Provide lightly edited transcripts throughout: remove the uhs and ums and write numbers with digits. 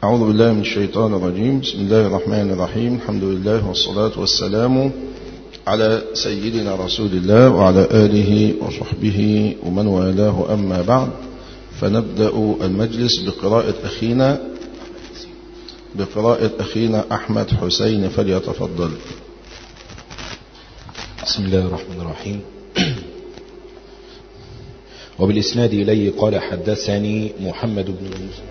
أعوذ بالله من الشيطان الرجيم. بسم الله الرحمن الرحيم. الحمد لله والصلاة والسلام على سيدنا رسول الله وعلى آله وصحبه ومن والاه، أما بعد، فنبدأ المجلس بقراءة أخينا أحمد حسين، فليتفضل. بسم الله الرحمن الرحيم. وبالإسناد إليه قال حدثني محمد بن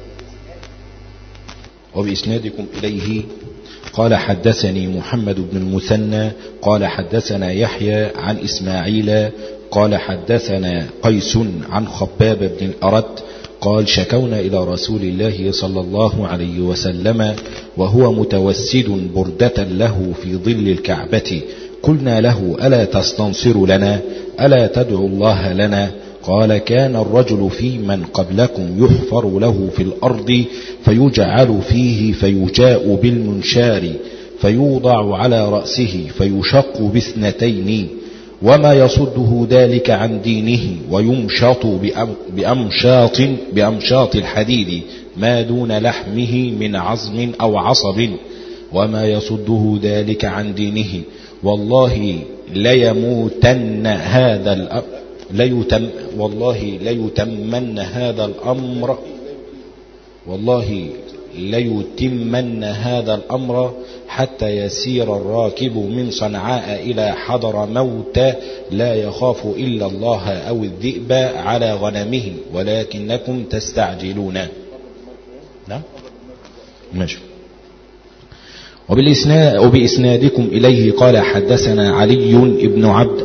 وبإسنادكم إليه قال حدثني محمد بن المثنى قال حدثنا يحيى عن إسماعيل قال حدثنا قيس عن خباب بن الأرت قال شكونا إلى رسول الله صلى الله عليه وسلم وهو متوسد بردة له في ظل الكعبة، قلنا له ألا تستنصر لنا، ألا تدعو الله لنا؟ قال كان الرجل في من قبلكم يحفر له في الأرض فيجعل فيه فيجاء بالمنشار فيوضع على رأسه فيشق باثنتين، وما يصده ذلك عن دينه، ويمشط بأمشاط الحديد ما دون لحمه من عظم أو عصب، وما يصده ذلك عن دينه. والله ليتمن هذا الأمر حتى يسير الراكب من صنعاء إلى حضر موت لا يخاف إلا الله أو الذئب على غنمه، ولكنكم تستعجلون. نعم ماشي. وبإسنادكم إليه قال حدثنا علي بن عبد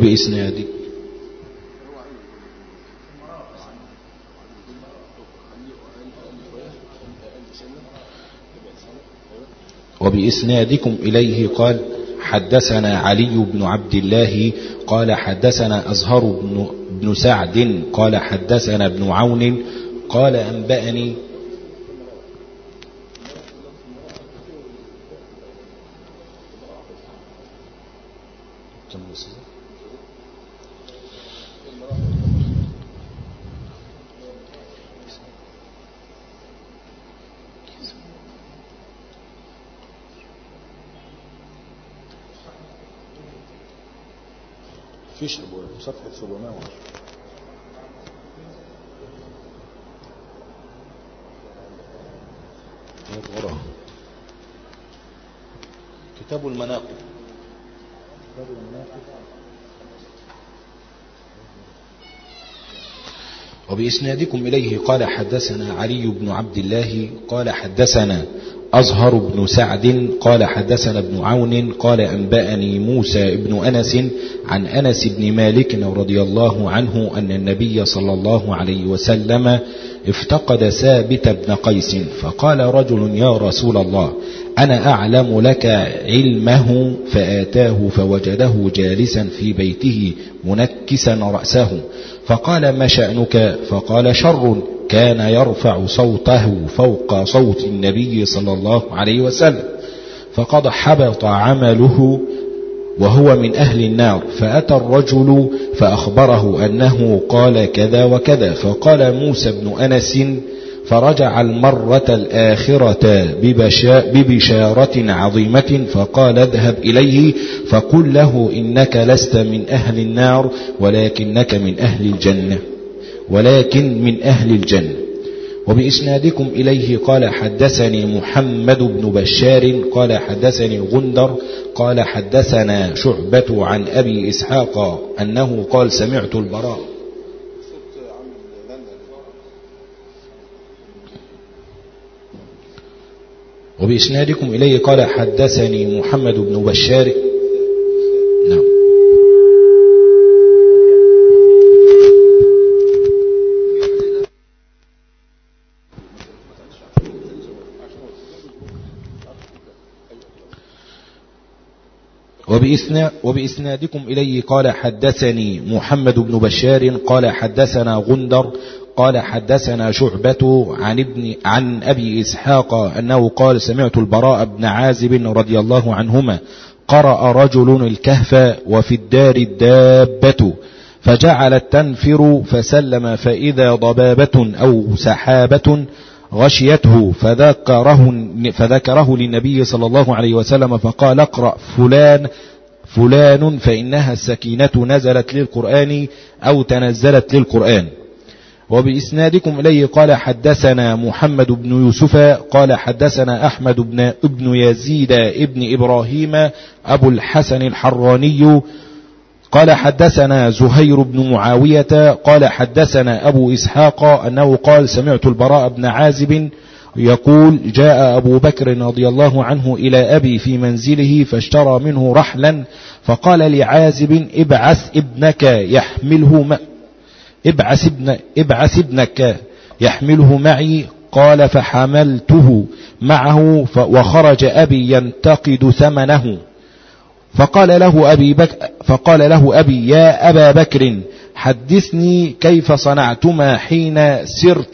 وبإسنادكم إليه قال حدثنا علي بن عبد الله قال حدثنا أزهر بن سعد قال حدثنا ابن عون قال أنبأني فيش صفحة 710. كتاب المناقب. وبإسنادكم إليه قال حدثنا علي بن عبد الله قال حدثنا أزهر بن سعد قال حدثنا ابن عون قال أنبأني موسى بن أنس عن أنس بن مالك رضي الله عنه أن النبي صلى الله عليه وسلم افتقد ثابت بن قيس، فقال رجل يا رسول الله أنا أعلم لك علمه، فآتاه فوجده جالسا في بيته منكسا رأسه، فقال ما شأنك؟ فقال شر، كان يرفع صوته فوق صوت النبي صلى الله عليه وسلم، فقد حبط عمله وهو من أهل النار. فأتى الرجل فأخبره أنه قال كذا وكذا، فقال موسى بن أنس فرجع المرة الآخرة ببشارة عظيمة، فقال اذهب إليه فقل له إنك لست من أهل النار ولكن من أهل الجنة. وبإسنادكم إليه قال حدثني محمد بن بشار قال حدثني غندر قال حدثنا شعبة عن أبي إسحاق أنه قال سمعت البراء. وبإسنادكم إليه قال حدثني محمد بن بشار. نعم. وبإسنادكم إليه قال حدثني محمد بن بشار قال حدثنا غندر قال حدثنا شعبة عن أبي إسحاق أنه قال سمعت البراء بن عازب رضي الله عنهما قرأ رجل الكهف وفي الدار الدابة فجعلت تنفر فسلم فإذا ضبابة أو سحابة غشيته فذكره للنبي صلى الله عليه وسلم فقال اقرأ فلان فإنها السكينة نزلت للقرآن أو تنزلت للقرآن. وبإسنادكم إليه قال حدثنا محمد بن يوسف قال حدثنا أحمد بن يزيد ابن إبراهيم أبو الحسن الحراني قال حدثنا زهير بن معاوية قال حدثنا أبو إسحاق أنه قال سمعت البراء بن عازب يقول جاء أبو بكر رضي الله عنه إلى أبي في منزله فاشترى منه رحلا فقال لعازب ابعث ابنك يحمله معي. قال فحملته معه وخرج أبي ينتقد ثمنه فقال له أبي يا أبا بكر حدثني كيف صنعتما حين سريت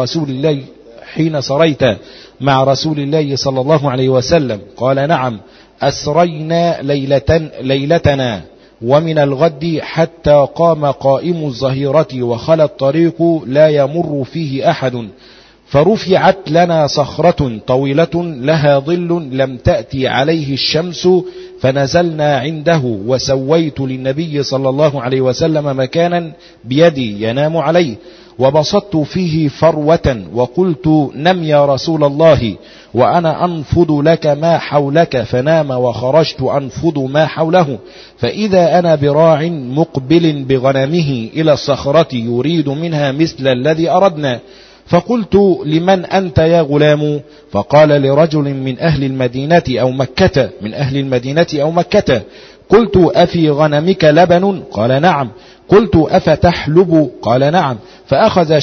مع رسول الله صلى الله عليه وسلم. قال نعم أسرينا ليلتنا ومن الغد حتى قام قائم الظهيرة وخلى الطريق لا يمر فيه أحد فرفعت لنا صخرة طويلة لها ظل لم تأتي عليه الشمس فنزلنا عنده وسويت للنبي صلى الله عليه وسلم مكانا بيدي ينام عليه وبسطت فيه فروة وقلت نم يا رسول الله وأنا أنفض لك ما حولك فنام وخرجت أنفض ما حوله فإذا أنا براع مقبل بغنمه إلى الصخرة يريد منها مثل الذي أردنا فقلت لمن أنت يا غلام فقال لرجل من أهل المدينة أو مكة قلت أفي غنمك لبن قال نعم قلت أفتحلب قال نعم فأخذ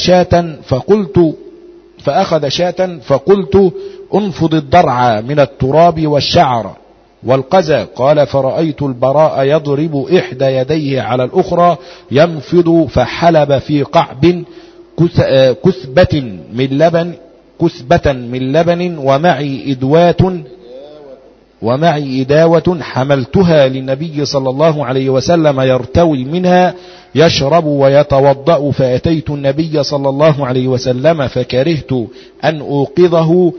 شاة فقلت انفض الضرع من التراب والشعر والقزى قال فرأيت البراء يضرب إحدى يديه على الأخرى ينفض فحلب في قعب كثبة من لبن ومعي إداوة حملتها للنبي صلى الله عليه وسلم يرتوي منها يشرب ويتوضأ فأتيت النبي صلى الله عليه وسلم فكرهت أن أوقظه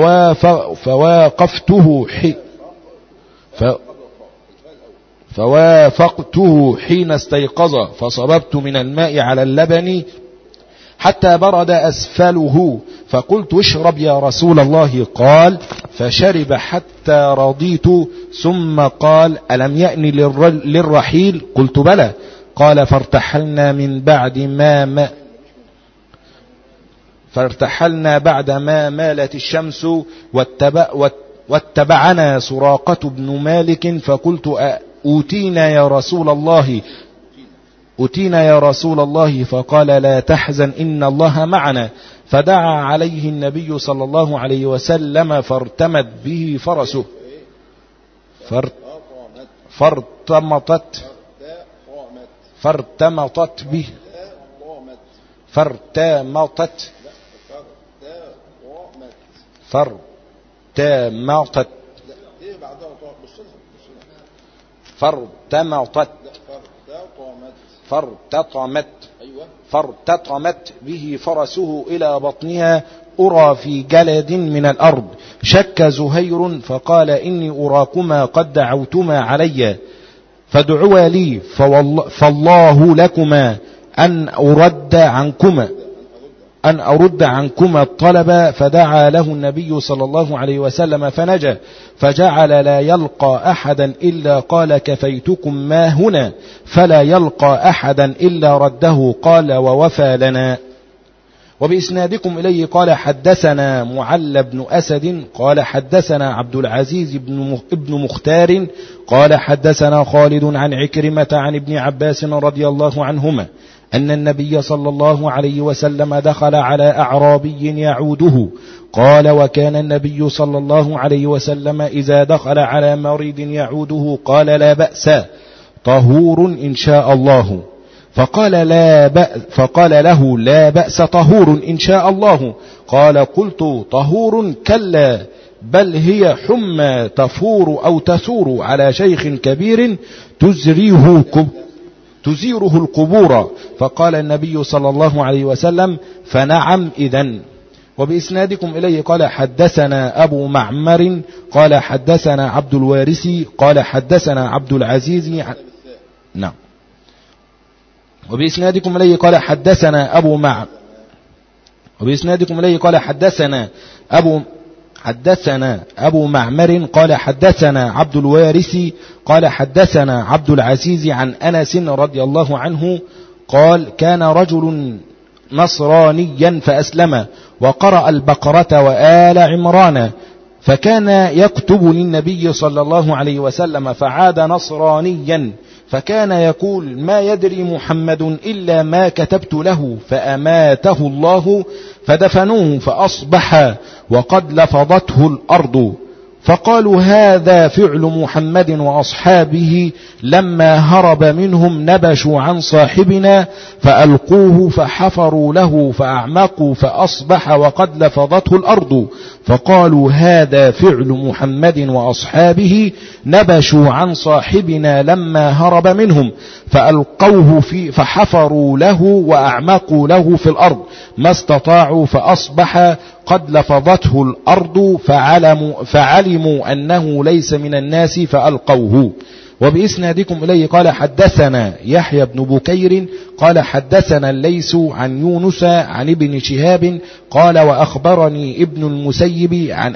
فوافقته حين استيقظ فصببت من الماء على اللبن حتى برد أسفله فقلت اشرب يا رسول الله قال فشرب حتى رضيت ثم قال ألم يأن للرحيل قلت بلى قال فارتحلنا بعد ما مالت الشمس واتبعنا سراقة بن مالك فقلت أوتينا يا رسول الله فقال لا تحزن إن الله معنا فدعا عليه النبي صلى الله عليه وسلم فارتمت به فرسه فارتطمت به فرسه إلى بطنها أرى في جلد من الأرض شك زهير فقال إني أراكما قد دعوتما علي فادعوا لي فالله لكما أن أرد عنكما الطلب فدعا له النبي صلى الله عليه وسلم فنجا فجعل لا يلقى أحدا إلا قال كفيتكم ما هنا فلا يلقى أحدا إلا رده قال ووفى لنا. وبإسنادكم إليه قال حدثنا معل بن أسد قال حدثنا عبد العزيز بن مختار قال حدثنا خالد عن عكرمة عن ابن عباس رضي الله عنهما أن النبي صلى الله عليه وسلم دخل على أعرابي يعوده قال وكان النبي صلى الله عليه وسلم إذا دخل على مريض يعوده قال لا بأس طهور إن شاء الله فقال له لا بأس طهور إن شاء الله قال قلت طهور كلا بل هي حمى تفور أو تثور على شيخ كبير تزيره القبور فقال النبي صلى الله عليه وسلم فنعم إذن. وبإسنادكم إليه قال حدثنا أبو معمر قال حدثنا عبد الوارثي قال حدثنا عبد العزيز نعم. وبإسنادكم إليه قال حدثنا أبو معمر وبإسنادكم إليه قال حدثنا أبو معمر قال حدثنا عبد الوارثي قال حدثنا عبد العزيز عن أنس رضي الله عنه قال كان رجل نصرانيا فأسلم وقرأ البقرة وآل عمران فكان يكتب للنبي صلى الله عليه وسلم فعاد نصرانيا فكان يقول ما يدري محمد إلا ما كتبت له فأماته الله فدفنوه فأصبح وقد لفظته الأرض فقالوا هذا فعل محمد وأصحابه لما هرب منهم نبشوا عن صاحبنا فألقوه فحفروا له فأعمقوا فأصبح وقد لفظته الأرض فقالوا هذا فعل محمد وأصحابه نبشوا عن صاحبنا لما هرب منهم فألقوه فحفروا له وأعمقوا له في الأرض ما استطاعوا فأصبح قد لفظته الأرض فعلموا أنه ليس من الناس فألقوه. وبإسنادكم إليه قال حدثنا يحيى بن بكير قال حدثنا الليث عن يونس عن ابن شهاب قال وأخبرني ابن المسيب عن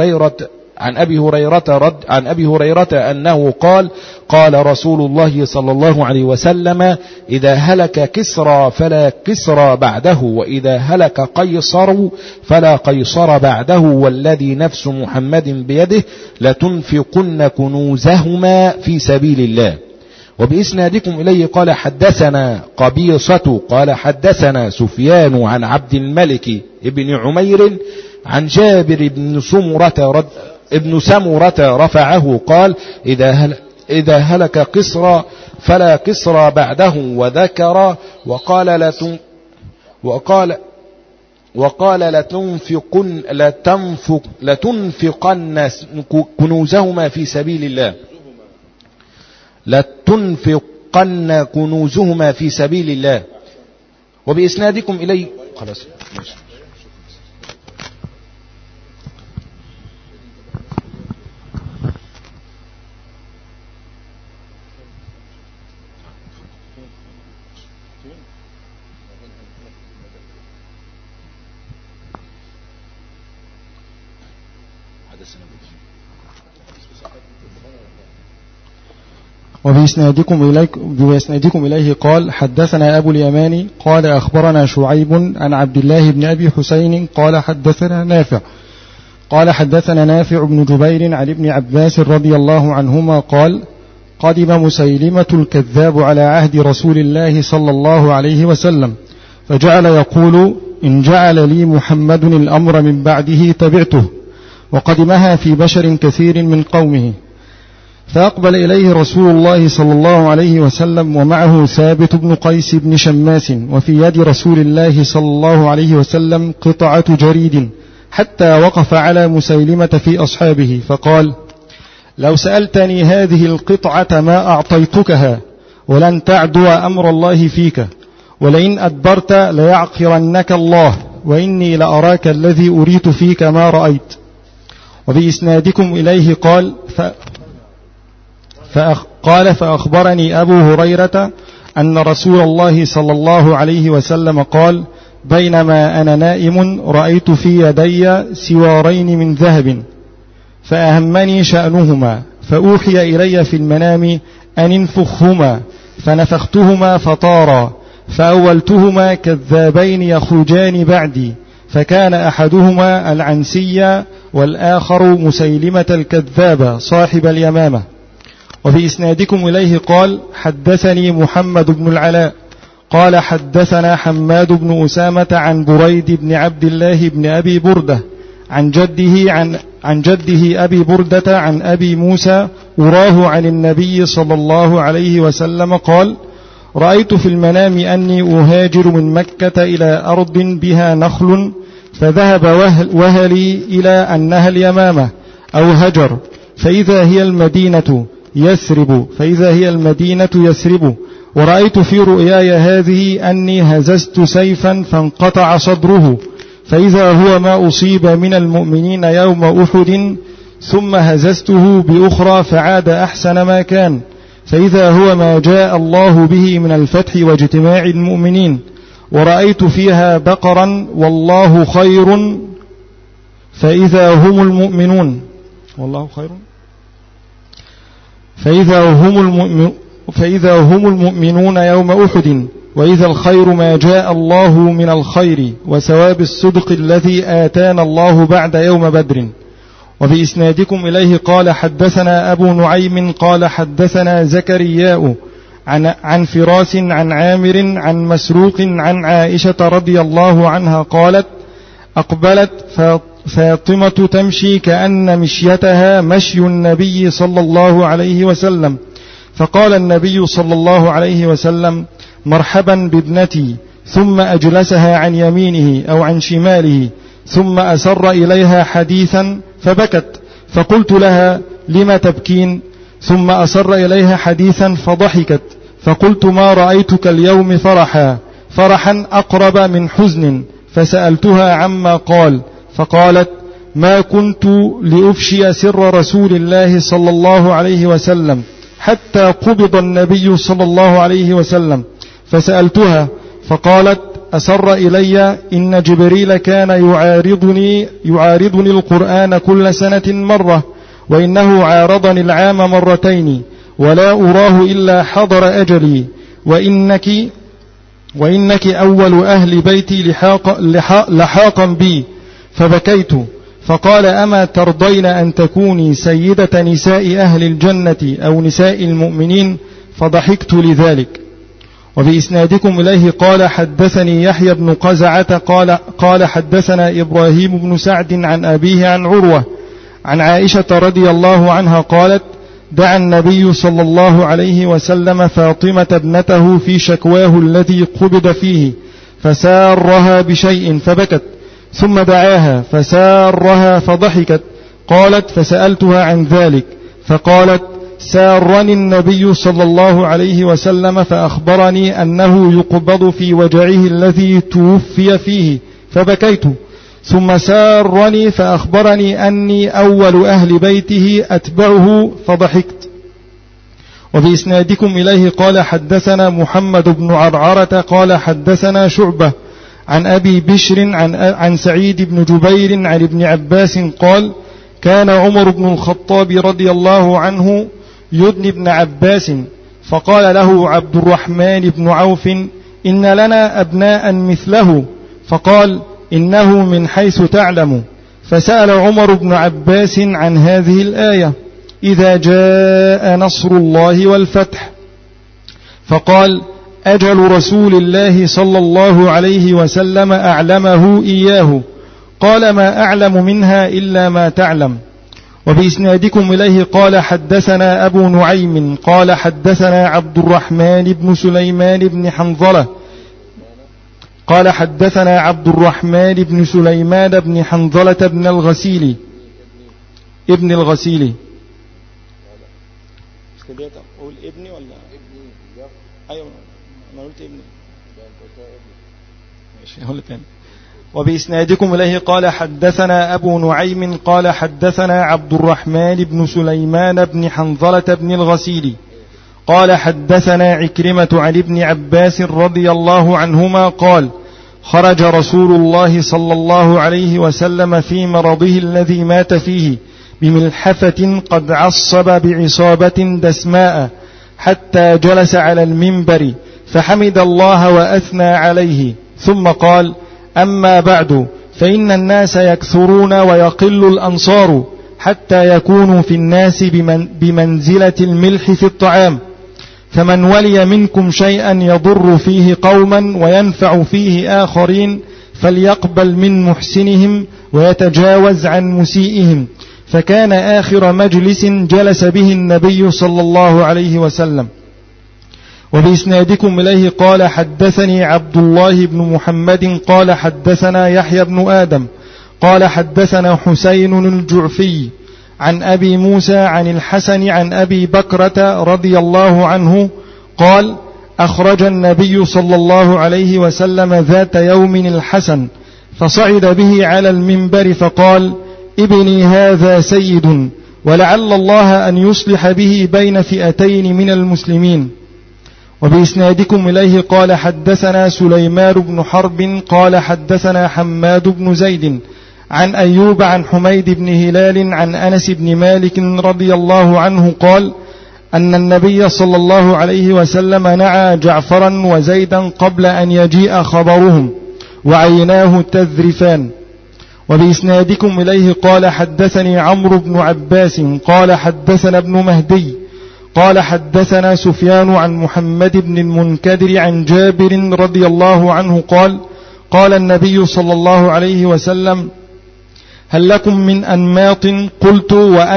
أبي هريرة أنه قال رسول الله صلى الله عليه وسلم إذا هلك كسرى فلا كسرى بعده وإذا هلك قيصر فلا قيصر بعده والذي نفس محمد بيده لتنفقن كنوزهما في سبيل الله. وبإسنادكم إليه قال حدثنا قبيصة قال حدثنا سفيان عن عبد الملك ابن عمير عن جابر ابن سمرة رفعه قال إذا هلك قصر فلا قصر بعده وذكر وقال لتنفقن كنوزهما في سبيل الله لتنفقن كنوزهما في سبيل الله. وبإسنادكم إليه خلاص وبإسنادكم إليه قال حدثنا أبو اليماني قال أخبرنا شعيب عن عبد الله بن أبي حسين قال حدثنا نافع بن جبير عن ابن عباس رضي الله عنهما قال قدم مسيلمة الكذاب على عهد رسول الله صلى الله عليه وسلم فجعل يقول إن جعل لي محمد الأمر من بعده تبعته وقدمها في بشر كثير من قومه فأقبل إليه رسول الله صلى الله عليه وسلم ومعه ثابت بن قيس بن شماس وفي يد رسول الله صلى الله عليه وسلم قطعة جريد حتى وقف على مسيلمة في أصحابه فقال لو سألتني هذه القطعة ما أعطيتكها ولن تعدو أمر الله فيك ولئن أدبرت ليعقرنك الله وإني لأراك الذي أريت فيك ما رأيت. وبإسنادكم إليه قال فأخبرني أبو هريرة أن رسول الله صلى الله عليه وسلم قال بينما أنا نائم رأيت في يدي سوارين من ذهب فأهمني شأنهما فأوحي إلي في المنام أن انفخهما فنفختهما فطارا فأولتهما كذابين يخرجان بعدي فكان أحدهما العنسي والآخر مسيلمة الكذاب صاحب اليمامة. وفي إسنادكم إليه قال حدثني محمد بن العلاء قال حدثنا حماد بن أسامة عن بريد بن عبد الله بن أبي بردة عن جده أبي بردة عن أبي موسى أراه عن النبي صلى الله عليه وسلم قال رأيت في المنام أني أهاجر من مكة إلى أرض بها نخل فذهب وهلي إلى أنها اليمامة أو هجر فإذا هي المدينة يثرب ورأيت في رؤياي هذه أني هززت سيفا فانقطع صدره فإذا هو ما أصيب من المؤمنين يوم أحد ثم هززته بأخرى فعاد أحسن ما كان، فإذا هو ما جاء الله به من الفتح واجتماع المؤمنين، ورأيت فيها بقرا والله خير فإذا هم المؤمنون والله خير فإذا هم المؤمنون يوم أحد، وإذا الخير ما جاء الله من الخير وثواب الصدق الذي آتانا الله بعد يوم بدر. وبإسنادكم إليه قال حدثنا أبو نعيم قال حدثنا زكرياء عن فراس عن عامر عن مسروق عن عائشة رضي الله عنها قالت أقبلت فاطمة تمشي كأن مشيتها مشي النبي صلى الله عليه وسلم، فقال النبي صلى الله عليه وسلم مرحبا بابنتي، ثم أجلسها عن يمينه أو عن شماله، ثم أسر إليها حديثا فبكت، فقلت لها لم تبكين؟ ثم أسر إليها حديثا فضحكت، فقلت ما رأيتك اليوم فرحا أقرب من حزن، فسألتها عما قال، فقالت ما كنت لأفشي سر رسول الله صلى الله عليه وسلم حتى قبض النبي صلى الله عليه وسلم، فسألتها فقالت أسر إلي إن جبريل كان يعارضني القرآن كل سنة مرة، وإنه عارضني العام مرتين، ولا أراه إلا حضر أجلي، وإنك أول أهل بيتي لحاقا بي، فبكيت. فقال أما ترضين أن تكوني سيدة نساء أهل الجنة أو نساء المؤمنين؟ فضحكت لذلك. وبإسنادكم إليه قال حدثني يحيى بن قزعة قال حدثنا إبراهيم بن سعد عن أبيه عن عروة عن عائشة رضي الله عنها قالت دعا النبي صلى الله عليه وسلم فاطمة ابنته في شكواه الذي قبض فيه، فسارها بشيء فبكت، ثم دعاها فسارها فضحكت. قالت فسألتها عن ذلك، فقالت سارني النبي صلى الله عليه وسلم فأخبرني أنه يقبض في وجعه الذي توفي فيه، فبكيت. ثم سارني فأخبرني أني أول أهل بيته أتبعه، فضحكت. وبإسنادكم إليه قال حدثنا محمد بن عرعرة قال حدثنا شعبة عن أبي بشر عن سعيد بن جبير عن ابن عباس قال كان عمر بن الخطاب رضي الله عنه يدني ابن عباس، فقال له عبد الرحمن بن عوف إن لنا أبناء مثله، فقال إنه من حيث تعلم. فسأل عمر بن عباس عن هذه الآية إذا جاء نصر الله والفتح، فقال أجل رسول الله صلى الله عليه وسلم أعلمه إياه، قال ما أعلم منها إلا ما تعلم. وبإسنادكم إليه قال حدثنا أبو نعيم قال حدثنا عبد الرحمن بن سليمان بن حنظلة قال حدثنا عبد الرحمن بن سليمان بن حنظلة بن الغسيلي ابن الغسيلي. أقول ابني ولا أيوة أنا قلت ابني ماشي هقول تاني. وبإسنادكم إليه قال حدثنا أبو نعيم قال حدثنا عبد الرحمن بن سليمان بن حنظلة بن الغسيلي قال حدثنا عكرمة عن ابن عباس رضي الله عنهما قال خرج رسول الله صلى الله عليه وسلم في مرضه الذي مات فيه بملحفة قد عصب بعصابة دسماء، حتى جلس على المنبر فحمد الله وأثنى عليه، ثم قال أما بعد فإن الناس يكثرون ويقل الأنصار، حتى يكونوا في الناس بمنزلة الملح في الطعام، فمن ولي منكم شيئا يضر فيه قوما وينفع فيه آخرين فليقبل من محسنهم ويتجاوز عن مسيئهم. فكان آخر مجلس جلس به النبي صلى الله عليه وسلم. وبإسنادكم إليه قال حدثني عبد الله بن محمد قال حدثنا يحيى بن آدم قال حدثنا حسين الجعفي عن أبي موسى عن الحسن عن أبي بكرة رضي الله عنه قال أخرج النبي صلى الله عليه وسلم ذات يوم الحسن فصعد به على المنبر فقال: ابني هذا سيد، ولعل الله أن يصلح به بين فئتين من المسلمين. وبإسنادكم إليه قال حدثنا سليمان بن حرب قال حدثنا حماد بن زيد عن أيوب عن حميد بن هلال عن أنس بن مالك رضي الله عنه قال أن النبي صلى الله عليه وسلم نعى جعفرا وزيدا قبل أن يجيء خبرهم وعيناه تذرفان. وبإسنادكم إليه قال حدثني عمرو بن عباس قال حدثنا ابن مهدي قال حدثنا سفيان عن محمد بن المنكدر عن جابر رضي الله عنه قال قال النبي صلى الله عليه وسلم: هل لكم من أنماط؟ قلت: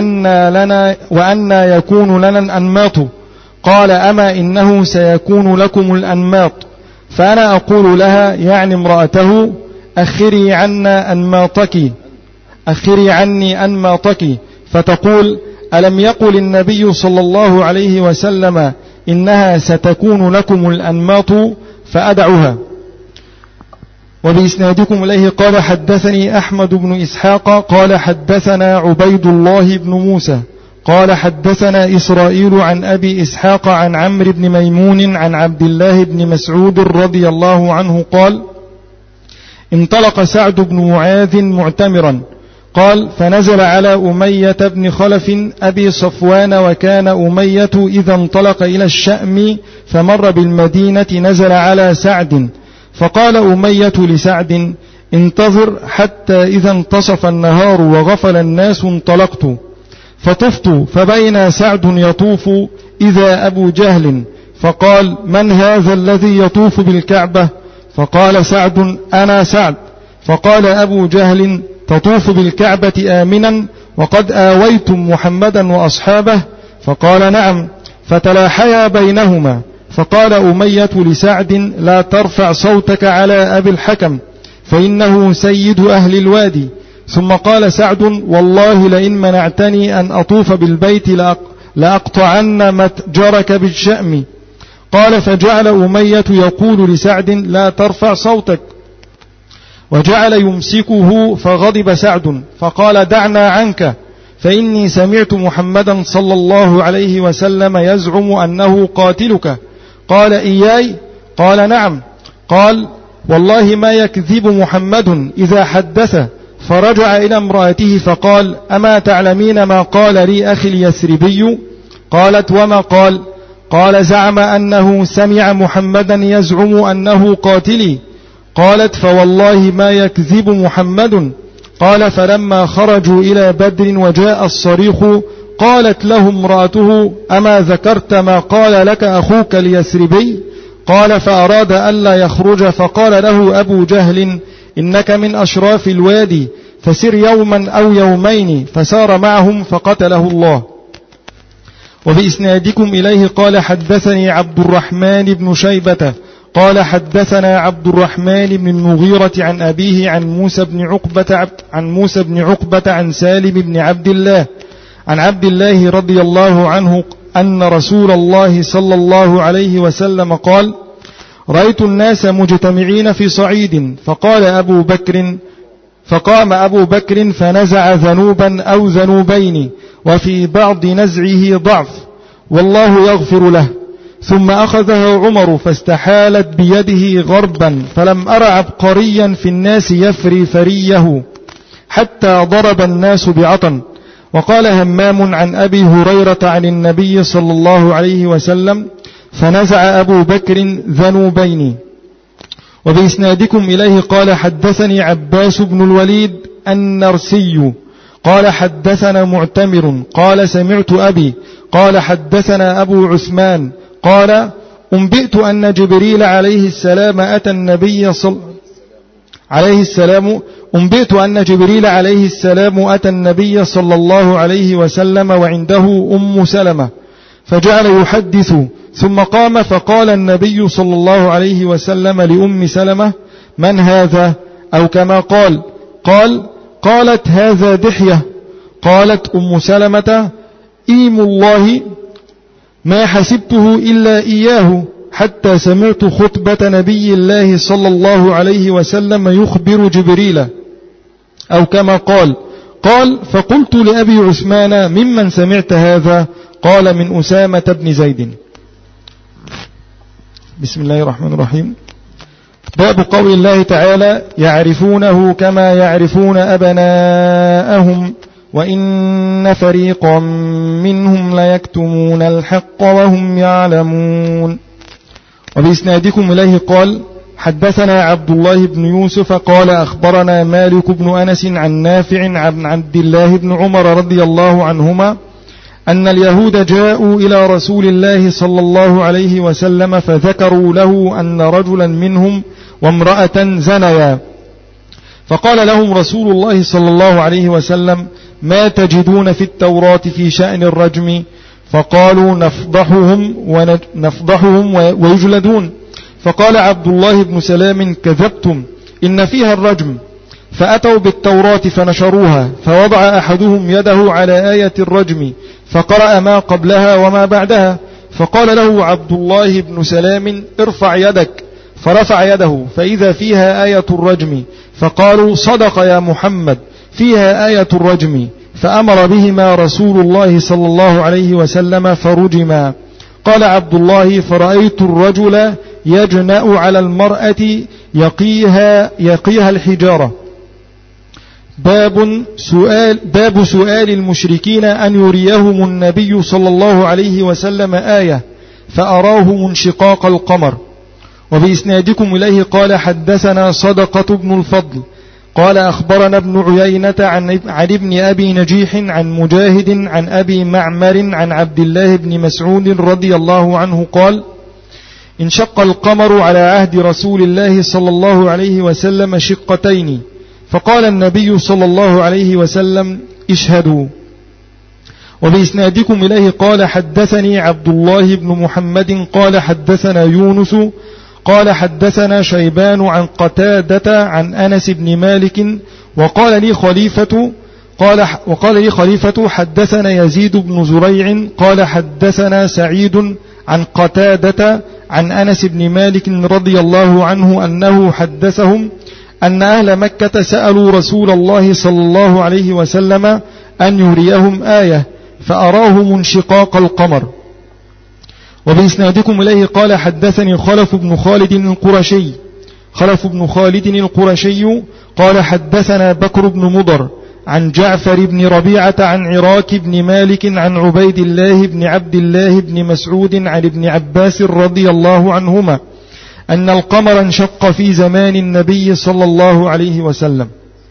وأنى يكون لنا الأنماط؟ قال: أما إنه سيكون لكم الأنماط. فأنا أقول لها، يعني امرأته: أخري عني أنماطك. فتقول: ألم يقل النبي صلى الله عليه وسلم إنها ستكون لكم الأنماط؟ فأدعها. وبإسنادكم إليه قال حدثني أحمد بن إسحاق قال حدثنا عبيد الله بن موسى قال حدثنا إسرائيل عن أبي إسحاق عن عمرو بن ميمون عن عبد الله بن مسعود رضي الله عنه قال: انطلق سعد بن معاذ معتمرا. قال: فنزل على أمية بن خلف أبي صفوان، وكان أمية إذا انطلق إلى الشأم فمر بالمدينة نزل على سعد، فقال أمية لسعد: انتظر حتى إذا انتصف النهار وغفل الناس انطلقت. فطفت فبين سعد يطوف إذا أبو جهل، فقال: من هذا الذي يطوف بالكعبة؟ فقال سعد: أنا سعد. فقال أبو جهل: تطوف بالكعبة آمنا وقد آويتم محمدا وأصحابه؟ فقال: نعم. فتلاحيا بينهما. فقال أمية لسعد: لا ترفع صوتك على أبي الحكم فإنه سيد أهل الوادي. ثم قال سعد: والله لئن منعتني أن أطوف بالبيت لأقطعن متجرك بالشأم. قال: فجعل أمية يقول لسعد: لا ترفع صوتك، وجعل يمسكه. فغضب سعد فقال: دعنا عنك، فإني سمعت محمدا صلى الله عليه وسلم يزعم أنه قاتلك. قال: إياي؟ قال: نعم. قال: والله ما يكذب محمد إذا حدث. فرجع إلى امرأته فقال: أما تعلمين ما قال لي أخي اليثربي؟ قالت: وما قال؟ قال: زعم أنه سمع محمدا يزعم أنه قاتلي. قالت: فوالله ما يكذب محمد. قال: فلما خرجوا إلى بدر وجاء الصريخ قالت له امرأته: أما ذكرت ما قال لك أخوك اليثربي؟ قال: فأراد ألا يخرج. فقال له أبو جهل: إنك من أشراف الوادي، فسر يوما أو يومين. فسار معهم فقتله الله. وبإسنادكم إليه قال حدثني عبد الرحمن بن شيبة قال حدثنا عبد الرحمن بن المغيرة عن أبيه عن موسى بن عقبة عن سالم بن عبد الله عن عبد الله رضي الله عنه أن رسول الله صلى الله عليه وسلم قال: رأيت الناس مجتمعين في صعيد، فقام أبو بكر فنزع ذنوبا أو ذنوبين، وفي بعض نزعه ضعف، والله يغفر له. ثم أخذها عمر فاستحالت بيده غربا، فلم أر عبقريا في الناس يفري فريه حتى ضرب الناس بعطن. وقال همام عن أبي هريرة عن النبي صلى الله عليه وسلم: فنزع أبو بكر ذنوبين. وبإسنادكم إليه قال حدثني عباس بن الوليد النرسي قال حدثنا معتمر قال سمعت أبي قال حدثنا أبو عثمان قال: أنبئت أن جبريل عليه السلام أتى النبي صلى الله عليه وسلم وعنده أم سلمة، فجعل يحدث. ثم قام فقال النبي صلى الله عليه وسلم لأم سلمة: من هذا؟ أو كما قالت: هذا دحية. قالت أم سلمة: إيم الله ما حسبته إلا إياه. حتى سمعت خطبة نبي الله صلى الله عليه وسلم يخبر جبريل، أو كما قال فقلت لأبي عثمان ممن سمعت هذا؟ قال من أسامة بن زيد. بسم الله الرحمن الرحيم. باب قول الله تعالى يعرفونه كما يعرفون أبناءهم وإن فريقا منهم ليكتمون الحق وهم يعلمون. وبإسنادكم إليه قال حدثنا عبد الله بن يوسف قال أخبرنا مالك بن أنس عن نافع عن عبد الله بن عمر رضي الله عنهما أن اليهود جاءوا إلى رسول الله صلى الله عليه وسلم فذكروا له أن رجلا منهم وامرأة زنيا، فقال لهم رسول الله صلى الله عليه وسلم ما تجدون في التوراة في شأن الرجم؟ فقالوا نفضحهم ويجلدون. فقال عبد الله بن سلام كذبتم إن فيها الرجم. فأتوا بالتوراة فنشروها، فوضع أحدهم يده على آية الرجم فقرأ ما قبلها وما بعدها، فقال له عبد الله بن سلام ارفع يدك، فرفع يده فإذا فيها آية الرجم، فقالوا صدق يا محمد فيها آية الرجم، فأمر بهما رسول الله صلى الله عليه وسلم فرجما. قال عبد الله فرأيت الرجل يجنأ على المرأة يقيها الحجارة. باب سؤال المشركين أن يريهم النبي صلى الله عليه وسلم آية فأراه منشقاق القمر. وبإسنادكم إليه قال حدثنا صدقة بن الفضل قال أخبرنا ابن عيينة عن ابن أبي نجيح عن مجاهد عن أبي معمر عن عبد الله بن مسعود رضي الله عنه قال انشق القمر على عهد رسول الله صلى الله عليه وسلم شقتين، فقال النبي صلى الله عليه وسلم اشهدوا. وبإسنادكم إليه قال حدثني عبد الله بن محمد قال حدثنا يونس قال حدثنا شيبان عن قتادة عن أنس بن مالك وقال لي خليفة حدثنا يزيد بن زريع قال حدثنا سعيد عن قتادة عن أنس بن مالك رضي الله عنه أنه حدثهم أن أهل مكة سألوا رسول الله صلى الله عليه وسلم أن يريهم آية فأراه منشقاق القمر. وبإسنادكم إليه قال حدثني خلف بن خالد القرشي قال حدثنا بكر بن مضر عن جعفر بن ربيعة عن عراك بن مالك عن عبيد الله بن عبد الله بن مسعود عن ابن عباس رضي الله عنهما أن القمر انشق في زمان النبي صلى الله عليه وسلم.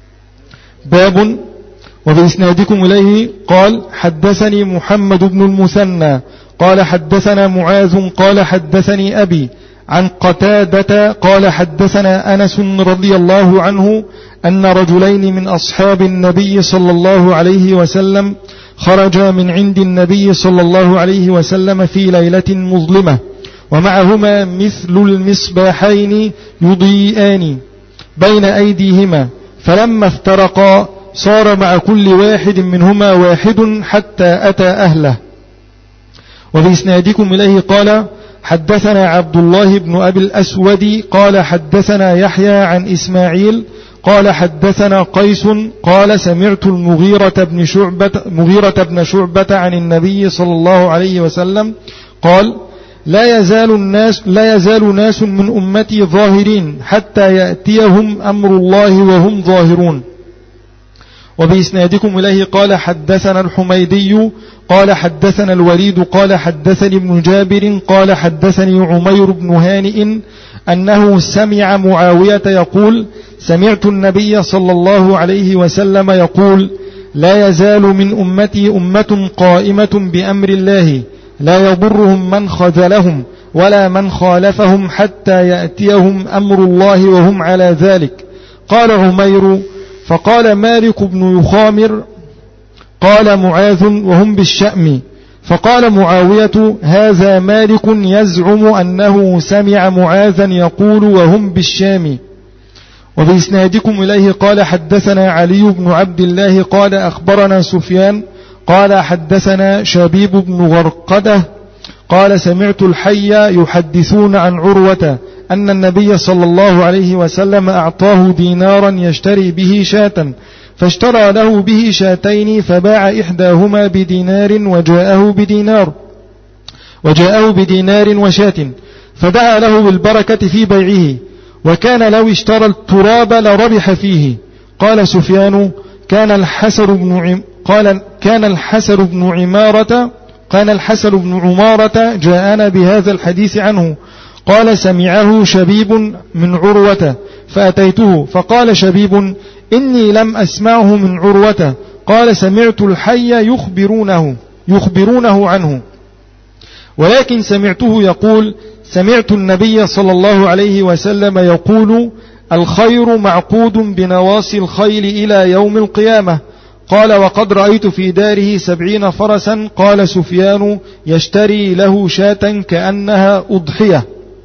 باب وبإسنادكم إليه قال حدثني محمد بن المثنى قال حدثنا معاذ قال حدثني أبي عن قتادة قال حدثنا أنس رضي الله عنه أن رجلين من أصحاب النبي صلى الله عليه وسلم خرجا من عند النبي صلى الله عليه وسلم في ليلة مظلمة ومعهما مثل المصباحين يضيئان بين أيديهما، فلما افترقا صار مع كل واحد منهما واحد حتى أتى أهله. وبإسنادكم إليه قال حدثنا عبد الله بن أبي الأسود قال حدثنا يحيى عن إسماعيل قال حدثنا قيس قال سمعت المغيرة بن شعبة عن النبي صلى الله عليه وسلم قال لا يزال ناس من أمتي ظاهرين حتى يأتيهم أمر الله وهم ظاهرون. وبإسنادكم إليه قال حدثنا الحميدي قال حدثنا الوليد قال حدثني ابن جابر قال حدثني عمير بن هانئ أنه سمع معاوية يقول سمعت النبي صلى الله عليه وسلم يقول لا يزال من أمتي أمة قائمة بأمر الله لا يضرهم من خذلهم ولا من خالفهم حتى يأتيهم أمر الله وهم على ذلك. قال عمير فقال مالك بن يخامر قال معاذ وهم بالشأم، فقال معاوية هذا مالك يزعم أنه سمع معاذا يقول وهم بالشام. وبإسنادكم إليه قال حدثنا علي بن عبد الله قال أخبرنا سفيان قال حدثنا شبيب بن غرقدة قال سمعت الحي يحدثون عن عروة أن النبي صلى الله عليه وسلم أعطاه دينارا يشتري به شاة، فاشترى له به شاتين، فباع إحداهما بدينار وجاءه بدينار وشاة، فدعا له بالبركة في بيعه، وكان لو اشترى التراب لربح فيه. قال سفيان كان الحسن بن عمارة جاءنا بهذا الحديث عنه. قال سمعه شبيب من عروة فأتيته، فقال شبيب إني لم أسمعه من عروة. قال سمعت الحي يخبرونه عنه، ولكن سمعته يقول سمعت النبي صلى الله عليه وسلم يقول الخير معقود بنواصي الخيل إلى يوم القيامة. قال وقد رأيت في داره 70 فرسا. قال سفيان يشتري له شاة كأنها أضحية.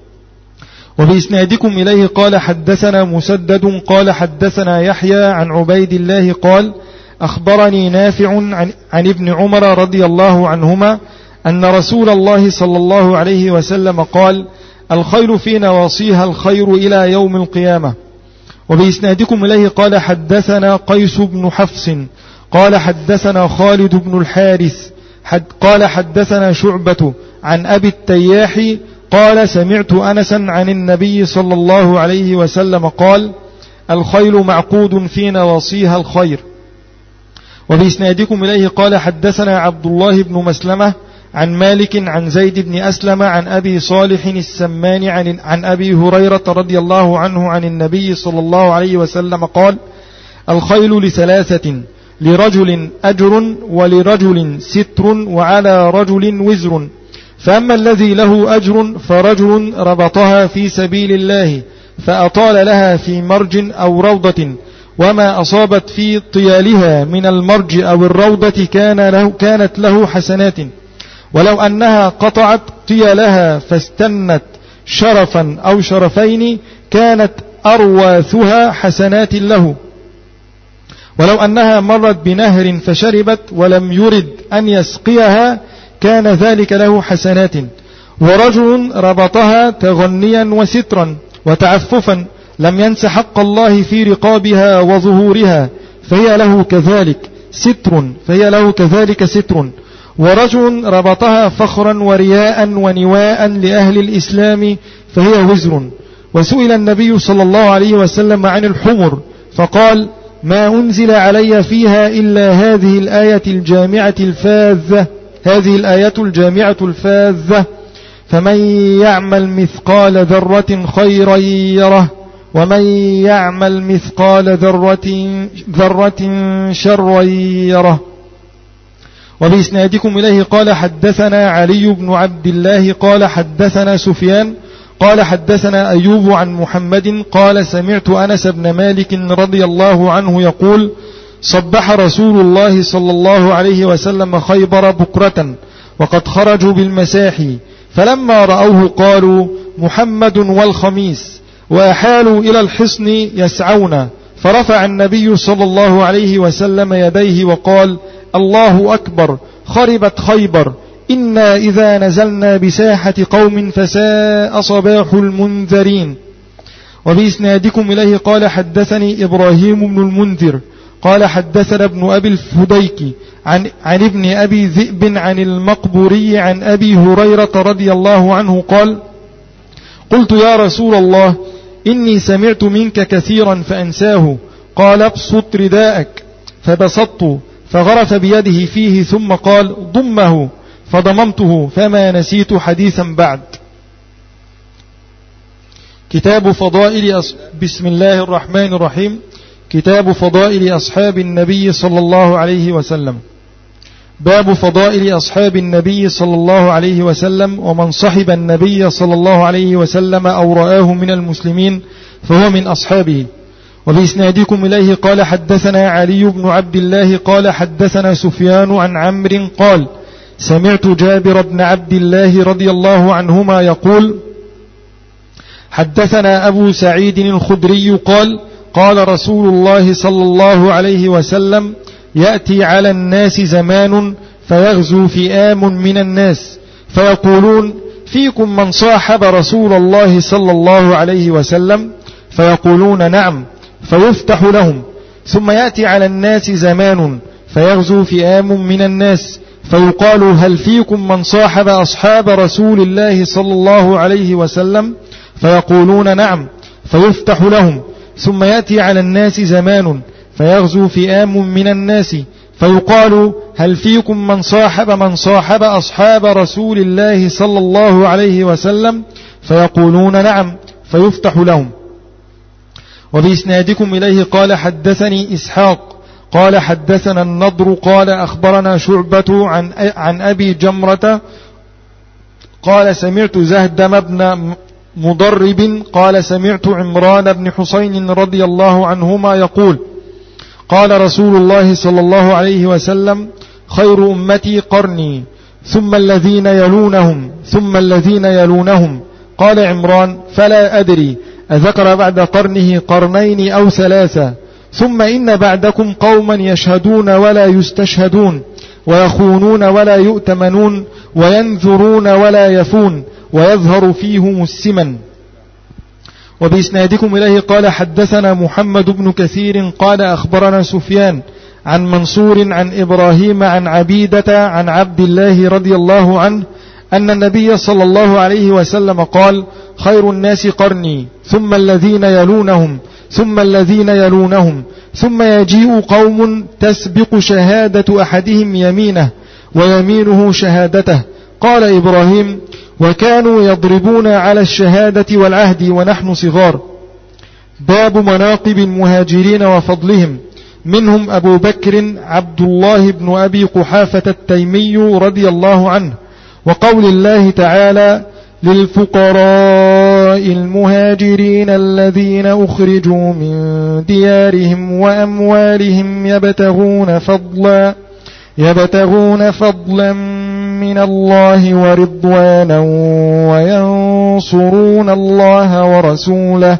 وبإسنادكم إليه قال حدثنا مسدد قال حدثنا يحيى عن عبيد الله قال أخبرني نافع عن ابن عمر رضي الله عنهما أن رسول الله صلى الله عليه وسلم قال الخيل في نواصيها الخير إلى يوم القيامة. وبإسنادكم إليه قال حدثنا قيس بن حفص قال حدثنا خالد بن الحارث قال حدثنا شعبة عن أبي التياح قال سمعت أنسا عن النبي صلى الله عليه وسلم قال الخيل معقود في نواصيها الخير. وبإسنادكم إليه قال حدثنا عبد الله بن مسلمة عن مالك عن زيد بن أسلم عن أبي صالح السمان عن أبي هريرة رضي الله عنه عن النبي صلى الله عليه وسلم قال الخيل لثلاثة لرجل أجر ولرجل ستر وعلى رجل وزر، فأما الذي له أجر فرجل ربطها في سبيل الله فأطال لها في مرج أو روضة، وما أصابت في طيالها من المرج أو الروضة كانت له حسنات، ولو أنها قطعت طيالها فاستنت شرفا أو شرفين كانت أرواثها حسنات له، ولو أنها مرت بنهر فشربت ولم يرد أن يسقيها كان ذلك له حسنات، ورجل ربطها تغنيا وسترا وتعففا لم ينس حق الله في رقابها وظهورها فهي له كذلك ستر، ورجل ربطها فخرا ورياء ونواء لأهل الإسلام فهي وزر. وسئل النبي صلى الله عليه وسلم عن الحمر فقال ما أنزل علي فيها إلا هذه الآية الجامعة الفاذة فمن يعمل مثقال ذرة خيرا يره ومن يعمل مثقال ذرة شرا يره. وبإسنادكم إليه قال حدثنا علي بن عبد الله قال حدثنا سفيان قال حدثنا أيوب عن محمد قال سمعت أنس بن مالك رضي الله عنه يقول صبح رسول الله صلى الله عليه وسلم خيبر بكرة وقد خرجوا بالمساحي، فلما رأوه قالوا محمد والخميس، وأحالوا إلى الحصن يسعون، فرفع النبي صلى الله عليه وسلم يديه وقال الله أكبر خربت خيبر، إنا إذا نزلنا بساحة قوم فساء صباح المنذرين. وبإسنادكم إليه قال حدثني إبراهيم بن المنذر قال حدثنا ابن أبي الفديك عن ابن أبي ذئب عن المقبوري عن أبي هريرة رضي الله عنه قال قلت يا رسول الله إني سمعت منك كثيرا فأنساه، قال ابسط رداءك، فبسطت فغرف بيده فيه ثم قال ضمه، فضممته فما نسيت حديثا بعد. كتاب فضائل بسم الله الرحمن الرحيم. كتاب فضائل أصحاب النبي صلى الله عليه وسلم. باب فضائل أصحاب النبي صلى الله عليه وسلم، ومن صحب النبي صلى الله عليه وسلم أو رآه من المسلمين فهو من أصحابه. وبإسنادكم إليه قال حدثنا علي بن عبد الله قال حدثنا سفيان عن عمرو قال سمعت جابر بن عبد الله رضي الله عنهما يقول حدثنا أبو سعيد الخدري قال قال رسول الله صلى الله عليه وسلم يأتي على الناس زمان فيغزو فئام من الناس فيقولون فيكم من صاحب رسول الله صلى الله عليه وسلم؟ فيقولون نعم، فيفتح لهم. ثم يأتي على الناس زمان فيغزو فئام من الناس فيقال هل فيكم من صاحب أصحاب رسول الله صلى الله عليه وسلم؟ فيقولون نعم، فيفتح لهم. ثم يأتي على الناس زمان فيغزو فئام من الناس فيقال هل فيكم من صاحب أصحاب رسول الله صلى الله عليه وسلم؟ فيقولون نعم، فيفتح لهم. وبإسنادكم إليه قال حدثني إسحاق قال حدثنا النضر قال أخبرنا شعبة عن أبي جمرة قال سمعت زهدم بن مضرب قال سمعت عمران بن حسين رضي الله عنهما يقول قال رسول الله صلى الله عليه وسلم خير أمتي قرني ثم الذين يلونهم ثم الذين يلونهم. قال عمران فلا أدري أذكر بعد قرنه قرنين أو ثلاثة. ثم إن بعدكم قوما يشهدون ولا يستشهدون ويخونون ولا يؤتمنون وينذرون ولا يفون ويظهر فيهم السمن. وبإسنادكم إليه قال حدثنا محمد بن كثير قال أخبرنا سفيان عن منصور عن إبراهيم عن عبيدة عن عبد الله رضي الله عنه أن النبي صلى الله عليه وسلم قال خير الناس قرني ثم الذين يلونهم ثم الذين يلونهم ثم يجيء قوم تسبق شهادة أحدهم يمينه ويمينه شهادته. قال إبراهيم وكانوا يضربون على الشهادة والعهد ونحن صغار. باب مناقب المهاجرين وفضلهم. منهم أبو بكر عبد الله بن أبي قحافة التيمي رضي الله عنه. وقول الله تعالى للفقراء المهاجرين الذين أخرجوا من ديارهم وأموالهم يبتغون فضلا من الله ورضوانا وينصرون الله ورسوله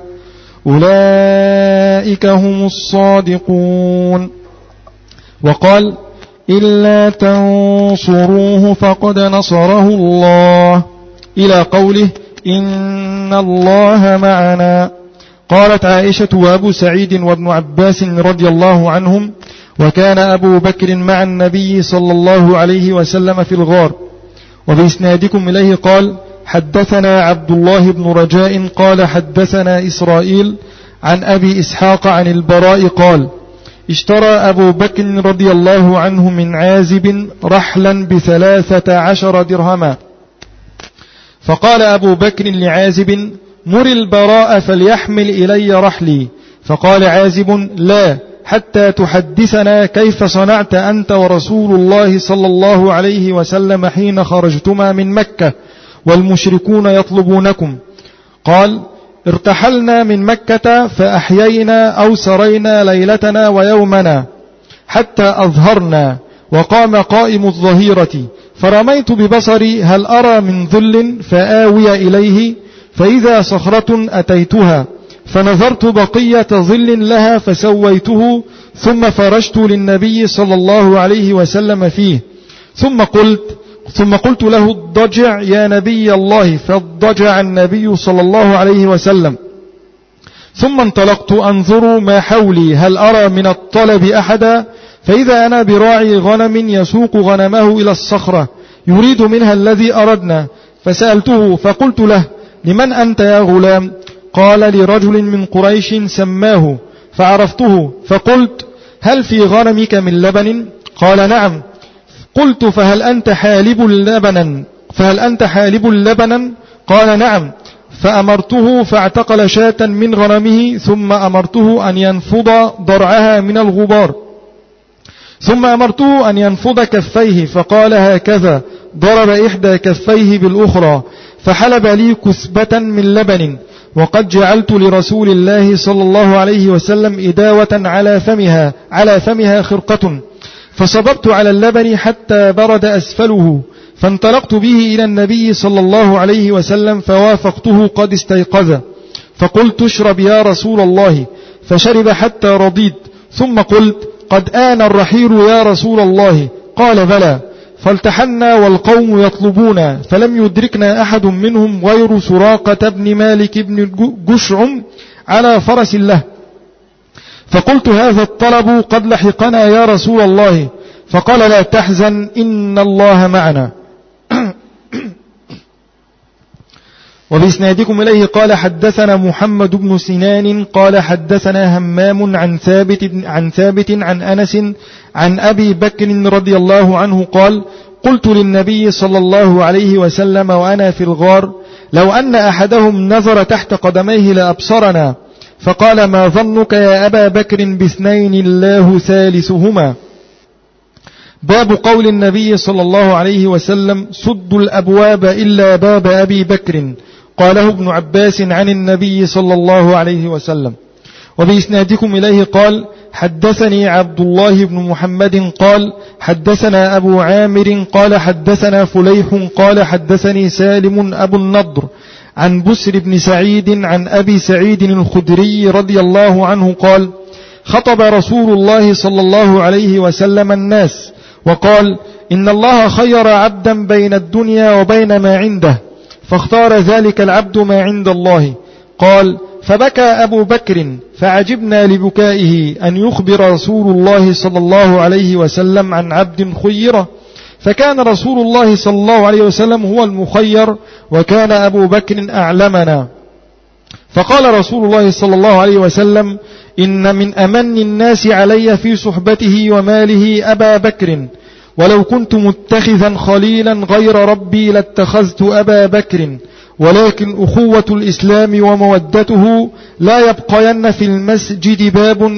أولئك هم الصادقون. وقال إلا تنصروه فقد نصره الله إلى قوله إن الله معنا. قالت عائشة وأبو سعيد وابن عباس رضي الله عنهم وكان أبو بكر مع النبي صلى الله عليه وسلم في الغار. وبإسنادكم إليه قال حدثنا عبد الله بن رجاء قال حدثنا إسرائيل عن أبي إسحاق عن البراء قال اشترى أبو بكر رضي الله عنه من عازب رحلا ب13 درهما. فقال أبو بكر لعازب مر البراء فليحمل إلي رحلي. فقال عازب لا حتى تحدثنا كيف صنعت أنت ورسول الله صلى الله عليه وسلم حين خرجتما من مكة والمشركون يطلبونكم. قال ارتحلنا من مكة فأحيينا أو سرينا ليلتنا ويومنا حتى أظهرنا وقام قائم الظهيرة فرميت ببصري هل أرى من ظل فآوي إليه فإذا صخرة أتيتها فنظرت بقية ظل لها فسويته ثم فرجت للنبي صلى الله عليه وسلم فيه ثم قلت له اضطجع يا نبي الله فاضطجع النبي صلى الله عليه وسلم. ثم انطلقت أنظر ما حولي هل أرى من الطلب أحدا فإذا أنا براعي غنم يسوق غنمه إلى الصخرة يريد منها الذي أردنا. فسألته فقلت له لمن أنت يا غلام؟ قال لرجل من قريش سماه فعرفته. فقلت هل في غنمك من لبن؟ قال نعم. قلت فهل أنت حالب لبنا؟ قال نعم. فأمرته فاعتقل شاة من غنمه ثم أمرته أن ينفض ضرعها من الغبار ثم أمرته أن ينفض كفيه فقال هكذا ضرب إحدى كفيه بالأخرى فحلب لي كثبة من لبن وقد جعلت لرسول الله صلى الله عليه وسلم إداوة على فمها خرقة فصببت على اللبن حتى برد أسفله فانطلقت به إلى النبي صلى الله عليه وسلم فوافقته قد استيقظ فقلت اشرب يا رسول الله فشرب حتى رضيت ثم قلت قد آن الرحيل يا رسول الله. قال بلى. فالتحنا والقوم يطلبون، فلم يدركنا أحد منهم غير سراقة بن مالك بن جشعم على فرس له. فقلت هذا الطلب قد لحقنا يا رسول الله، فقال لا تحزن إن الله معنا. وبإسنادكم إليه قال حدثنا محمد بن سنان قال حدثنا همام عن ثابت عن أنس عن أبي بكر رضي الله عنه قال قلت للنبي صلى الله عليه وسلم وأنا في الغار لو أن أحدهم نظر تحت قدميه لأبصرنا، فقال ما ظنك يا أبا بكر باثنين الله ثالثهما. باب قول النبي صلى الله عليه وسلم سدوا الأبواب إلا باب أبي بكر، قاله ابن عباس عن النبي صلى الله عليه وسلم. وبإسنادكم إليه قال حدثني عبد الله بن محمد قال حدثنا أبو عامر قال حدثنا فليح قال حدثني سالم أبو النضر عن بسر بن سعيد عن أبي سعيد الخدري رضي الله عنه قال خطب رسول الله صلى الله عليه وسلم الناس وقال إن الله خير عبدا بين الدنيا وبين ما عنده، فاختار ذلك العبد ما عند الله. قال فبكى أبو بكر فعجبنا لبكائه أن يخبر رسول الله صلى الله عليه وسلم عن عبد خيره، فكان رسول الله صلى الله عليه وسلم هو المخير وكان أبو بكر أعلمنا. فقال رسول الله صلى الله عليه وسلم إن من أمن الناس علي في صحبته وماله أبا بكر، ولو كنت متخذا خليلا غير ربي لاتخذت أبا بكر، ولكن أخوة الإسلام ومودته لا يبقين في المسجد باب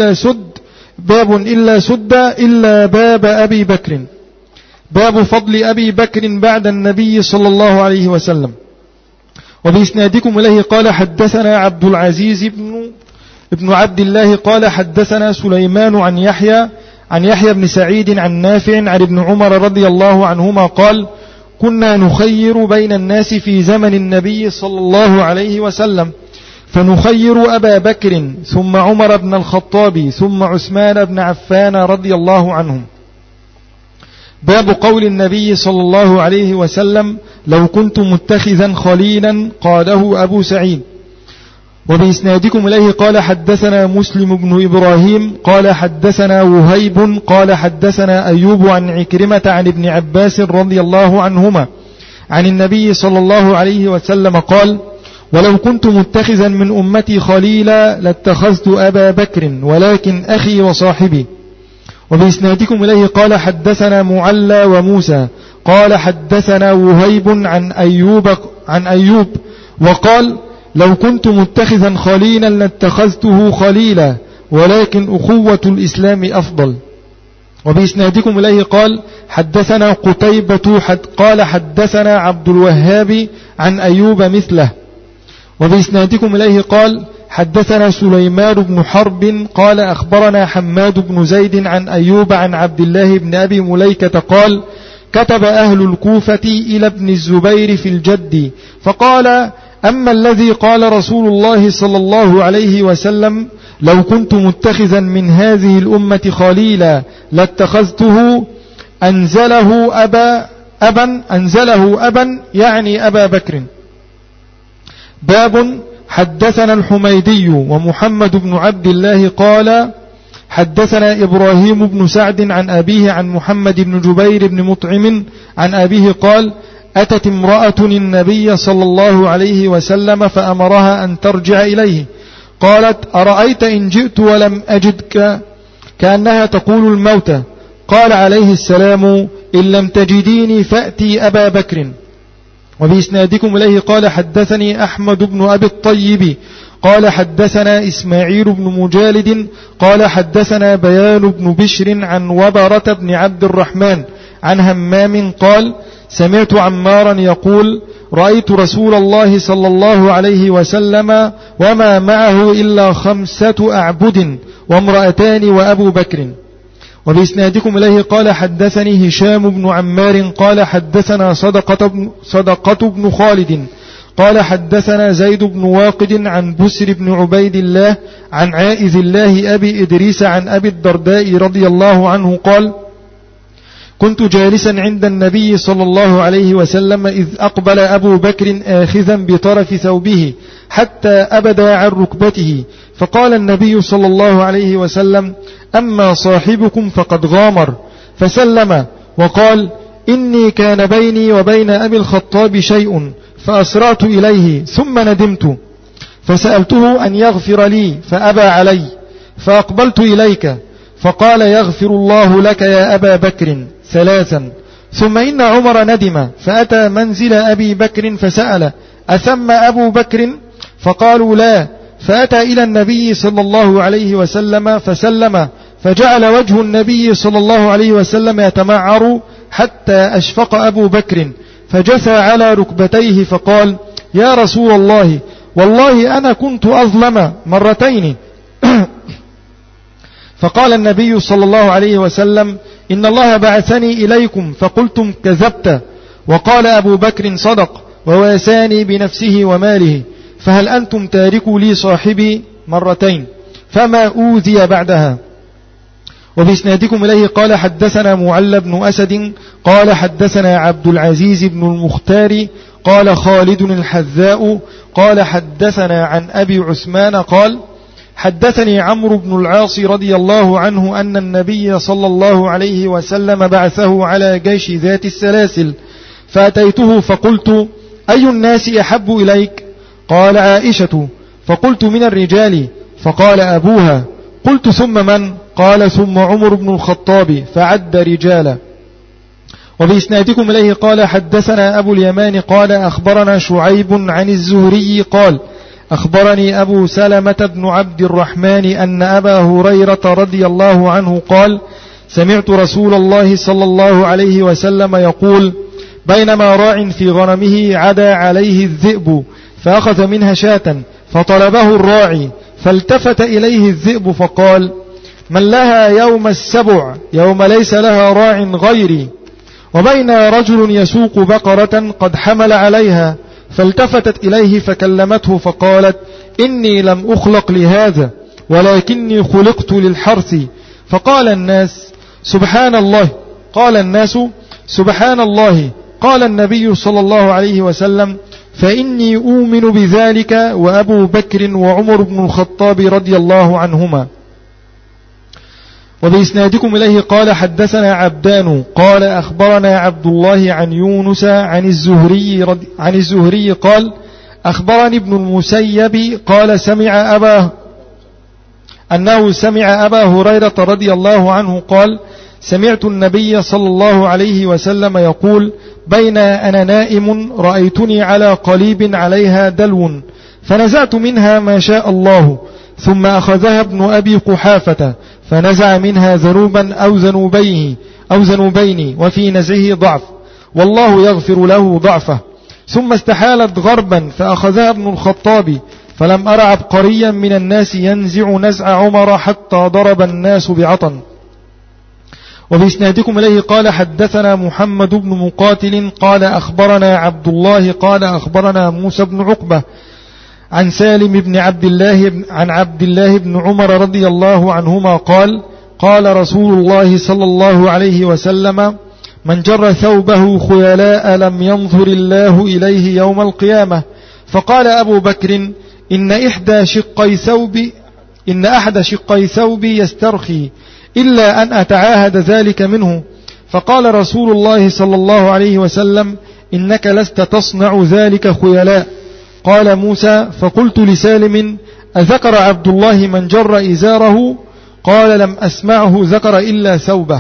إلا سد إلا باب أبي بكر. باب فضل أبي بكر بعد النبي صلى الله عليه وسلم. وبإسنادكم إليه قال حدثنا عبد العزيز ابن عبد الله قال حدثنا سليمان عن يحيى بن سعيد عن نافع عن ابن عمر رضي الله عنهما قال كنا نخير بين الناس في زمن النبي صلى الله عليه وسلم، فنخير أبا بكر ثم عمر بن الخطاب ثم عثمان بن عفان رضي الله عنهم. باب قول النبي صلى الله عليه وسلم لو كنت متخذا خليلا، قاله أبو سعيد. وبإسنادكم إليه قال حدثنا مسلم بن إبراهيم قال حدثنا وهيب قال حدثنا أيوب عن عكرمة عن ابن عباس رضي الله عنهما عن النبي صلى الله عليه وسلم قال ولو كنت متخذا من أمتي خليلا لاتخذت أبا بكر ولكن أخي وصاحبي. وبإسنادكم إليه قال حدثنا معلى وموسى قال حدثنا وهيب عن أيوب وقال لو كنت متخذا خليلا لاتخذته خليلا ولكن أخوة الإسلام أفضل. وبإسنادكم إليه قال حدثنا قتيبة قال حدثنا عبد الوهاب عن أيوب مثله. وبإسنادكم إليه قال حدثنا سليمان بن حرب قال أخبرنا حماد بن زيد عن أيوب عن عبد الله بن أبي مليكة قال كتب أهل الكوفة إلى ابن الزبير في الجد فقال أما الذي قال رسول الله صلى الله عليه وسلم لو كنت متخذا من هذه الأمة خليلا لاتخذته أنزله أبا يعني أبا بكر. باب حدثنا الحميدي ومحمد بن عبد الله قال حدثنا إبراهيم بن سعد عن أبيه عن محمد بن جبير بن مطعم عن أبيه قال أتت امرأة النبي صلى الله عليه وسلم فأمرها أن ترجع إليه، قالت أرأيت إن جئت ولم أجدك، كأنها تقول الموتى. قال عليه السلام إن لم تجديني فأتي أبا بكر. وبإسنادكم إليه قال حدثني أحمد بن أبي الطيب قال حدثنا إسماعيل بن مجالد قال حدثنا بيان بن بشر عن وبرة بن عبد الرحمن عن همام قال سمعت عمارا يقول رأيت رسول الله صلى الله عليه وسلم وما معه إلا 5 أعبد وامرأتان وأبو بكر. وبإسنادكم إليه قال حدثني هشام بن عمار قال حدثنا صدقة بن خالد قال حدثنا زيد بن واقد عن بسر بن عبيد الله عن عائذ الله أبي إدريس عن أبي الدرداء رضي الله عنه قال كنت جالسا عند النبي صلى الله عليه وسلم إذ أقبل أبو بكر آخذا بطرف ثوبه حتى أبدى عن ركبته، فقال النبي صلى الله عليه وسلم: أما صاحبكم فقد غامر، فسلم وقال: إني كان بيني وبين أبي الخطاب شيء فأسرعت إليه ثم ندمت، فسألته أن يغفر لي فأبى علي، فأقبلت إليك فقال: يغفر الله لك يا أبا بكر 3. ثم إن عمر ندم فأتى منزل أبي بكر فسأل: أثم أبو بكر؟ فقالوا: لا. فأتى إلى النبي صلى الله عليه وسلم فسلم، فجعل وجه النبي صلى الله عليه وسلم يتمعر حتى أشفق أبو بكر، فجثى على ركبتيه فقال: يا رسول الله، والله أنا كنت أظلم 2 فقال النبي صلى الله عليه وسلم: إن الله بعثني إليكم فقلتم كذبت. وقال أبو بكر: صدق، وواساني بنفسه وماله، فهل أنتم تاركوا لي صاحبي 2 فما أوذي بعدها. وبإسنادكم إليه قال حدثنا معل بن أسد قال حدثنا عبد العزيز بن المختار قال خالد الحذاء قال حدثنا عن أبي عثمان قال: حدثني عمرو بن العاص رضي الله عنه أن النبي صلى الله عليه وسلم بعثه على جيش ذات السلاسل، فأتيته فقلت: أي الناس أحب إليك؟ قال: عائشة. فقلت: من الرجال؟ فقال: أبوها. قلت: ثم من؟ قال: ثم عمر بن الخطاب، فعد رجالا. وبإسنادكم إليه قال حدثنا أبو اليمان قال أخبرنا شعيب عن الزهري قال: أخبرني أبو سلمة بن عبد الرحمن أن أبا هريرة رضي الله عنه قال: سمعت رسول الله صلى الله عليه وسلم يقول: بينما راع في غنمه عدا عليه الذئب فأخذ منها شاة، فطلبه الراعي، فالتفت إليه الذئب فقال: من لها يوم السبع يوم ليس لها راع غيري. وبين رجل يسوق بقرة قد حمل عليها، فالتفتت إليه فكلمته فقالت: إني لم أخلق لهذا ولكني خلقت للحرث. فقال الناس: سبحان الله. قال الناس: سبحان الله. قال النبي صلى الله عليه وسلم: فإني أؤمن بذلك وأبو بكر وعمر بن الخطاب رضي الله عنهما. وبإسنادكم إليه قال حدثنا عبدان قال أخبرنا عبد الله عن يونس عن الزهري قال: أخبرني ابن المسيب قال سمع أبا هريرة رضي الله عنه قال: سمعت النبي صلى الله عليه وسلم يقول: بين أنا نائم رأيتني على قليب عليها دلو، فنزعت منها ما شاء الله، ثم أخذها ابن أبي قحافة فنزع منها ذنوبا أو ذنوبين وفي نزعه ضعف، والله يغفر له ضعفه. ثم استحالت غربا فأخذها ابن الخطاب، فلم أرى عبقريا من الناس ينزع نزع عمر حتى ضرب الناس بعطن. وبإسنادكم إليه قال حدثنا محمد بن مقاتل قال أخبرنا عبد الله قال أخبرنا موسى بن عقبة عن سالم بن عبد الله بن عمر رضي الله عنهما قال: قال رسول الله صلى الله عليه وسلم: من جر ثوبه خيلاء لم ينظر الله إليه يوم القيامة. فقال أبو بكر: إن أحد شقي ثوبي يسترخي إلا أن أتعاهد ذلك منه. فقال رسول الله صلى الله عليه وسلم: إنك لست تصنع ذلك خيلاء. قال موسى: فقلت لسالم: أذكر عبد الله من جر إزاره؟ قال: لم أسمعه ذكر إلا ثوبه.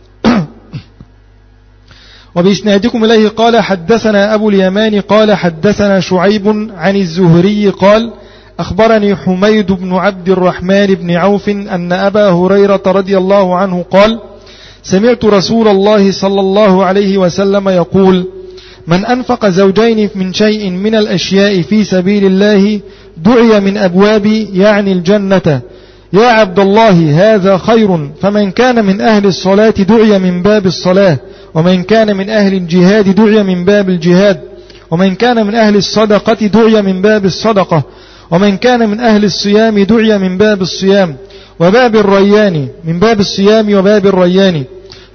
وبإسنادكم إليه قال حدثنا أبو اليمان قال حدثنا شعيب عن الزهري قال: أخبرني حميد بن عبد الرحمن بن عوف أن أبا هريرة رضي الله عنه قال: سمعت رسول الله صلى الله عليه وسلم يقول: من أنفق زوجين من شيء من الأشياء في سبيل الله دعي من أبواب يعني الجنة. يا عبد الله هذا خير. فمن كان من أهل الصلاة دعي من باب الصلاة، ومن كان من أهل الجهاد دعي من باب الجهاد، ومن كان من أهل الصدقة دعي من باب الصدقة، ومن كان من أهل الصيام دعي من باب الصيام وباب الريان، من باب الصيام وباب الريان.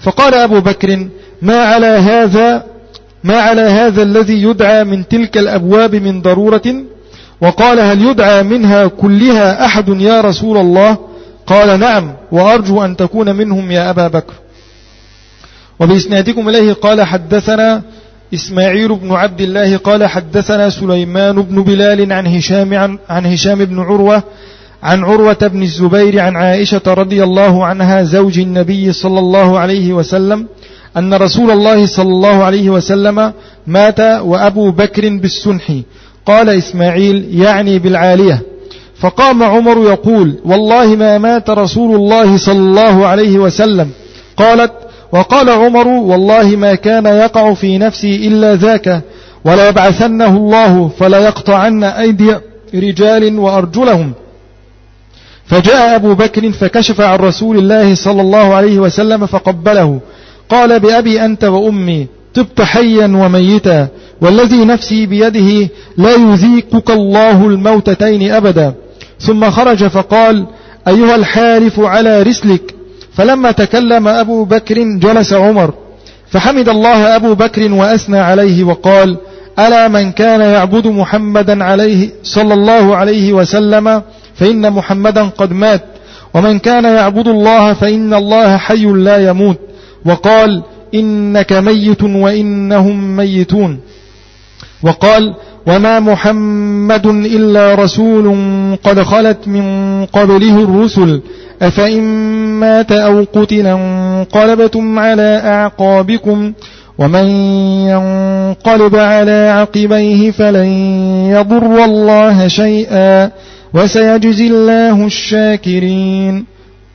فقال أبو بكر ما على هذا الذي يدعى من تلك الأبواب من ضرورة؟ وقال هل يدعى منها كلها أحد يا رسول الله؟ قال نعم، وأرجو أن تكون منهم يا أبا بكر. وبإسنادكم إليه قال حدثنا إسماعيل بن عبد الله قال حدثنا سليمان بن بلال عن هشام بن عروة عن عروة بن الزبير عن عائشة رضي الله عنها زوج النبي صلى الله عليه وسلم أن رسول الله صلى الله عليه وسلم مات وأبو بكر بالسنح. قال إسماعيل يعني بالعالية. فقام عمر يقول والله ما مات رسول الله صلى الله عليه وسلم. قالت وقال عمر والله ما كان يقع في نفسي إلا ذاك، ولا يبعثنه الله فلا يقطعن أيدي رجال وأرجلهم. فجاء أبو بكر فكشف عن رسول الله صلى الله عليه وسلم فقبله. قال بأبي أنت وأمي طبت حيا وميتا، والذي نفسي بيده لا يذيقك الله الموتتين أبدا. ثم خرج فقال أيها الحارف على رسلك. فلما تكلم أبو بكر جلس عمر، فحمد الله أبو بكر وأثنى عليه وقال ألا من كان يعبد محمدا عليه صلى الله عليه وسلم فإن محمدا قد مات، ومن كان يعبد الله فإن الله حي لا يموت. وقال إنك ميت وإنهم ميتون. وقال وما محمد إلا رسول قد خلت من قبله الرسل أفإن مات أو قتل انقلبتم على أعقابكم ومن ينقلب على عقبيه فلن يضر الله شيئا وسيجزي الله الشاكرين.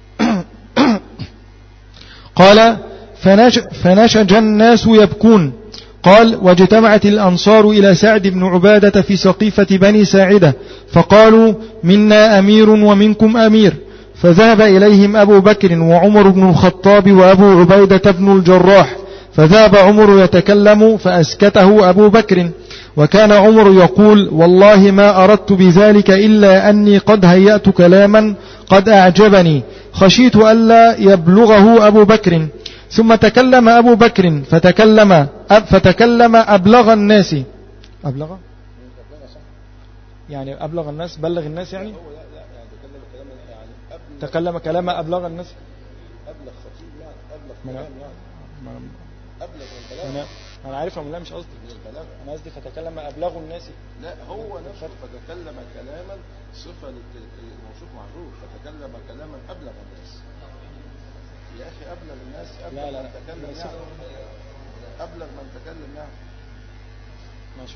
قال فنشج الناس يبكون. قال واجتمعت الأنصار إلى سعد بن عبادة في سقيفة بني ساعدة فقالوا منا أمير ومنكم أمير. فذهب إليهم أبو بكر وعمر بن الخطاب وأبو عبيدة بن الجراح، فذهب عمر يتكلم فأسكته أبو بكر. وكان عمر يقول والله ما أردت بذلك إلا أني قد هيأت كلاما قد أعجبني خشيت ألا يبلغه أبو بكر. ثم تكلم أبو بكر فتكلم أبلغ الناس. أبلغ يعني أبلغ الناس، بلغ الناس يعني تكلم كلام أبلغ الناس، أبلغ خطيب يعني أبلغ الكلام. أنا عارفها من لا مش قصدي أنا قصدي فتكلم أبلغ الناس. لا هو نفسه فتكلم كلاما صفة للموصوف معروف، فتكلم كلاما أبلغ الناس. يا أخي أبلغ الناس أبلغ من تكلم يعني أبلغ من تكلم يعني ماشي.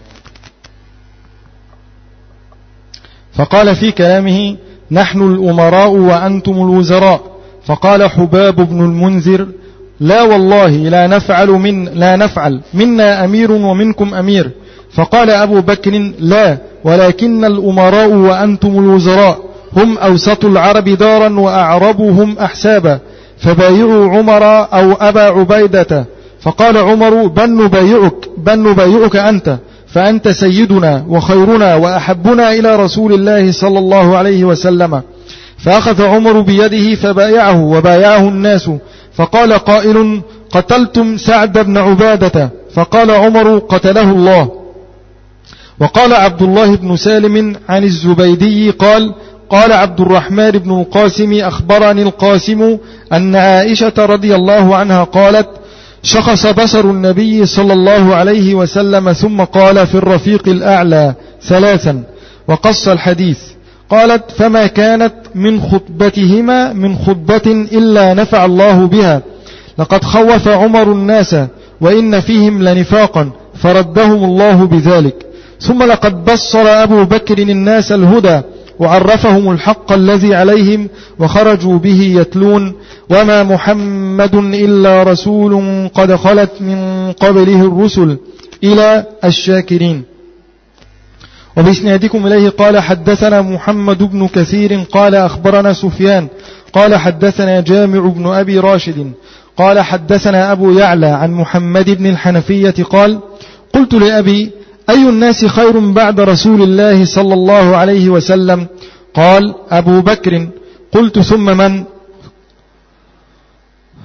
فقال في كلامه نحن الأمراء وأنتم الوزراء. فقال حباب بن المنذر لا والله لا نفعل منا أمير ومنكم أمير. فقال أبو بكر لا ولكن الأمراء وأنتم الوزراء هم أوسط العرب دارا وأعربهم أحسابا، فبايعوا عمر أو أبا عبيدة. فقال عمر بل نبايعك أنت، فأنت سيدنا وخيرنا وأحبنا إلى رسول الله صلى الله عليه وسلم. فأخذ عمر بيده فبايعه وبايعه الناس. فقال قائل قتلتم سعد بن عبادة. فقال عمر قتله الله. وقال عبد الله بن سالم عن الزبيدي قال عبد الرحمن بن القاسم أخبرني القاسم أن عائشة رضي الله عنها قالت شخص بصر النبي صلى الله عليه وسلم ثم قال في الرفيق الأعلى ثلاثا وقص الحديث. قالت فما كانت من خطبتهما من خطبة إلا نفع الله بها. لقد خوف عمر الناس وإن فيهم لنفاقا فردهم الله بذلك. ثم لقد بصر أبو بكر الناس الهدى وعرفهم الحق الذي عليهم وخرجوا به يتلون وما محمد إلا رسول قد خلت من قبله الرسل إلى الشاكرين. وبإسنادكم إليه قال حدثنا محمد بن كثير قال أخبرنا سفيان قال حدثنا جامع بن أبي راشد قال حدثنا أبو يعلى عن محمد بن الحنفية قال قلت لأبي أي الناس خير بعد رسول الله صلى الله عليه وسلم؟ قال أبو بكر. قلت ثم من؟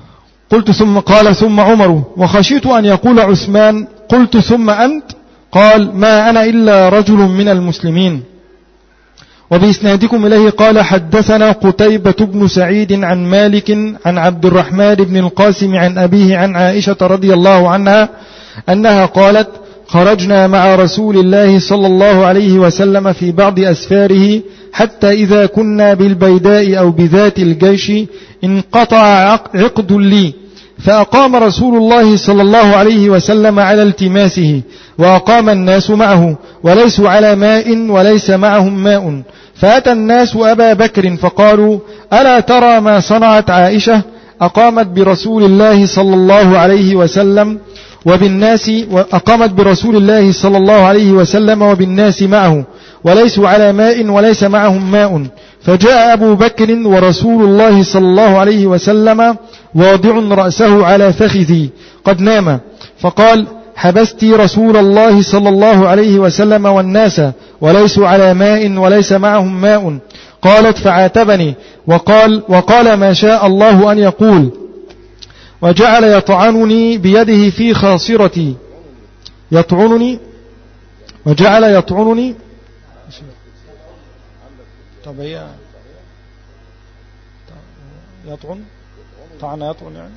قلت ثم قال ثم عمر، وخشيت أن يقول عثمان، قلت ثم أنت؟ قال ما أنا إلا رجل من المسلمين. وبإسنادكم إليه قال حدثنا قتيبة بن سعيد عن مالك عن عبد الرحمن بن القاسم عن أبيه عن عائشة رضي الله عنها أنها قالت خرجنا مع رسول الله صلى الله عليه وسلم في بعض أسفاره حتى إذا كنا بالبيداء أو بذات الجيش انقطع عقد لي، فأقام رسول الله صلى الله عليه وسلم على التماسه، وأقام الناس معه وليسوا على ماء وليس معهم ماء، فأتى الناس أبا بكر فقالوا ألا ترى ما صنعت عائشة؟ أقامت برسول الله صلى الله عليه وسلم وبالناس، وأقامت برسول الله صلى الله عليه وسلم وبالناس معه وليسوا على ماء وليس معهم ماء، فجاء أبو بكر ورسول الله صلى الله عليه وسلم واضع رأسه على فخذي قد نام، فقال حبست رسول الله صلى الله عليه وسلم والناس وليسوا على ماء وليس معهم ماء. قالت فعاتبني وقال ما شاء الله أن يقول، وجعل يطعنني بيده في خاصرتي، وجعل يطعنني طب هي طعن يعني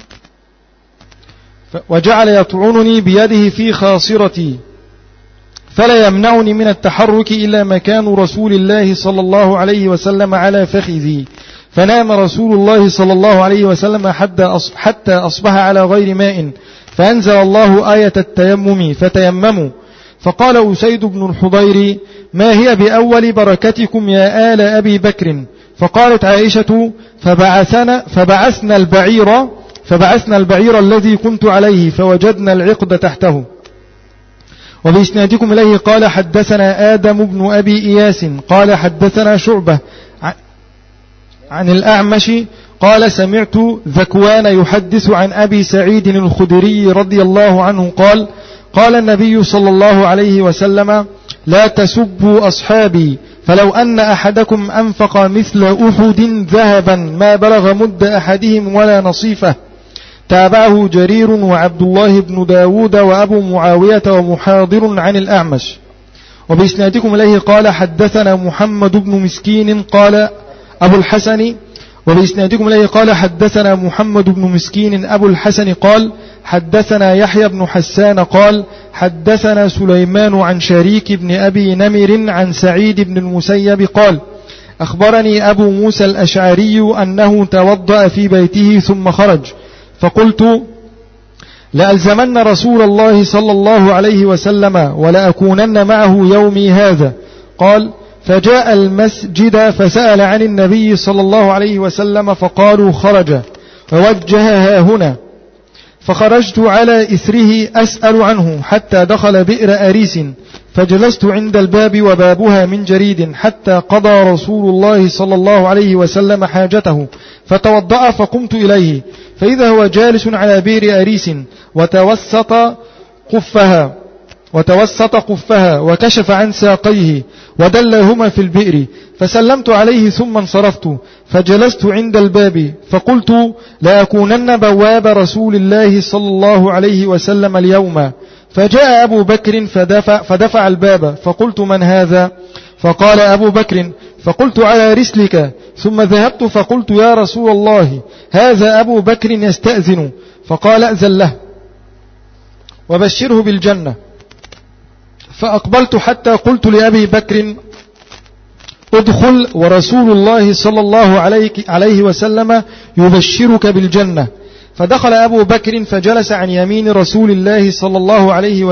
وجعل يطعنني بيده في خاصرتي فلا يمنعني من التحرك إلا مكان رسول الله صلى الله عليه وسلم على فخذي، فنام رسول الله صلى الله عليه وسلم حتى أصبح على غير ماء، فأنزل الله آية التيمم فتيمموا. فقال أسيد بن الحضير ما هي بأول بركتكم يا آل أبي بكر؟ فقالت عائشة فبعثنا البعير الذي كنت عليه فوجدنا العقد تحته. وبإسنادكم إليه قال حدثنا آدم بن أبي إياس قال حدثنا شعبة عن الأعمش قال سمعت ذكوان يحدث عن أبي سعيد الخدري رضي الله عنه قال قال النبي صلى الله عليه وسلم لا تسبوا أصحابي، فلو أن أحدكم أنفق مثل أحد ذهبا ما بلغ مد أحدهم ولا نصيفه. تابعه جرير وعبد الله بن داود وأبو معاوية ومحاضر عن الأعمش. وبإسنادكم إليه قال حدثنا محمد بن مسكين قال أبو الحسن، وبإسنادكم إليه قال حدثنا محمد بن مسكين أبو الحسن قال حدثنا يحيى بن حسان قال حدثنا سليمان عن شريك بن أبي نمر عن سعيد بن المسيب قال أخبرني أبو موسى الأشعري أنه توضأ في بيته ثم خرج، فقلت لألزمن رسول الله صلى الله عليه وسلم ولأكونن معه يومي هذا. قال فجاء المسجد فسأل عن النبي صلى الله عليه وسلم فقالوا خرج ووجهها هنا، فخرجت على إثره أسأل عنه حتى دخل بئر أريس، فجلست عند الباب وبابها من جريد حتى قضى رسول الله صلى الله عليه وسلم حاجته، فتوضأ فقمت إليه فإذا هو جالس على بئر أريس وتوسط قفها وكشف عن ساقيه ودلهما في البئر، فسلمت عليه ثم انصرفت فجلست عند الباب فقلت لأكونن بواب رسول الله صلى الله عليه وسلم اليوم. فجاء أبو بكر فدفع الباب، فقلت من هذا؟ فقال أبو بكر، فقلت على رسلك، ثم ذهبت فقلت يا رسول الله هذا أبو بكر يستأذن، فقال أذن له وبشره بالجنة. فأقبلت حتى قلت لأبي بكر ادخل ورسول الله صلى الله عليه وسلم يبشرك بالجنة. فدخل أبو بكر فجلس عن يمين رسول الله صلى الله عليه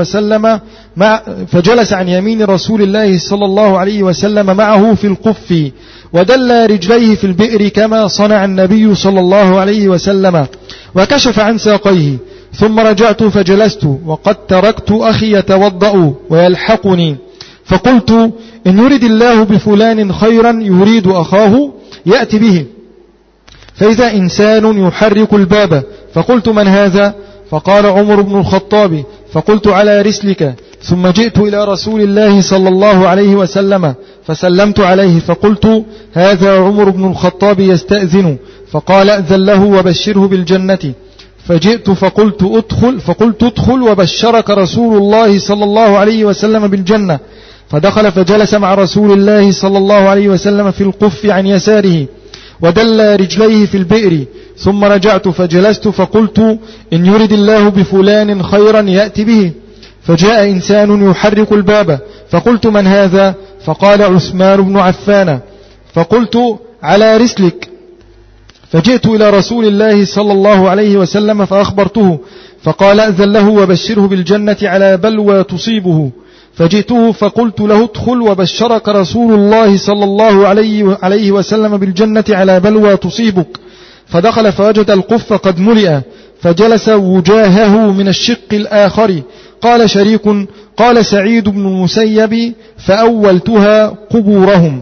وسلم معه في القف، ودل رجليه في البئر كما صنع النبي صلى الله عليه وسلم، وكشف عن ساقيه. ثم رجعت فجلست وقد تركت أخي يتوضأ ويلحقني، فقلت إن يريد الله بفلان خيرا يريد أخاه يأتي به، فإذا إنسان يحرك الباب، فقلت من هذا؟ فقال عمر بن الخطاب، فقلت على رسلك. ثم جئت إلى رسول الله صلى الله عليه وسلم فسلمت عليه فقلت هذا عمر بن الخطاب يستأذن، فقال أذن له وبشره بالجنة. فجئت فقلت ادخل وبشرك رسول الله صلى الله عليه وسلم بالجنة. فدخل فجلس مع رسول الله صلى الله عليه وسلم في القف عن يساره ودل رجليه في البئر. ثم رجعت فجلست فقلت إن يرد الله بفلان خيرا يأتي به. فجاء إنسان يحرك الباب فقلت من هذا؟ فقال عثمان بن عفان. فقلت على رسلك. فجئت إلى رسول الله صلى الله عليه وسلم فأخبرته فقال أذن له وبشره بالجنة على بلوى تصيبه. فجئته فقلت له ادخل وبشرك رسول الله صلى الله عليه وسلم بالجنة على بلوى تصيبك. فدخل فوجد القف قد ملئ فجلس وجاهه من الشق الآخر. قال شريك قال سعيد بن المسيب فأولتها قبورهم.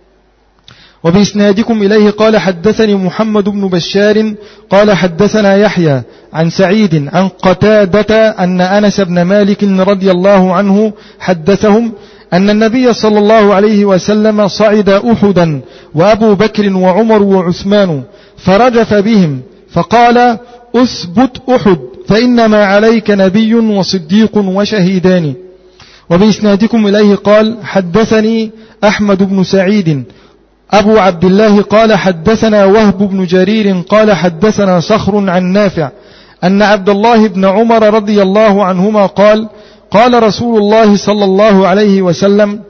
وبإسنادكم إليه قال حدثني محمد بن بشار قال حدثنا يحيى عن سعيد عن قتادة أن أنس بن مالك رضي الله عنه حدثهم أن النبي صلى الله عليه وسلم صعد أحدا وأبو بكر وعمر وعثمان فرجف بهم فقال أثبت أحد فإنما عليك نبي وصديق وشهيدان. وبإسنادكم إليه قال حدثني أحمد بن سعيد أبو عبد الله قال حدثنا وهب بن جرير قال حدثنا صخر عن نافع أن عبد الله بن عمر رضي الله عنهما قال قال رسول الله صلى الله عليه وسلم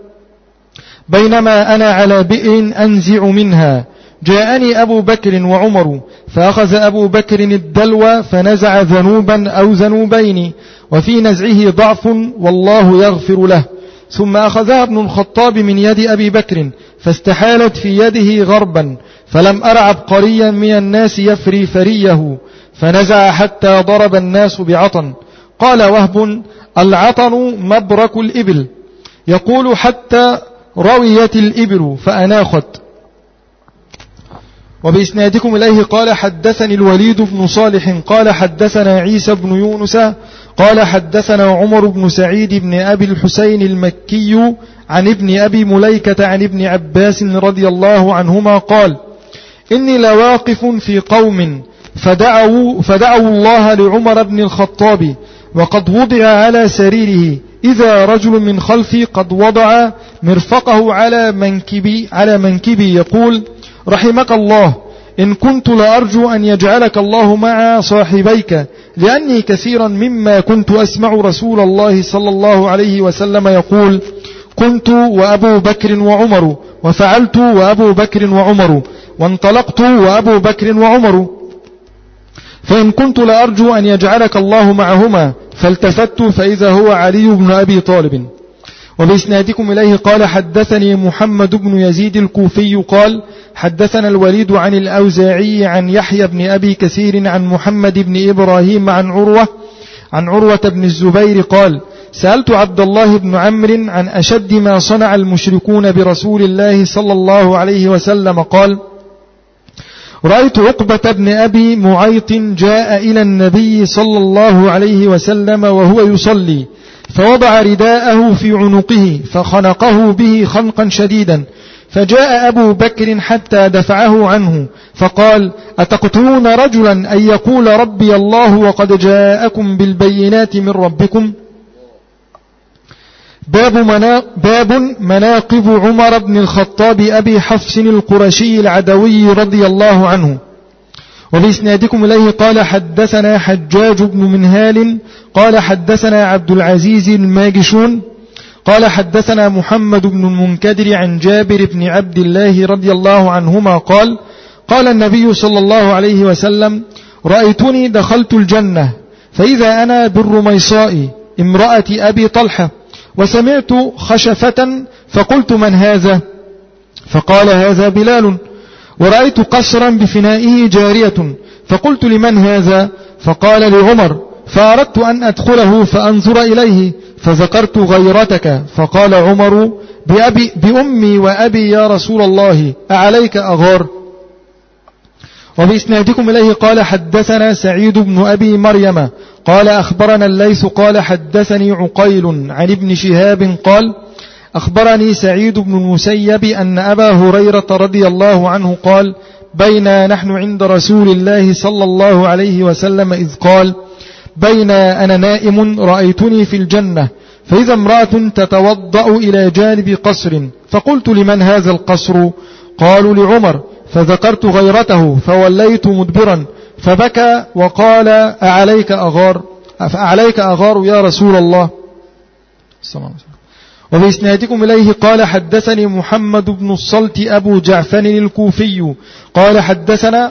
بينما أنا على بئر أنزع منها جاءني أبو بكر وعمر فأخذ أبو بكر الدلو فنزع ذنوبا أو ذنوبين وفي نزعه ضعف والله يغفر له. ثم أخذها ابن الخطاب من يد أبي بكر فاستحالت في يده غربا فلم أر عبقريا من الناس يفري فريه فنزع حتى ضرب الناس بعطن. قال وهب العطن مبرك الإبل يقول حتى رويت الإبل فأناخت. وبإسنادكم إليه قال حدثني الوليد بن صالح قال حدثنا عيسى بن يونس قال حدثنا عمر بن سعيد بن أبي الحسين المكي عن ابن أبي مليكة عن ابن عباس رضي الله عنهما قال إني لواقف في قوم فدعوا الله لعمر بن الخطاب وقد وضع على سريره إذا رجل من خلفي قد وضع مرفقه على منكبي يقول رحمك الله إن كنت لأرجو أن يجعلك الله مع صاحبيك لأني كثيرا مما كنت أسمع رسول الله صلى الله عليه وسلم يقول كنت وأبو بكر وعمر وفعلت وأبو بكر وعمر وانطلقت وأبو بكر وعمر فإن كنت لأرجو أن يجعلك الله معهما فالتفت فإذا هو علي بن أبي طالب. وبإسنادكم إليه قال حدثني محمد بن يزيد الكوفي قال حدثنا الوليد عن الأوزاعي عن يحيى بن أبي كثير عن محمد بن إبراهيم عن عروة بن الزبير قال سألت عبد الله بن عمرو عن أشد ما صنع المشركون برسول الله صلى الله عليه وسلم قال رأيت عقبة بن أبي معيط جاء إلى النبي صلى الله عليه وسلم وهو يصلي فوضع رداءه في عنقه فخنقه به خنقا شديدا فجاء أبو بكر حتى دفعه عنه فقال أتقتلون رجلا أن يقول ربي الله وقد جاءكم بالبينات من ربكم. باب مناقب عمر بن الخطاب أبي حفص القرشي العدوي رضي الله عنه. وبإسنادكم إليه قال حدثنا حجاج بن منهال قال حدثنا عبد العزيز الماجشون قال حدثنا محمد بن المنكدر عن جابر بن عبد الله رضي الله عنهما قال قال النبي صلى الله عليه وسلم رأيتني دخلت الجنة فإذا أنا بالرميصاء امرأة أبي طلحة وسمعت خشفة فقلت من هذا؟ فقال هذا بلال. ورأيت قصرا بفنائه جارية فقلت لمن هذا؟ فقال لعمر. فأردت أن أدخله فأنظر إليه فذكرت غيرتك فقال عمر بأمي وأبي يا رسول الله أعليك أغار. وبإسنادكم إليه قال حدثنا سعيد بن أبي مريم قال أخبرنا الليث قال حدثني عقيل عن ابن شهاب قال أخبرني سعيد بن المسيب أن أبا هريرة رضي الله عنه قال بينا نحن عند رسول الله صلى الله عليه وسلم إذ قال بينا أنا نائم رأيتني في الجنة فإذا امرأة تتوضأ إلى جانب قصر فقلت لمن هذا القصر؟ قالوا لعمر، فذكرت غيرته فوليت مدبرا فبكى وقال أعليك أغار يا رسول الله. وبإسنادكم إليه قال حدثني محمد بن الصلت أبو جعفر الكوفي قال حدثنا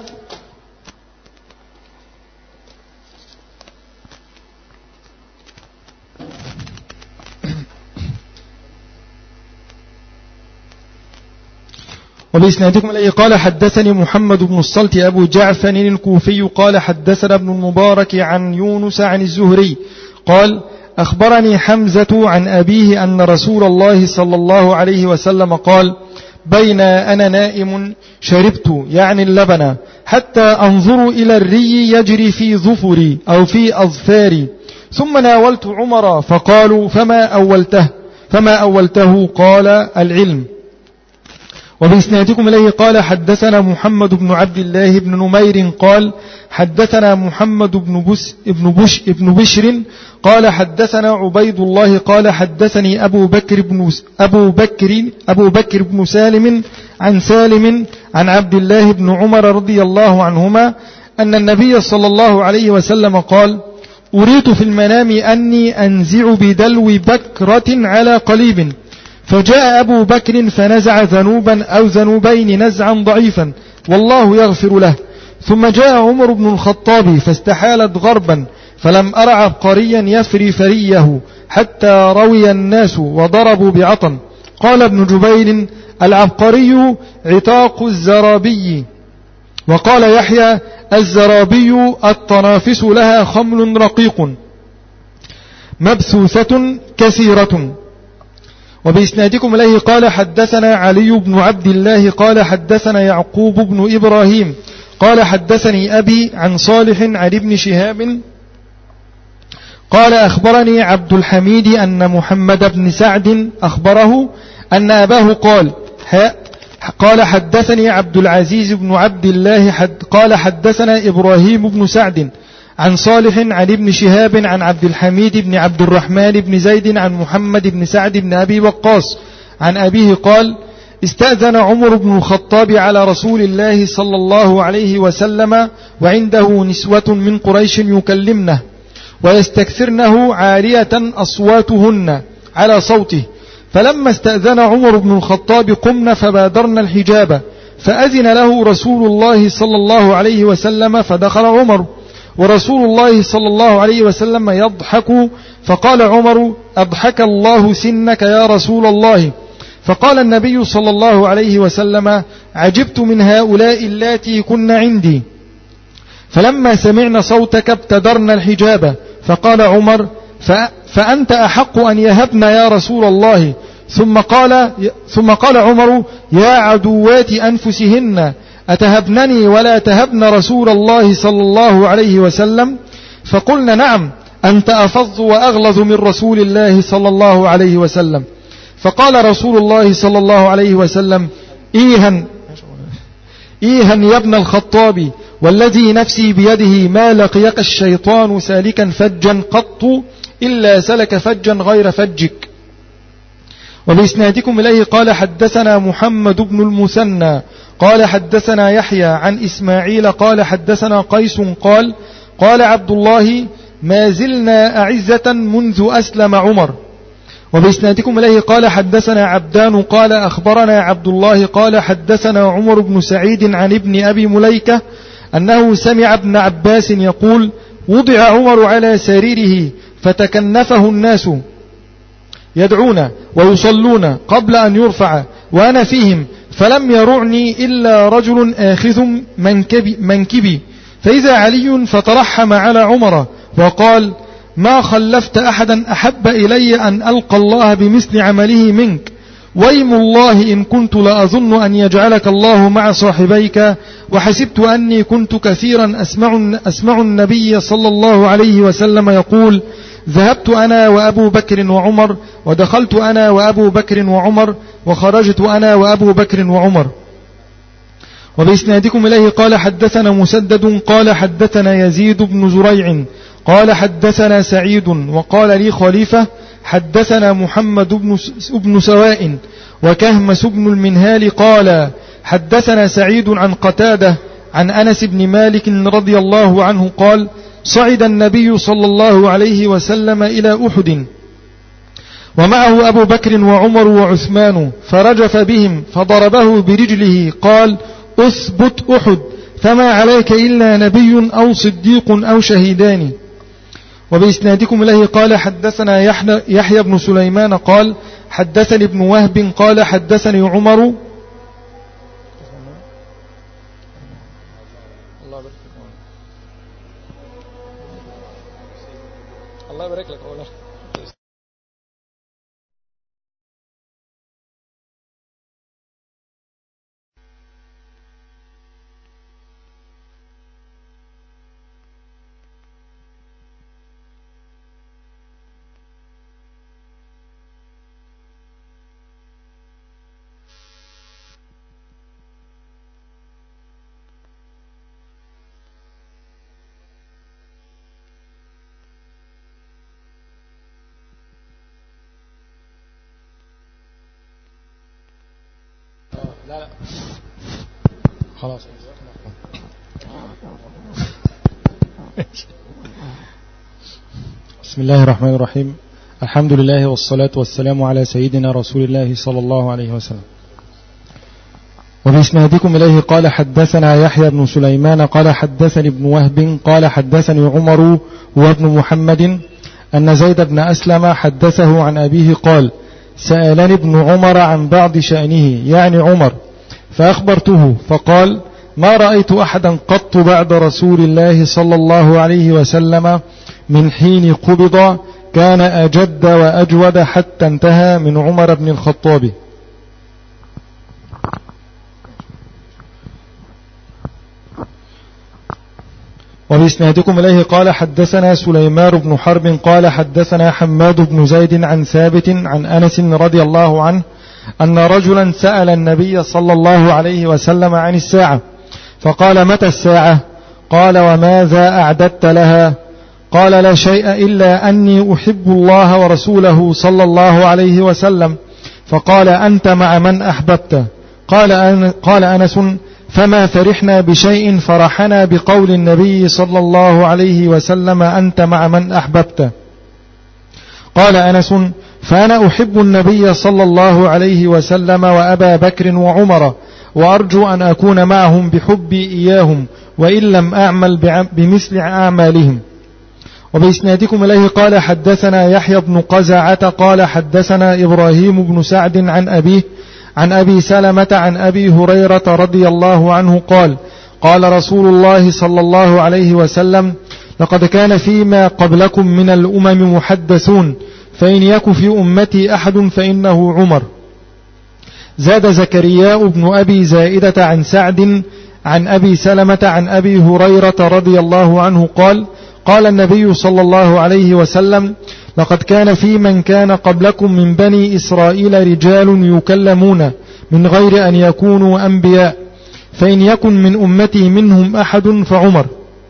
وبإسنادكم إليه قال حدثني محمد بن الصلت أبو جعفر الكوفي قال حدثنا ابن المبارك عن يونس عن الزهري قال أخبرني حمزة عن أبيه أن رسول الله صلى الله عليه وسلم قال بين أنا نائم شربت يعني اللبن حتى أنظر إلى الري يجري في ظفري أو في أظفاري ثم ناولت عمر فقالوا فما أولته قال العلم. وبإسنادكم إليه قال حدثنا محمد بن عبد الله بن نمير قال حدثنا محمد بن بشر قال حدثنا عبيد الله قال حدثني أبو بكر بن سالم عن سالم عن عبد الله بن عمر رضي الله عنهما أن النبي صلى الله عليه وسلم قال أريت في المنام أني أنزع بدلو بكرة على قليب فجاء أبو بكر فنزع ذنوبا أو ذنوبين نزعا ضعيفا والله يغفر له ثم جاء عمر بن الخطاب فاستحالت غربا فلم أرى عبقريا يفري فريه حتى روي الناس وضربوا بعطن. قال ابن جبير العبقري عتاق الزرابي. وقال يحيى الزرابي التنافس لها خمل رقيق مبثوثة كثيرة. وبإسنادكم إليه قال حدثنا علي بن عبد الله قال حدثنا يعقوب بن إبراهيم قال حدثني أبي عن صالح عن ابن شهاب قال أخبرني عبد الحميد أن محمد بن سعد أخبره أن أباه قال حدثني عبد العزيز بن عبد الله قال حدثنا إبراهيم بن سعد عن صالح عن ابن شهاب عن عبد الحميد بن عبد الرحمن بن زيد عن محمد بن سعد بن أبي وقاص عن أبيه قال استأذن عمر بن الخطاب على رسول الله صلى الله عليه وسلم وعنده نسوة من قريش يكلمنه ويستكثرنه عالية أصواتهن على صوته فلما استأذن عمر بن الخطاب قمنا فبادرنا الحجاب فأذن له رسول الله صلى الله عليه وسلم فدخل عمر ورسول الله صلى الله عليه وسلم يضحك فقال عمر أضحك الله سنك يا رسول الله. فقال النبي صلى الله عليه وسلم عجبت من هؤلاء اللاتي كن عندي. فلما سمعنا صوتك ابتدرنا الحجاب فقال عمر فأنت أحق أن يهبنا يا رسول الله. ثم قال عمر يا عدوات أنفسهن أتهبنني ولا تهبن رسول الله صلى الله عليه وسلم؟ فقلنا نعم أنت أفظ وأغلظ من رسول الله صلى الله عليه وسلم. فقال رسول الله صلى الله عليه وسلم إيها يا ابن الخطاب والذي نفسي بيده ما لقيك الشيطان سالكا فجا قط إلا سلك فجا غير فجك. وبإسنادكم إليه قال حدثنا محمد بن المثنى قال حدثنا يحيى عن إسماعيل قال حدثنا قيس قال عبد الله ما زلنا أعزة منذ أسلم عمر. وبإسنادكم إليه قال حدثنا عبدان قال أخبرنا عبد الله قال حدثنا عمر بن سعيد عن ابن أبي مليكة أنه سمع ابن عباس يقول وضع عمر على سريره فتكنفه الناس يدعون ويصلون قبل أن يرفع وأنا فيهم فلم يرعني إلا رجل آخذ منكبي فإذا علي فترحم على عمر وقال ما خلفت أحدا أحب إلي أن ألقى الله بمثل عمله منك ويم الله إن كنت لأظن أن يجعلك الله مع صاحبيك وحسبت أني كنت كثيرا أسمع النبي صلى الله عليه وسلم يقول ذهبت أنا وأبو بكر وعمر ودخلت أنا وأبو بكر وعمر وخرجت أنا وأبو بكر وعمر. وبإسنادكم إليه قال حدثنا مسدد قال حدثنا يزيد بن زريع قال حدثنا سعيد وقال لي خليفة حدثنا محمد بن سواء وكهمس بن المنهال قال حدثنا سعيد عن قتادة عن أنس بن مالك رضي الله عنه قال صعد النبي صلى الله عليه وسلم إلى أحد ومعه أبو بكر وعمر وعثمان فرجف بهم فضربه برجله قال أثبت أحد فما عليك إلا نبي أو صديق أو شهيدان. وبإسنادكم إليه قال حدثنا يحيى بن سليمان قال حدثني ابن وهب قال حدثني عمر الله يبارك لك أولا. لا خلاص. بسم الله الرحمن الرحيم. الحمد لله والصلاة والسلام على سيدنا رسول الله صلى الله عليه وسلم. وبإسنادكم إليه قال حدثنا يحيى بن سليمان قال حدثني ابن وهب قال حدثني عمر وابن محمد أن زيد بن أسلم حدثه عن أبيه قال سألني ابن عمر عن بعض شأنه يعني عمر فأخبرته فقال ما رأيت أحدا قط بعد رسول الله صلى الله عليه وسلم من حين قبض كان أجد وأجود حتى انتهى من عمر بن الخطاب. وبإسنادكم إليه قال حدثنا سليمان بن حرب قال حدثنا حماد بن زيد عن ثابت عن أنس رضي الله عنه أن رجلا سأل النبي صلى الله عليه وسلم عن الساعة فقال متى الساعة؟ قال وماذا أعددت لها؟ قال لا شيء إلا أني أحب الله ورسوله صلى الله عليه وسلم. فقال أنت مع من أحببت؟ قال أنس فما فرحنا بشيء فرحنا بقول النبي صلى الله عليه وسلم أنت مع من أحببت. قال أنس فأنا أحب النبي صلى الله عليه وسلم وأبا بكر وعمر وأرجو أن أكون معهم بحبي إياهم وإن لم أعمل بمثل أعمالهم. وبإسنادكم إليه قال حدثنا يحيى بن قزعة قال حدثنا إبراهيم بن سعد عن أبيه عن أبي سلمة عن أبي هريرة رضي الله عنه قال قال رسول الله صلى الله عليه وسلم لقد كان فيما قبلكم من الأمم محدثون فإن يك في أمتي أحد فإنه عمر. زاد زكرياء بن أبي زائدة عن سعد عن أبي سلمة عن أبي هريرة رضي الله عنه قال قال النبي صلى الله عليه وسلم لقد كان في من كان قبلكم من بني إسرائيل رجال يكلمون من غير أن يكونوا أنبياء فإن يكن من أمتي منهم أحد فعمر.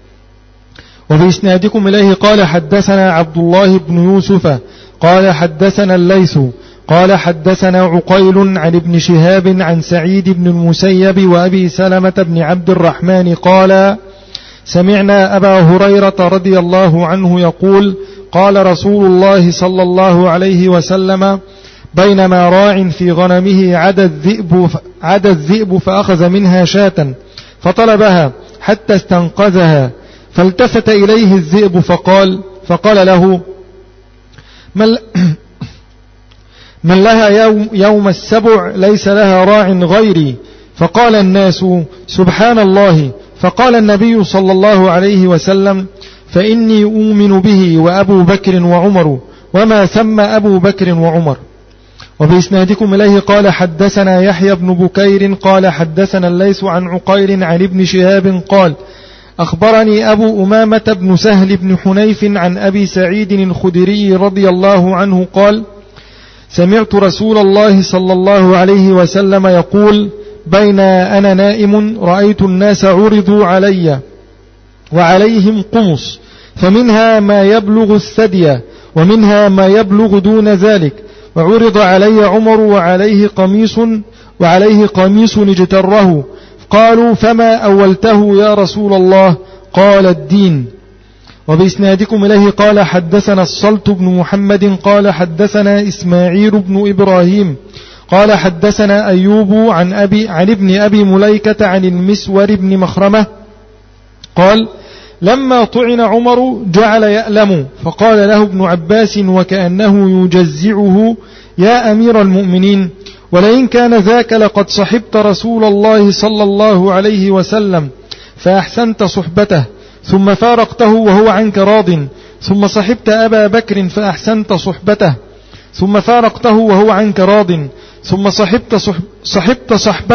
وبإسنادكم إليه قال حدثنا عبد الله بن يوسف قال حدثنا الليث قال حدثنا عقيل عن ابن شهاب عن سعيد بن المسيب وأبي سلمة بن عبد الرحمن قال سمعنا أبا هريرة رضي الله عنه يقول قال رسول الله صلى الله عليه وسلم بينما راع في غنمه عدا الذئب فأخذ منها شاة فطلبها حتى استنقذها فالتفت إليه الذئب فقال له من لها يوم السبع ليس لها راع غيري. فقال الناس سبحان الله. فقال النبي صلى الله عليه وسلم فإني أؤمن به وأبو بكر وعمر وما ثم أبو بكر وعمر. وبإسنادكم إليه قال حدثنا يحيى بن بكير قال حدثنا الليث عن عقيل عن ابن شهاب قال أخبرني أبو أمامة بن سهل بن حنيف عن أبي سعيد الخدري رضي الله عنه قال سمعت رسول الله صلى الله عليه وسلم يقول بين أنا نائم رأيت الناس عرضوا علي وعليهم قمص، فمنها ما يبلغ الثدي ومنها ما يبلغ دون ذلك، وعرض علي عمر وعليه قميص اجتره، قالوا فما أولته يا رسول الله؟ قال الدين. وبإسنادكم إليه قال حدثنا الصلت بن محمد قال حدثنا إسماعيل بن إبراهيم قال حدثنا أيوب عن ابن أبي مليكة عن المسور بن مخرمة قال لما طعن عمر جعل يألم، فقال له ابن عباس وكأنه يجزعه يا أمير المؤمنين، ولئن كان ذاك لقد صحبت رسول الله صلى الله عليه وسلم فأحسنت صحبته، ثم فارقته وهو عنك راض، ثم صحبت أبا بكر فأحسنت صحبته، ثم فارقته وهو عنك راض، ثم صحبت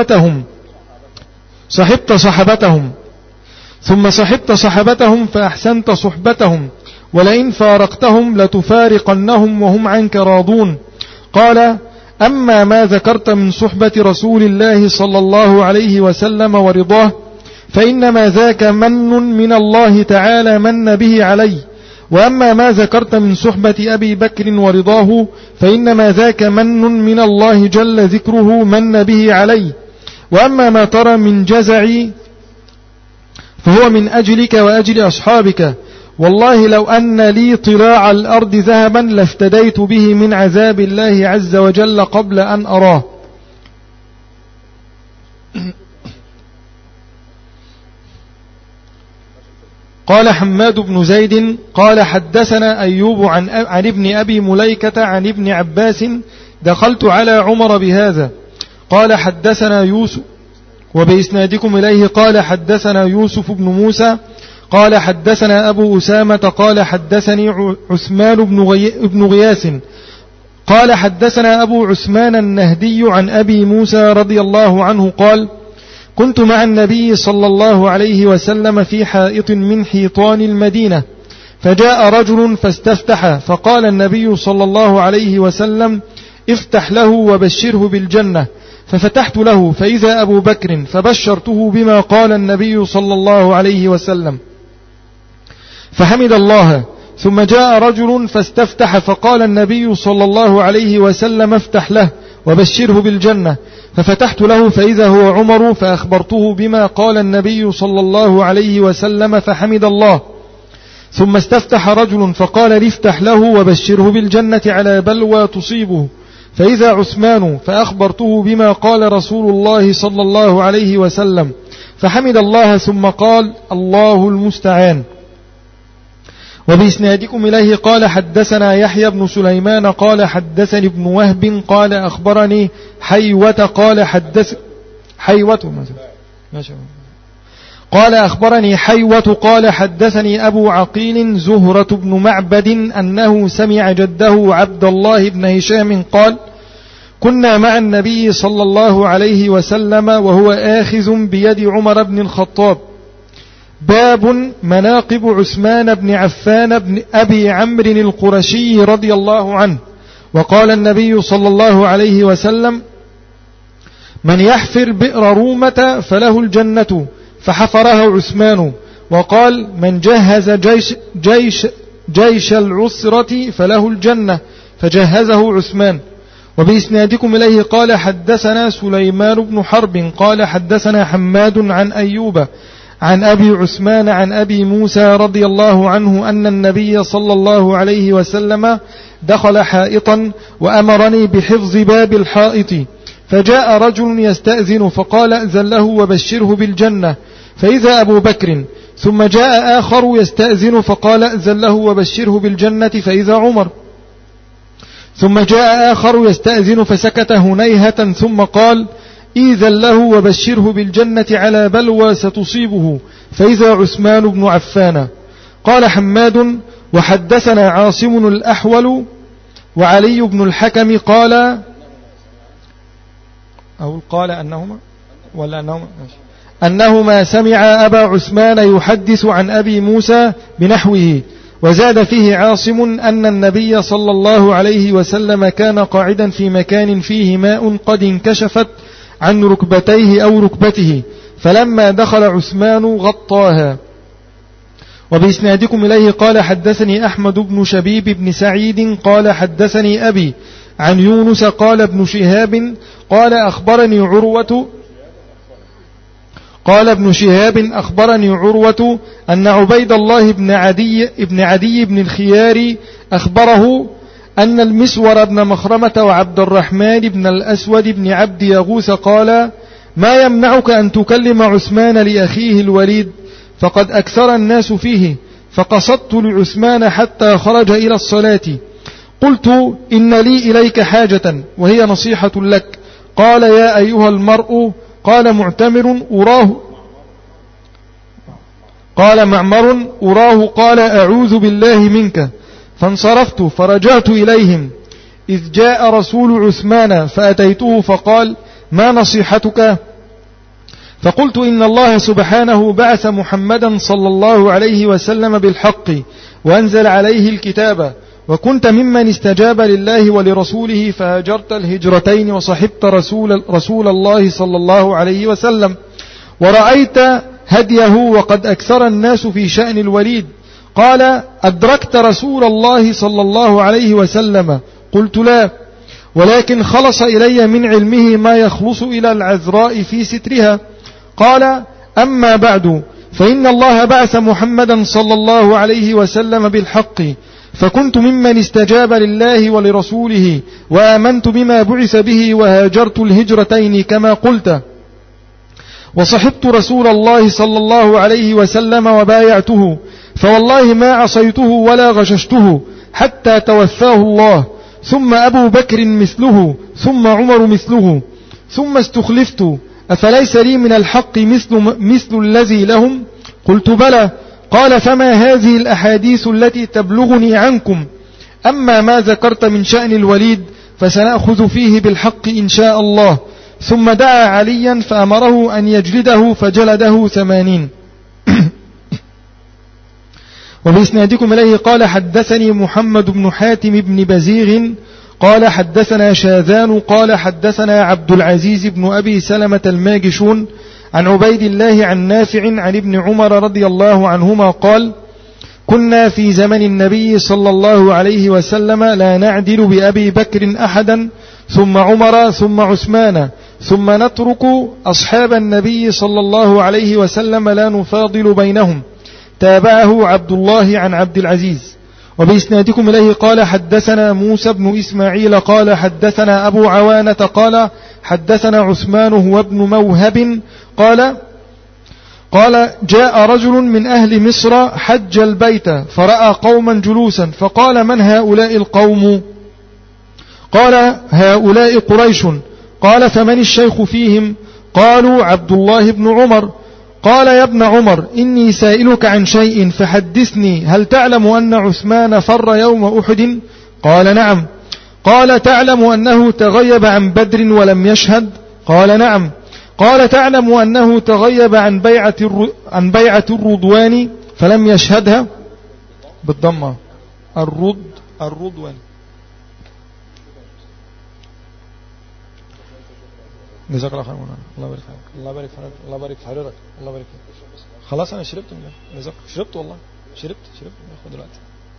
صحبتهم فأحسنت صحبتهم، ولئن فارقتهم لتفارقنهم وهم عنك راضون. قال أما ما ذكرت من صحبة رسول الله صلى الله عليه وسلم ورضاه فإنما ذاك من الله تعالى من به علي، وأما ما ذكرت من صحبة أبي بكر ورضاه فإنما ذاك من الله جل ذكره من به علي، وأما ما ترى من جزعي فهو من أجلك وأجل أصحابك، والله لو أن لي طلاع الأرض ذهبا لافتديت به من عذاب الله عز وجل قبل أن أراه. قال حماد بن زيد قال حدثنا أيوب عن ابن أبي مليكة عن ابن عباس دخلت على عمر بهذا. قال حدثنا يوسف، وبإسنادكم إليه قال حدثنا يوسف بن موسى قال حدثنا أبو أسامة قال حدثني عثمان بن غياس قال حدثنا أبو عثمان النهدي عن أبي موسى رضي الله عنه قال كنت مع النبي صلى الله عليه وسلم في حائط من حيطان المدينة، فجاء رجل فاستفتح، فقال النبي صلى الله عليه وسلم افتح له وبشره بالجنة، ففتحت له فإذا أبو بكر، فبشرته بما قال النبي صلى الله عليه وسلم فحمد الله. ثم جاء رجل فاستفتح، فقال النبي صلى الله عليه وسلم افتح له وبشره بالجنة، ففتحت له فإذا هو عمر، فأخبرته بما قال النبي صلى الله عليه وسلم فحمد الله. ثم استفتح رجل فقال افتح له وبشره بالجنة على بلوى تصيبه، فإذا عثمان، فأخبرته بما قال رسول الله صلى الله عليه وسلم فحمد الله، ثم قال الله المستعان. وبإسنادكم إليه قال حدثنا يحيى بن سليمان قال حدثني ابن وهب قال أخبرني حيوة قال حدثني أبو عقيل زهرة بن معبد أنه سمع جده عبد الله بن هشام قال كنا مع النبي صلى الله عليه وسلم وهو آخذ بيد عمر بن الخطاب. باب مناقب عثمان بن عفان بن أبي عمرو القرشي رضي الله عنه. وقال النبي صلى الله عليه وسلم من يحفر بئر رومة فله الجنة، فحفرها عثمان. وقال من جهز جيش العسرة فله الجنة، فجهزه عثمان. وبإسنادكم إليه قال حدثنا سليمان بن حرب قال حدثنا حماد عن أيوب عن أبي عثمان عن أبي موسى رضي الله عنه أن النبي صلى الله عليه وسلم دخل حائطا وأمرني بحفظ باب الحائط، فجاء رجل يستأذن فقال أذن له وبشره بالجنة، فإذا أبو بكر. ثم جاء آخر يستأذن فقال أذن له وبشره بالجنة، فإذا عمر. ثم جاء آخر يستأذن فسكت هنيهة ثم قال إذن له وبشره بالجنة على بلوى ستصيبه، فإذا عثمان بن عفان. قال حماد وحدثنا عاصم الأحول وعلي بن الحكم قال أنهما سمع أبا عثمان يحدث عن أبي موسى بنحوه. وزاد فيه عاصم أن النبي صلى الله عليه وسلم كان قاعدا في مكان فيه ماء قد انكشفت عن ركبتيه أو ركبته، فلما دخل عثمان غطاها. وبإسنادكم إليه قال حدثني أحمد بن شبيب بن سعيد قال حدثني أبي عن يونس قال ابن شهاب قال ابن شهاب أخبرني عروة أن عبيد الله بن عدي بن الخيار أخبره أن المسور بن مخرمة وعبد الرحمن بن الأسود بن عبد يغوث قال ما يمنعك أن تكلم عثمان لأخيه الوليد فقد أكثر الناس فيه، فقصدت لعثمان حتى خرج إلى الصلاة، قلت إن لي إليك حاجة وهي نصيحة لك. قال يا أيها المرء، قال معمر أراه قال أعوذ بالله منك، فانصرفت فرجعت إليهم إذ جاء رسول عثمان فأتيته فقال ما نصيحتك؟ فقلت إن الله سبحانه بعث محمدا صلى الله عليه وسلم بالحق وأنزل عليه الكتاب، وكنت ممن استجاب لله ولرسوله فهاجرت الهجرتين وصحبت رسول الله صلى الله عليه وسلم، ورأيت هديه وقد أكثر الناس في شأن الوليد. قال أدركت رسول الله صلى الله عليه وسلم؟ قلت لا، ولكن خلص إلي من علمه ما يخلص إلى العذراء في سترها. قال أما بعد، فإن الله بعث محمدا صلى الله عليه وسلم بالحق، فكنت ممن استجاب لله ولرسوله وآمنت بما بعث به وهاجرت الهجرتين كما قلت، وصحبت رسول الله صلى الله عليه وسلم وبايعته، فوالله ما عصيته ولا غششته حتى توفاه الله، ثم أبو بكر مثله، ثم عمر مثله، ثم استخلفت، أفليس لي من الحق مثل الذي لهم؟ قلت بلى. قال فما هذه الأحاديث التي تبلغني عنكم؟ أما ما ذكرت من شأن الوليد فسنأخذ فيه بالحق إن شاء الله. ثم دعا عليا فأمره أن يجلده فجلده 80. وبإسنادكم إليه قال حدثني محمد بن حاتم بن بزيغ قال حدثنا شاذان قال حدثنا عبد العزيز بن أبي سلمة الماجشون عن عبيد الله عن نافع عن ابن عمر رضي الله عنهما قال كنا في زمن النبي صلى الله عليه وسلم لا نعدل بأبي بكر أحدا، ثم عمر ثم عثمان، ثم نترك أصحاب النبي صلى الله عليه وسلم لا نفاضل بينهم. تابعه عبد الله عن عبد العزيز. وبإسنادكم إليه قال حدثنا موسى بن إسماعيل قال حدثنا أبو عوانة قال حدثنا عثمان هو ابن موهب قال جاء رجل من أهل مصر حج البيت فرأى قوما جلوسا، فقال من هؤلاء القوم؟ قال هؤلاء قريش. قال فمن الشيخ فيهم؟ قالوا عبد الله بن عمر. قال يا ابن عمر إني سائلك عن شيء فحدثني، هل تعلم أن عثمان فر يوم أحد؟ قال نعم. قال تعلم أنه تغيب عن بدر ولم يشهد؟ قال نعم. قال تعلم أنه تغيب عن بيعة الرضوان فلم يشهدها؟ بالضمة الرضوان. جزاك الله خير. الله يبارك فيك. الله يبارك فيك. الله يبارك في حضرتك. الله يبارك فيك. خلاص انا شربت جزاك. شربت والله. شربت خد دلوقتي.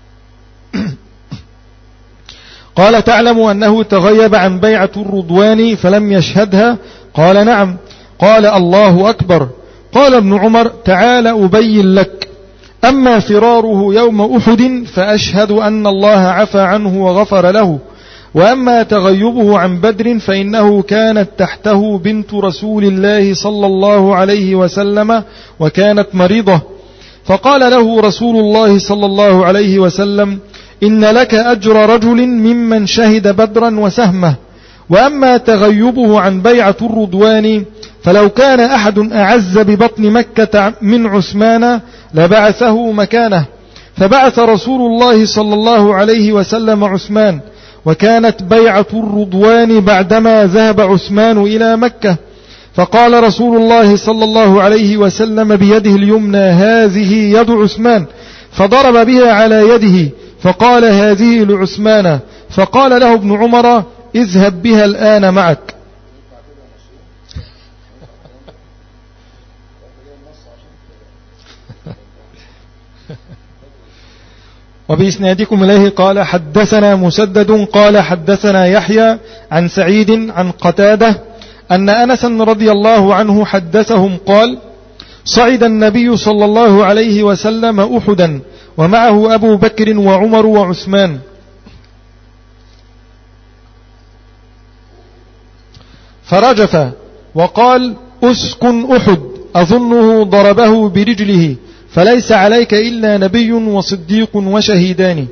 قال تعلم أنه تغيب عن بيعة الرضوان فلم يشهدها؟ قال نعم. قال الله أكبر. قال ابن عمر تعال أبين لك، أما فراره يوم أحد فأشهد أن الله عفى عنه وغفر له، وأما تغيبه عن بدر فإنه كانت تحته بنت رسول الله صلى الله عليه وسلم وكانت مريضة، فقال له رسول الله صلى الله عليه وسلم إن لك أجر رجل ممن شهد بدرا وسهمه، وأما تغيبه عن بيعة الرضوان فلو كان أحد أعز ببطن مكة من عثمان لبعثه مكانه، فبعث رسول الله صلى الله عليه وسلم عثمان، وكانت بيعة الرضوان بعدما ذهب عثمان إلى مكة، فقال رسول الله صلى الله عليه وسلم بيده اليمنى هذه يد عثمان، فضرب بها على يده فقال هذه لعثمان، فقال له ابن عمر اذهب بها الآن معك. وبإسنادكم إليه قال حدثنا مسدد قال حدثنا يحيى عن سعيد عن قتادة أن أنس رضي الله عنه حدثهم قال صعد النبي صلى الله عليه وسلم أحدا ومعه أبو بكر وعمر وعثمان فرجف وقال أسكن أحد أظنه ضربه برجله فليس عليك إلا نبي وصديق وشهيدان.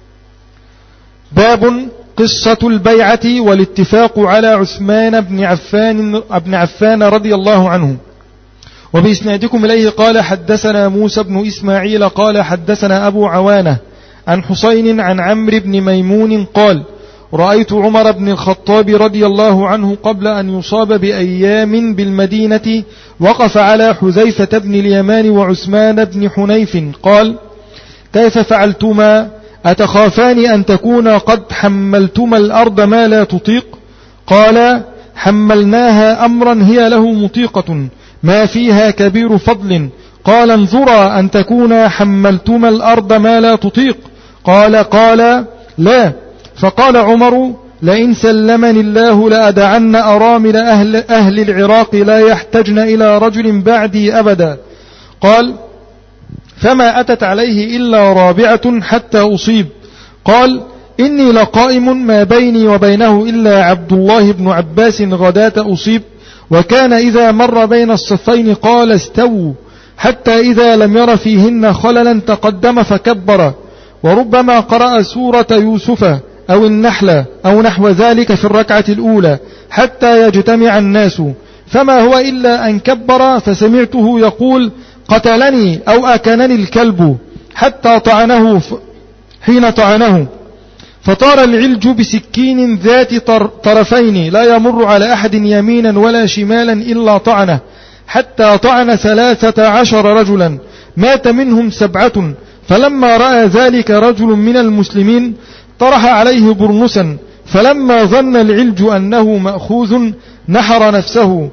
باب قصة البيعة والاتفاق على عثمان بن عفان رضي الله عنه. وبإسنادكم إليه قال حدثنا موسى بن إسماعيل قال حدثنا أبو عوانة عن حسين عن عمرو بن ميمون قال رأيت عمر بن الخطاب رضي الله عنه قبل أن يصاب بأيام بالمدينة وقف على حذيفة بن اليمان وعثمان بن حنيف قال كيف فعلتما أتخافان أن تكون قد حملتما الأرض ما لا تطيق؟ قال حملناها أمرا هي له مطيقة ما فيها كبير فضل. قال انظرا أن تكون حملتما الأرض ما لا تطيق. قال لا. فقال عمر لئن سلمني الله لأدعن أرامل أهل العراق لا يحتجن إلى رجل بعدي أبدا. قال فما أتت عليه إلا رابعة حتى أصيب. قال إني لقائم ما بيني وبينه إلا عبد الله بن عباس غداة أصيب وكان إذا مر بين الصفين قال استووا حتى إذا لم ير فيهن خللا تقدم فكبر وربما قرأ سورة يوسف أو النحل أو نحو ذلك في الركعة الأولى حتى يجتمع الناس فما هو إلا أن كبر فسمعته يقول قتلني أو أكنني الكلب حتى طعنه حين طعنه فطار العلج بسكين ذات طرفين لا يمر على أحد يمينا ولا شمالا إلا طعنه حتى طعن 13 رجلا مات منهم 7 فلما رأى ذلك رجل من المسلمين طرح عليه برنسا فلما ظن العلج أنه مأخوذ نحر نفسه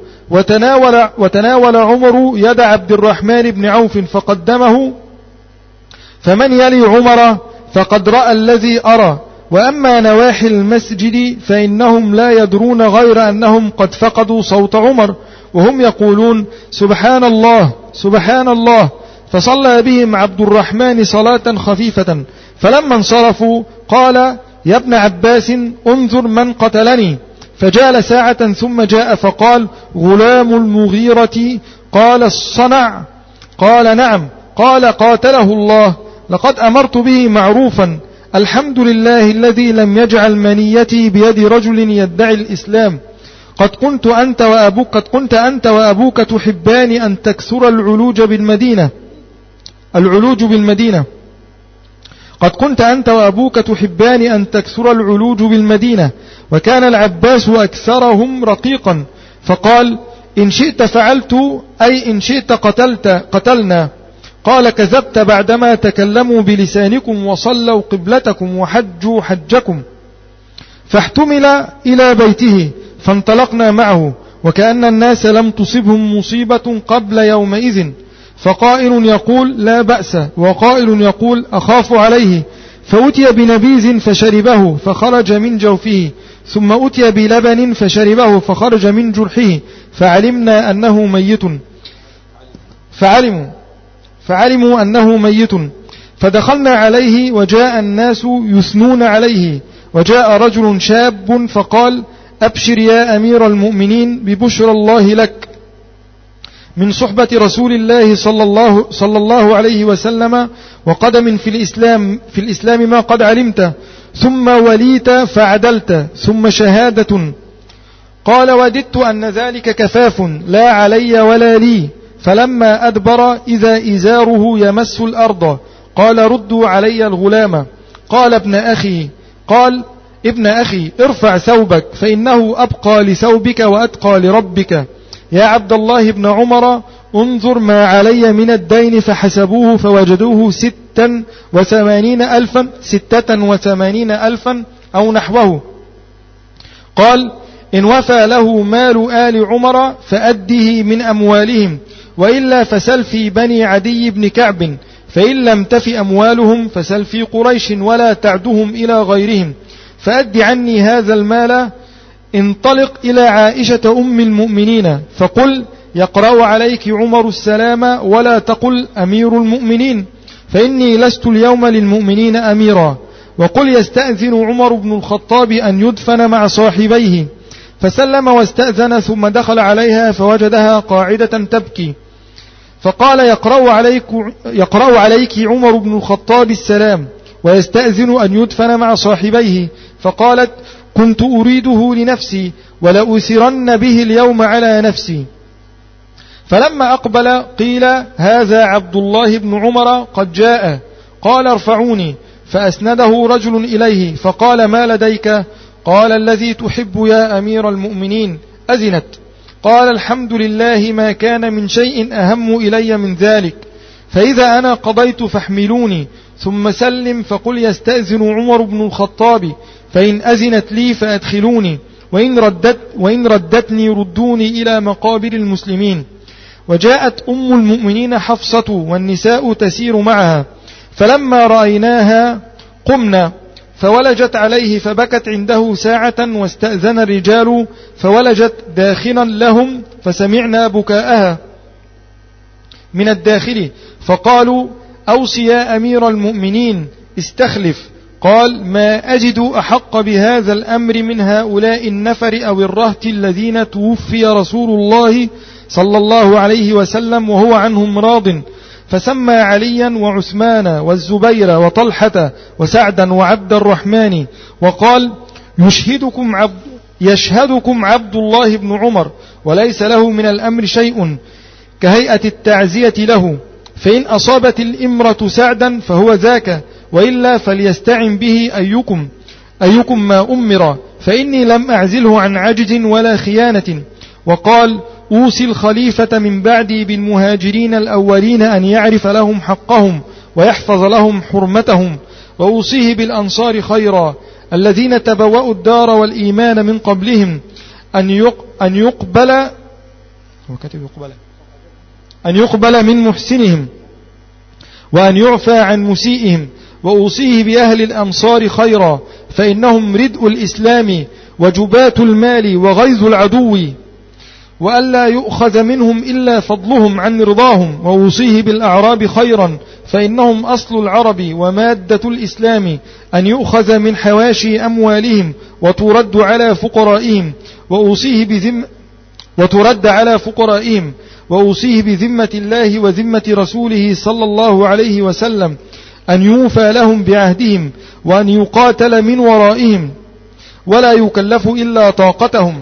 وتناول عمر يد عبد الرحمن بن عوف فقدمه فمن يلي عمر فقد رأى الذي أرى وأما نواحي المسجد فإنهم لا يدرون غير أنهم قد فقدوا صوت عمر وهم يقولون سبحان الله سبحان الله فصلى بهم عبد الرحمن صلاة خفيفة فلما انصرفوا قال يا ابن عباس انظر من قتلني فجال ساعة ثم جاء فقال غلام المغيرة قال الصنع قال نعم قال قاتله الله لقد أمرت به معروفا الحمد لله الذي لم يجعل منيتي بيد رجل يدعي الإسلام قد كنت أنت وأبوك تحبان أن تكثر العلوج بالمدينة قد كنت أنت وأبوك تحبان أن تكثر العلوج بالمدينة وكان العباس أكثرهم رقيقا فقال إن شئت فعلت أي إن شئت قتلنا قال كذبت بعدما تكلموا بلسانكم وصلوا قبلتكم وحجوا حجكم فاحتمل إلى بيته فانطلقنا معه وكأن الناس لم تصبهم مصيبة قبل يومئذ فقائل يقول لا بأس وقائل يقول أخاف عليه فأتي بنبيذ فشربه فخرج من جوفه ثم أتي بلبن فشربه فخرج من جرحه فعلمنا أنه ميت فعلموا أنه ميت فدخلنا عليه وجاء الناس يثنون عليه وجاء رجل شاب فقال أبشر يا أمير المؤمنين ببشر الله لك من صحبة رسول الله صلى الله عليه وسلم وقدم في الإسلام ما قد علمت ثم وليت فعدلت ثم شهادة قال وددت أن ذلك كفاف لا علي ولا لي فلما أدبر إذا إزاره يمس الأرض قال ردوا علي الغلام قال ابن أخي ارفع ثوبك فإنه أبقى لثوبك وأتقى لربك يا عبد الله بن عمر انظر ما علي من الدين فحسبوه فوجدوه 86 ألفا أو نحوه قال إن وفى له مال آل عمر فأده من أموالهم وإلا فسل في بني عدي بن كعب فإن لم تف أموالهم فسل في قريش ولا تعدهم إلى غيرهم، فأد عني هذا المال. انطلق إلى عائشة أم المؤمنين فقل يقرأ عليك عمر السلام ولا تقل أمير المؤمنين، فإني لست اليوم للمؤمنين أميرا. وقل يستأذن عمر بن الخطاب أن يدفن مع صاحبيه. فسلم واستأذن ثم دخل عليها فوجدها قاعدة تبكي، فقال يقرأ عليك عمر بن الخطاب السلام ويستأذن أن يدفن مع صاحبيه. فقالت كنت أريده لنفسي ولأثرن به اليوم على نفسي. فلما أقبل قيل هذا عبد الله بن عمر قد جاء. قال ارفعوني، فأسنده رجل إليه فقال ما لديك؟ قال الذي تحب يا أمير المؤمنين أذنت. قال الحمد لله ما كان من شيء أهم إلي من ذلك، فإذا أنا قضيت فاحملوني ثم سلم فقل يستأذن عمر بن الخطاب، فإن أذنت لي فأدخلوني، وإن ردتني ردوني إلى مقابر المسلمين. وجاءت أم المؤمنين حفصة والنساء تسير معها، فلما رأيناها قمنا، فولجت عليه فبكت عنده ساعة، واستأذن الرجال فولجت داخلا لهم، فسمعنا بكاءها من الداخل، فقالوا أوصي يا أمير المؤمنين استخلف. قال ما أجد أحق بهذا الأمر من هؤلاء النفر أو الرهط الذين توفي رسول الله صلى الله عليه وسلم وهو عنهم راض. فسمى عليا وعثمان والزبير وطلحة وسعدا وعبد الرحمن، وقال يشهدكم عبد الله بن عمر، وليس له من الأمر شيء كهيئة التعزية له، فإن أصابت الإمرة سعدا فهو ذاك، وإلا فليستعن به أيكم ما أمر، فإني لم أعزله عن عجز ولا خيانة. وقال أوصي الخليفة من بعدي بالمهاجرين الأولين أن يعرف لهم حقهم ويحفظ لهم حرمتهم، وأوصيه بالأنصار خيرا الذين تبوأوا الدار والإيمان من قبلهم أن يقبل من محسنهم وأن يعفى عن مسيئهم. وأوصيه بأهل الأمصار خيرا، فإنهم ردء الإسلام وجبات المال وغيظ العدو، وألا يؤخذ منهم إلا فضلهم عن رضاهم. وأوصيه بالأعراب خيرا، فإنهم أصل العرب ومادة الإسلام، أن يؤخذ من حواشي أموالهم وترد على فقرائهم. وأوصيه بذمة الله وذمة رسوله صلى الله عليه وسلم أن يوفى لهم بعهدهم، وأن يقاتل من ورائهم ولا يكلف إلا طاقتهم.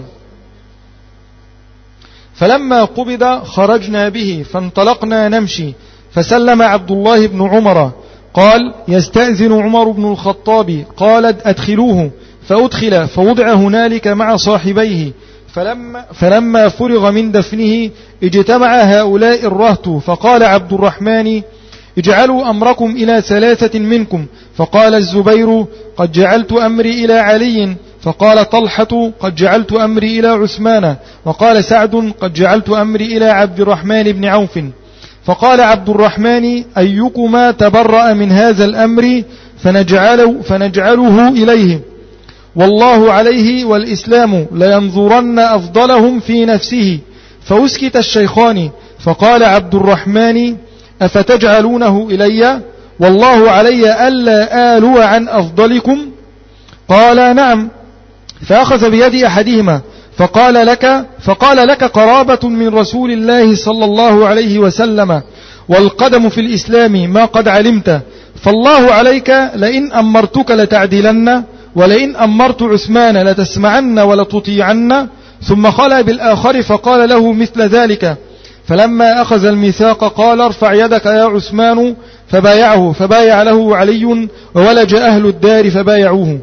فلما قبض خرجنا به فانطلقنا نمشي، فسلم عبد الله بن عمر قال يستأذن عمر بن الخطاب، قال أدخلوه، فأدخل فوضع هنالك مع صاحبيه. فلما فرغ من دفنه اجتمع هؤلاء الرهط، فقال عبد الرحمن اجعلوا أمركم إلى 3 منكم. فقال الزبير قد جعلت أمري إلى علي، فقال طلحة قد جعلت أمري إلى عثمان، وقال سعد قد جعلت أمري إلى عبد الرحمن بن عوف. فقال عبد الرحمن أيكما تبرأ من هذا الأمر فنجعله إليه، والله عليه والإسلام لينظرن أفضلهم في نفسه. فأسكت الشيخان، فقال عبد الرحمن أفتجعلونه إلي والله علي ألا آلو عن أفضلكم؟ قال نعم. فأخذ بيد أحدهما فقال لك قرابة من رسول الله صلى الله عليه وسلم، والقدم في الإسلام ما قد علمت، فالله عليك لئن أمرتك لتعدلن، ولئن أمرت عثمان لتسمعن ولتطيعن. ثم خلى بالآخر فقال له مثل ذلك. فلما أخذ الميثاق قال ارفع يدك يا عثمان، فبايعه، فبايع له علي، وولج أهل الدار فبايعوه.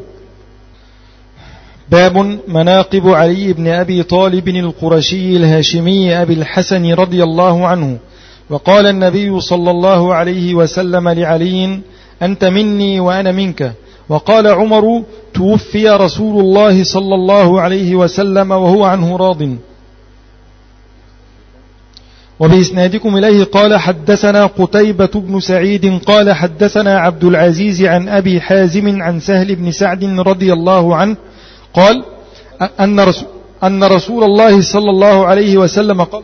باب مناقب علي بن أبي طالب القرشي الهاشمي أبي الحسن رضي الله عنه. وقال النبي صلى الله عليه وسلم لعلي أنت مني وأنا منك. وقال عمر توفي رسول الله صلى الله عليه وسلم وهو عنه راض. وبإسنادكم إليه قال حدثنا قتيبة بن سعيد قال حدثنا عبد العزيز عن أبي حازم عن سهل بن سعد رضي الله عنه قال أن رسول الله صلى الله عليه وسلم قال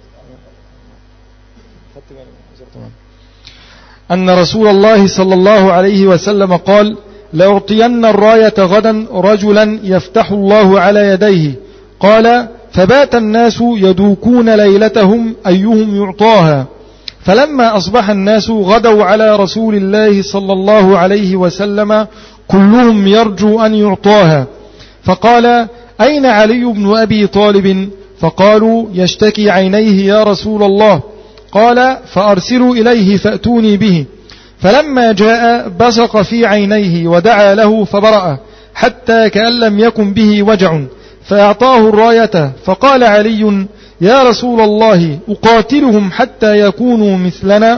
أن رسول الله صلى الله عليه وسلم قال لأعطين الراية غدا رجلا يفتح الله على يديه. قال فبات الناس يدوكون ليلتهم أيهم يعطاها، فلما أصبح الناس غدوا على رسول الله صلى الله عليه وسلم كلهم يرجو أن يعطاها، فقال أين علي بن أبي طالب؟ فقالوا يشتكي عينيه يا رسول الله. قال فأرسلوا إليه فأتوني به، فلما جاء بصق في عينيه ودعا له فبرأ حتى كأن لم يكن به وجع، فأعطاه الراية. فقال علي يا رسول الله أقاتلهم حتى يكونوا مثلنا؟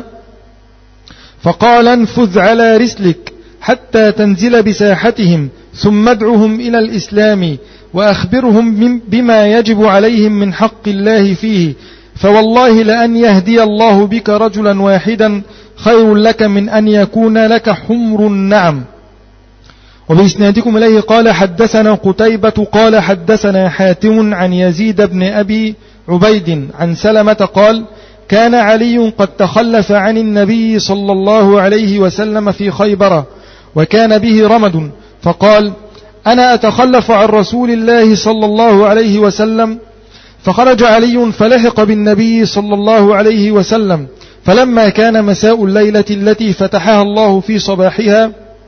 فقال انفذ على رسلك حتى تنزل بساحتهم، ثم ادعهم إلى الإسلام وأخبرهم بما يجب عليهم من حق الله فيه، فوالله لأن يهدي الله بك رجلا واحدا خير لك من أن يكون لك حمر النعم. وبإسنادكم إليه قال حدثنا قتيبة قال حدثنا حاتم عن يزيد بن أبي عبيد عن سلمة قال كان علي قد تخلف عن النبي صلى الله عليه وسلم في خيبر وكان به رمد، فقال أنا أتخلف عن رسول الله صلى الله عليه وسلم. فخرج علي فلحق بالنبي صلى الله عليه وسلم، فلما كان مساء الليلة التي فتحها الله في صباحها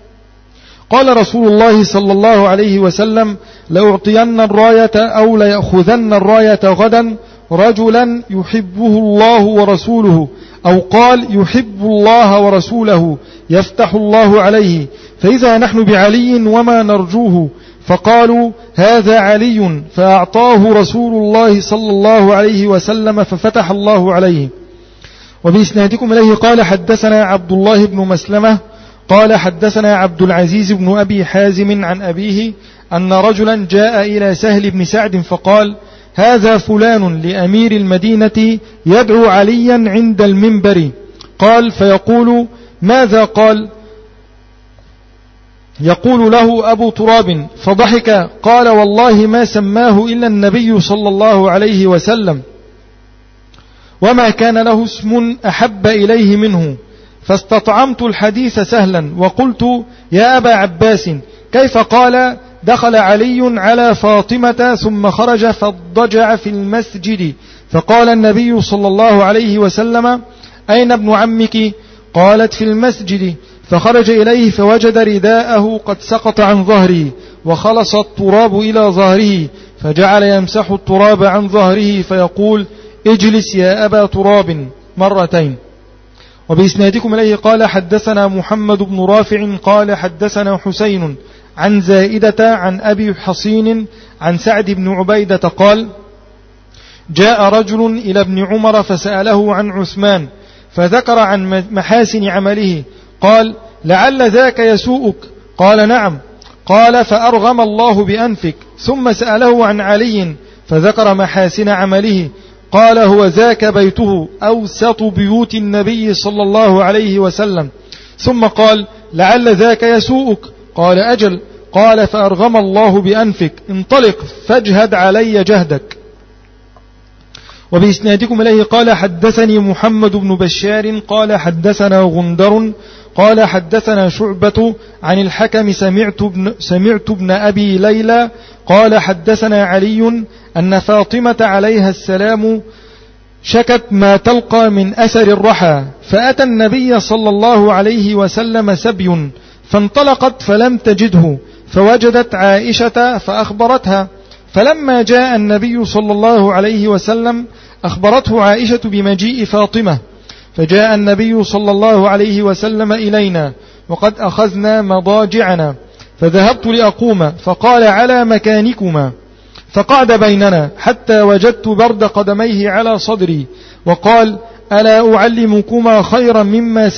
قال رسول الله صلى الله عليه وسلم لأعطين الراية أو ليأخذن الراية غدا رجلا يحبه الله ورسوله، أو قال يحب الله ورسوله يفتح الله عليه، فإذا نحن بعلي وما نرجوه. فقالوا هذا علي، فأعطاه رسول الله صلى الله عليه وسلم ففتح الله عليه. وبإسنادكم إليه قال حدثنا عبد الله بن مسلمة قال حدثنا عبد العزيز بن أبي حازم عن أبيه أن رجلا جاء إلى سهل بن سعد فقال هذا فلان لأمير المدينة يدعو عليا عند المنبر. قال فيقول ماذا قال؟ يقول له أبو تراب، فضحك قال والله ما سماه إلا النبي صلى الله عليه وسلم، وما كان له اسم أحب إليه منه. فاستطعمت الحديث سهلا وقلت يا أبا عباس كيف؟ قال دخل علي على فاطمة ثم خرج فاضطجع في المسجد، فقال النبي صلى الله عليه وسلم أين ابن عمك؟ قالت في المسجد، فخرج إليه فوجد رداءه قد سقط عن ظهره وخلص التراب إلى ظهره، فجعل يمسح التراب عن ظهره فيقول اجلس يا أبا تراب مرتين. وبإسنادكم إليه قال حدثنا محمد بن رافع قال حدثنا حسين عن زائدة عن أبي حصين عن سعد بن عبيدة قال جاء رجل إلى ابن عمر فسأله عن عثمان فذكر عن محاسن عمله، قال لعل ذاك يسوءك؟ قال نعم. قال فأرغم الله بأنفك. ثم سأله عن علي فذكر محاسن عمله، قال هو ذاك بيته أوسط بيوت النبي صلى الله عليه وسلم. ثم قال لعل ذاك يسوءك؟ قال أجل. قال فأرغم الله بأنفك، انطلق فاجهد علي جهدك. وبإسنادكم إليه قال حدثني محمد بن بشار قال حدثنا غندر قال حدثنا شعبة عن الحكم سمعت ابن أبي ليلى قال حدثنا علي أن فاطمة عليها السلام شكت ما تلقى من أثر الرحى، فأتى النبي صلى الله عليه وسلم سبي، فانطلقت فلم تجده، فوجدت عائشة فأخبرتها، فلما جاء النبي صلى الله عليه وسلم أخبرته عائشة بمجيء فاطمة، فجاء النبي صلى الله عليه وسلم إلينا وقد أخذنا مضاجعنا، فذهبت لأقوم فقال على مكانكما، فقعد بيننا حتى وجدت برد قدميه على صدري، وقال ألا أعلمكما خيرا مما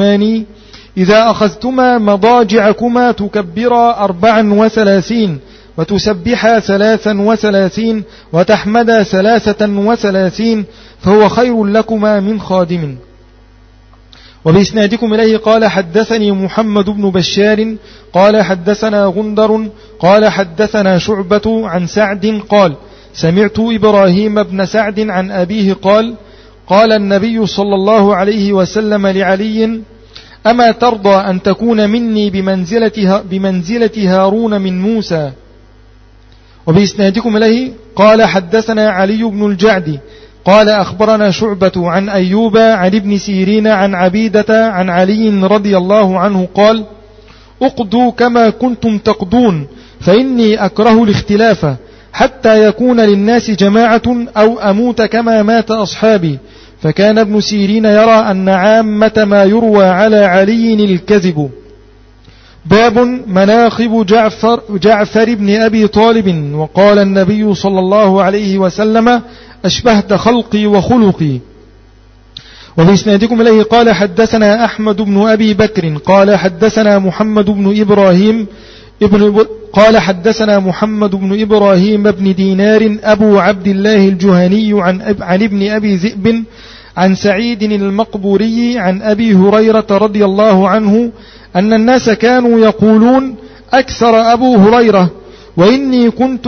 سألتماني؟ إذا أخذتما مضاجعكما تكبرا 34 وتسبحا 33 وتحمدا 33 فهو خير لكما من خادم. وبإسنادكم إليه قال حدثني محمد بن بشار قال حدثنا غندر قال حدثنا شعبة عن سعد قال سمعت إبراهيم بن سعد عن أبيه قال قال النبي صلى الله عليه وسلم لعلي أما ترضى أن تكون مني بمنزلة هارون من موسى. وبإسنادكم إليه قال حدثنا علي بن الجعد قال أخبرنا شعبة عن أيوب عن ابن سيرين عن عبيدة عن علي رضي الله عنه قال اقضوا كما كنتم تقضون فإني أكره الاختلاف حتى يكون للناس جماعة أو أموت كما مات أصحابي. فكان ابن سيرين يرى أن عامة ما يروى على علي الكذب. باب مناقب جعفر بن أبي طالب. وقال النبي صلى الله عليه وسلم أشبهت خلقي وخلقي. وبإسنادكم إليه قال حدثنا أحمد بن أبي بكر قال حدثنا محمد بن إبراهيم قال حدثنا محمد بن إبراهيم بن دينار أبو عبد الله الجهني عن ابن أبي ذئب عن سعيد المقبوري عن أبي هريرة رضي الله عنه أن الناس كانوا يقولون أكثر أبو هريرة وإني كنت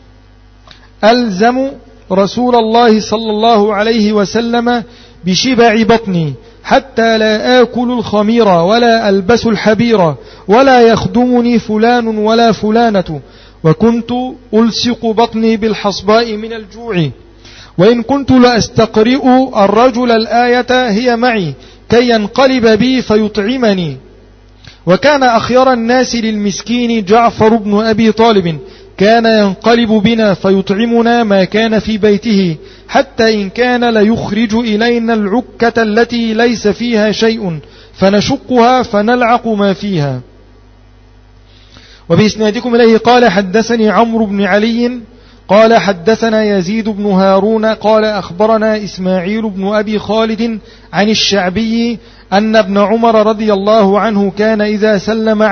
ألزم رسول الله صلى الله عليه وسلم بشبع بطني حتى لا آكل الخمير ولا ألبس الحبير ولا يخدمني فلان ولا فلانة وكنت ألصق بطني بالحصباء من الجوع وإن كنت لأستقرئ الرجل الآية هي معي كي ينقلب بي فيطعمني. وكان أخير الناس للمسكين جعفر بن أبي طالب كان ينقلب بنا فيطعمنا ما كان في بيته حتى إن كان ليخرج إلينا العكة التي ليس فيها شيء فنشقها فنلعق ما فيها. وبإسنادكم إليه قال حدثني عمرو بن علي قال حدثنا يزيد بن هارون قال أخبرنا إسماعيل بن أبي خالد عن الشعبي أن ابن عمر رضي الله عنه كان إذا سلم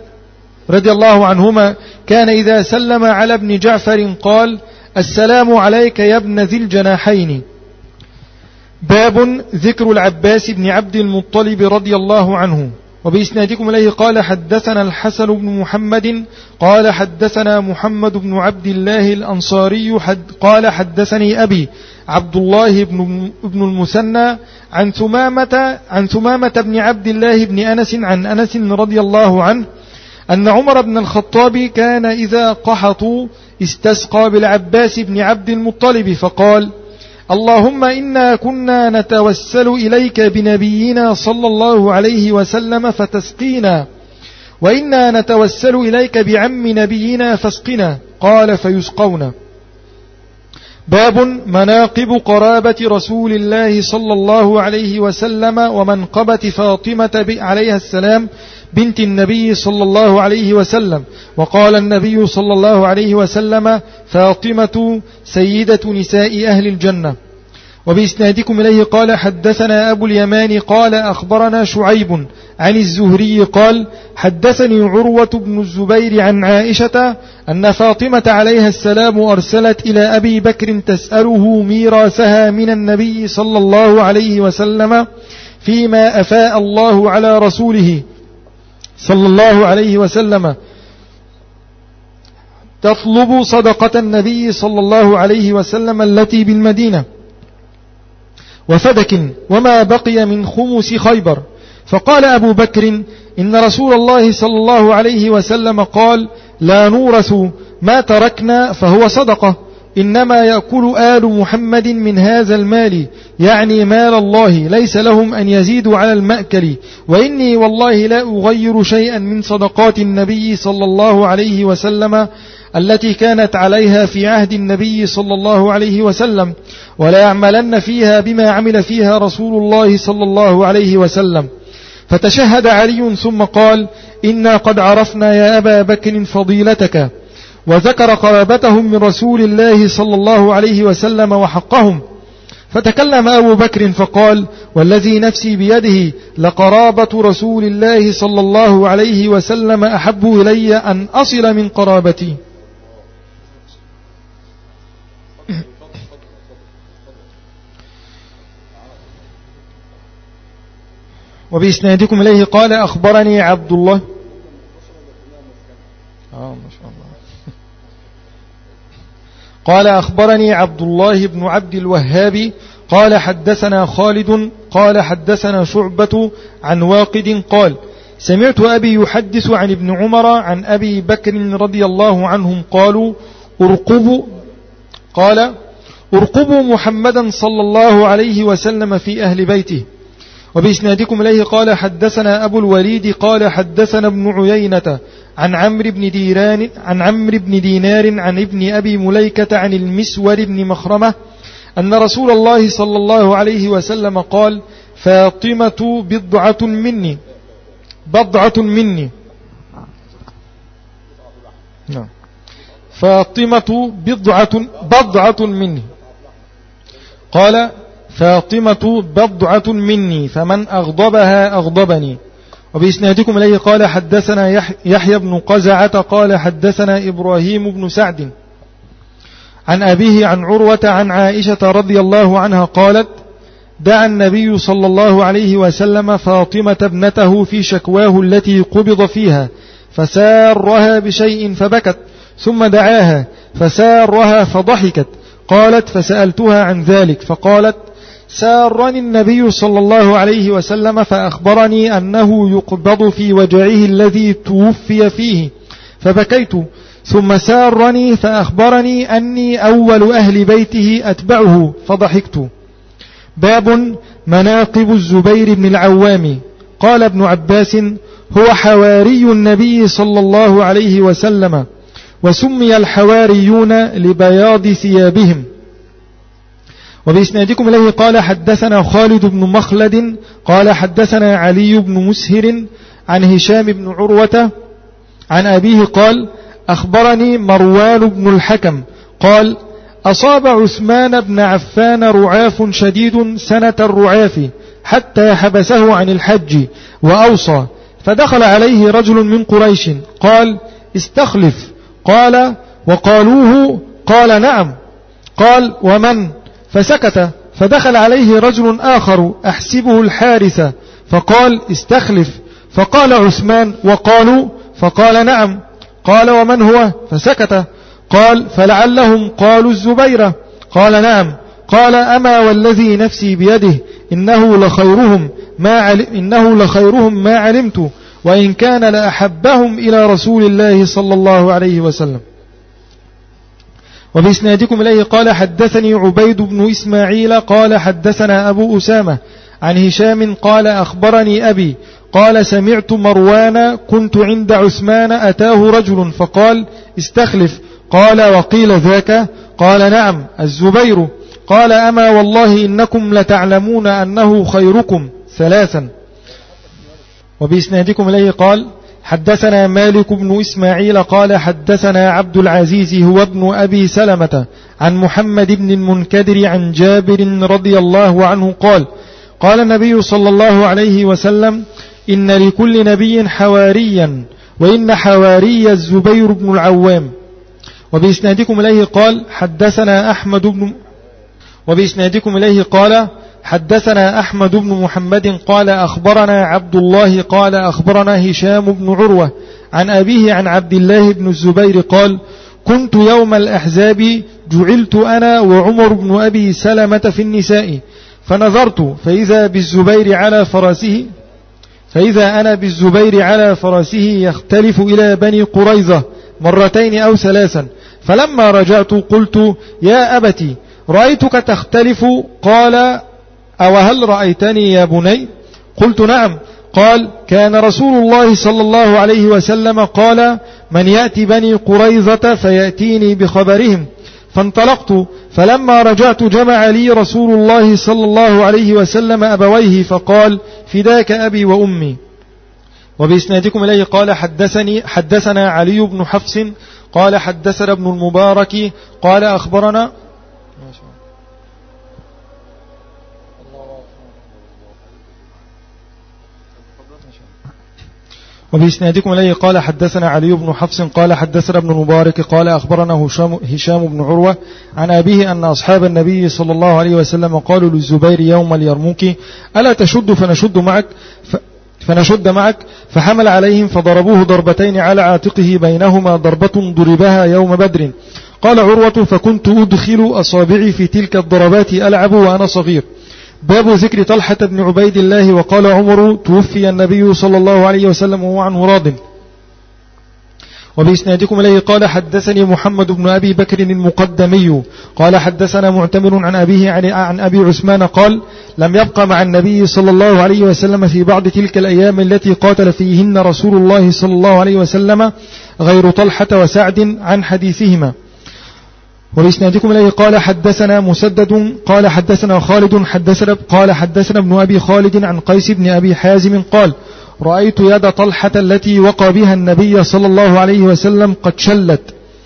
على ابن جعفر قال السلام عليك يا ابن ذي الجناحين. باب ذكر العباس بن عبد المطلب رضي الله عنه. وبإسنادكم إليه قال حدثنا الحسن بن محمد قال حدثنا محمد بن عبد الله الأنصاري قال حدثني أبي عبد الله بن المثنى عن ثمامة بن عبد الله بن أنس عن أنس رضي الله عنه أن عمر بن الخطاب كان إذا قحطوا استسقى بالعباس بن عبد المطلب فقال اللهم إنا كنا نتوسل إليك بنبينا صلى الله عليه وسلم فتسقينا وإنا نتوسل إليك بعم نبينا فاسقنا قال فيسقون. باب مناقب قرابة رسول الله صلى الله عليه وسلم ومنقبة فاطمة عليها السلام بنت النبي صلى الله عليه وسلم. وقال النبي صلى الله عليه وسلم فاطمة سيدة نساء أهل الجنة. وبإسنادكم إليه قال حدثنا أبو اليمان قال أخبرنا شعيب عن الزهري قال حدثني عروة بن الزبير عن عائشة أن فاطمة عليها السلام أرسلت إلى أبي بكر تسأله ميراثها من النبي صلى الله عليه وسلم فيما أفاء الله على رسوله صلى الله عليه وسلم تطلب صدقة النبي صلى الله عليه وسلم التي بالمدينة وفدك وما بقي من خمس خيبر. فقال أبو بكر إن رسول الله صلى الله عليه وسلم قال لا نورث ما تركنا فهو صدقة إنما يأكل آل محمد من هذا المال يعني مال الله ليس لهم أن يزيدوا على المأكل وإني والله لا أغير شيئا من صدقات النبي صلى الله عليه وسلم التي كانت عليها في عهد النبي صلى الله عليه وسلم ولا يعملن فيها بما عمل فيها رسول الله صلى الله عليه وسلم. فتشهد علي ثم قال إنا قد عرفنا يا أبا بكر فضيلتك وذكر قرابتهم من رسول الله صلى الله عليه وسلم وحقهم. فتكلم أبو بكر فقال والذي نفسي بيده لقرابة رسول الله صلى الله عليه وسلم أحب إلي أن أصل من قرابتي. وبإسنادكم إليه قال أخبرني عبد الله ما شاء الله. قال أخبرني عبد الله بن عبد الوهاب قال حدثنا خالد قال حدثنا شعبة عن واقد قال سمعت أبي يحدث عن ابن عمر عن أبي بكر رضي الله عنهم قالوا ارقبوا محمدا صلى الله عليه وسلم في أهل بيته. وبإسنادكم إليه قال حدثنا أبو الوليد قال حدثنا ابن عيينة عن عمرو بن دينار عن ابن أبي مليكة عن المسور بن مخرمة أن رسول الله صلى الله عليه وسلم قال فاطمة بضعة مني فاطمة بضعة مني قال فاطمة بضعة مني فمن أغضبها أغضبني. وبإسنادكم إليه قال حدثنا يحيى بن قزعة قال حدثنا إبراهيم بن سعد عن أبيه عن عروة عن عائشة رضي الله عنها قالت دعا النبي صلى الله عليه وسلم فاطمة ابنته في شكواه التي قبض فيها فسارها بشيء فبكت ثم دعاها فسارها فضحكت قالت فسألتها عن ذلك فقالت سارني النبي صلى الله عليه وسلم فأخبرني أنه يقبض في وجعه الذي توفي فيه فبكيت ثم سارني فأخبرني أني أول أهل بيته أتبعه فضحكت. باب مناقب الزبير بن العوام. قال ابن عباس هو حواري النبي صلى الله عليه وسلم وسمي الحواريون لبياض ثيابهم. وبإسنادكم إليه قال حدثنا خالد بن مخلد قال حدثنا علي بن مسهر عن هشام بن عروة عن أبيه قال أخبرني مروان بن الحكم قال أصاب عثمان بن عفان رعاف شديد سنة الرعاف حتى حبسه عن الحج وأوصى فدخل عليه رجل من قريش قال استخلف قال وقالوه قال نعم قال ومن فسكت فدخل عليه رجل آخر أحسبه الحارثة فقال استخلف فقال عثمان وقالوا فقال نعم قال ومن هو فسكت قال فلعلهم قالوا الزبير قال نعم قال أما والذي نفسي بيده إنه لخيرهم ما علمت وإن كان لأحبهم إلى رسول الله صلى الله عليه وسلم. وبإسنادكم إليه قال حدثني عبيد بن إسماعيل قال حدثنا أبو أسامة عن هشام قال أخبرني أبي قال سمعت مروان كنت عند عثمان أتاه رجل فقال استخلف قال وقيل ذاك قال نعم الزبير قال أما والله إنكم لتعلمون أنه خيركم ثلاثا. وبإسنادكم إليه قال حدثنا مالك بن إسماعيل قال حدثنا عبد العزيز هو ابن أبي سلمة عن محمد بن المنكدر عن جابر رضي الله عنه قال قال النبي صلى الله عليه وسلم إن لكل نبي حواريا وإن حواري الزبير بن العوام. وبإسنادكم إليه قال حدثنا أحمد بن محمد قال أخبرنا عبد الله قال أخبرنا هشام بن عروة عن أبيه عن عبد الله بن الزبير قال كنت يوم الأحزاب جعلت أنا وعمر بن أبي سلمة في النساء فنظرت فإذا أنا بالزبير على فرسه يختلف إلى بني قريظة مرتين أو ثلاثا فلما رجعت قلت يا أبتي رأيتك تختلف قال أوهل رأيتني يا بني قلت نعم قال كان رسول الله صلى الله عليه وسلم قال من يأتي بني قريظة فيأتيني بخبرهم فانطلقت فلما رجعت جمع لي رسول الله صلى الله عليه وسلم أبويه فقال فداك أبي وأمي. وبإسنادكم إليه قال حدثنا علي بن حفص قال حدثنا ابن المبارك قال أخبرنا وبإسنادكم إليه قال حدثنا علي بن حفص قال حدثنا ابن المبارك قال أخبرنا هشام بن عروة عن أبيه أن أصحاب النبي صلى الله عليه وسلم قالوا للزبير يوم اليرموك ألا تشد فنشد معك فحمل عليهم فضربوه ضربتين على عاتقه بينهما ضربة ضربها يوم بدر. قال عروة فكنت أدخل أصابعي في تلك الضربات ألعب وأنا صغير. باب ذكر طلحة بن عبيد الله. وقال عمر توفي النبي صلى الله عليه وسلم وهو عنه راض. وبإسنادكم إليه قال حدثني محمد بن أبي بكر المقدمي قال حدثنا معتمر عن أبيه عن أبي عثمان قال لم يبقى مع النبي صلى الله عليه وسلم في بعض تلك الأيام التي قاتل فيهن رسول الله صلى الله عليه وسلم غير طلحة وسعد عن حديثهما. وبإسنادكم إليه قال حدثنا مسدد قال حدثنا خالد قال حدثنا ابن أبي خالد عن قيس بن أبي حازم قال رأيت يد طلحة التي وقى بها النبي صلى الله عليه وسلم قد شلت.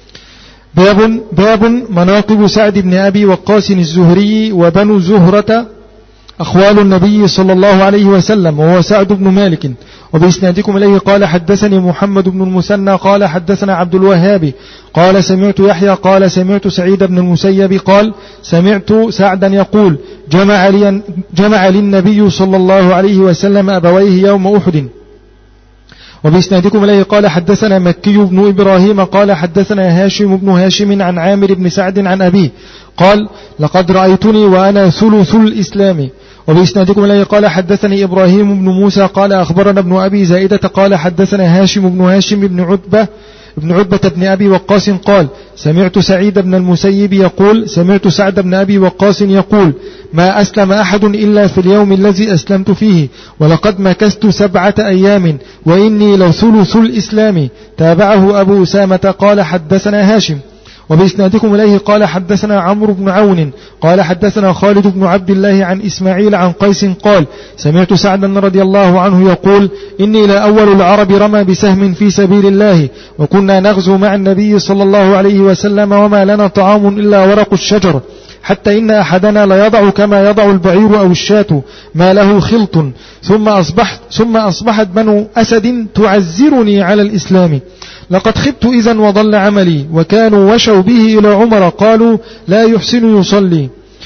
باب مناقب سعد بن أبي وقاص الزهري وبنو زهرة أخوال النبي صلى الله عليه وسلم وهو سعد بن مالك. وبإسنادكم إليه قال حدثني محمد بن المثنى قال حدثنا عبد الوهاب قال سمعت يحيى قال سمعت سعيد بن المسيب قال سمعت سعدا يقول جمع للنبي صلى الله عليه وسلم أبويه يوم أحد. وبإسنادكم إليه قال حدثنا مكي بن إبراهيم قال حدثنا هاشم بن هاشم عن عامر بن سعد عن أبيه قال لقد رأيتني وأنا ثلث الإسلام. وبإسنادكم إليه قال حدثني إبراهيم بن موسى قال أخبرنا ابن أبي زائدة قال حدثنا هاشم بن عتبة بن أبي وقاص قال سمعت سعيد بن المسيب يقول سمعت سعد بن أبي وقاص يقول ما أسلم أحد إلا في اليوم الذي أسلمت فيه ولقد مكثت 7 أيام وإني لثلث الإسلام. تابعه أبو أسامة قال حدثنا هاشم. وبإسنادكم إليه قال حدثنا عمرو بن عون قال حدثنا خالد بن عبد الله عن إسماعيل عن قيس قال سمعت سعدا رضي الله عنه يقول إني لأول العرب رمى بسهم في سبيل الله وكنا نغزو مع النبي صلى الله عليه وسلم وما لنا طعام إلا ورق الشجر حتى إن أحدنا ليضع كما يضع البعير أو الشاة ما له خلط ثم أصبحت بنو أسد تعزرني على الإسلام لقد خبت إذن وضل عملي وكانوا وشوا به إلى عمر قالوا لا يحسن يصلي.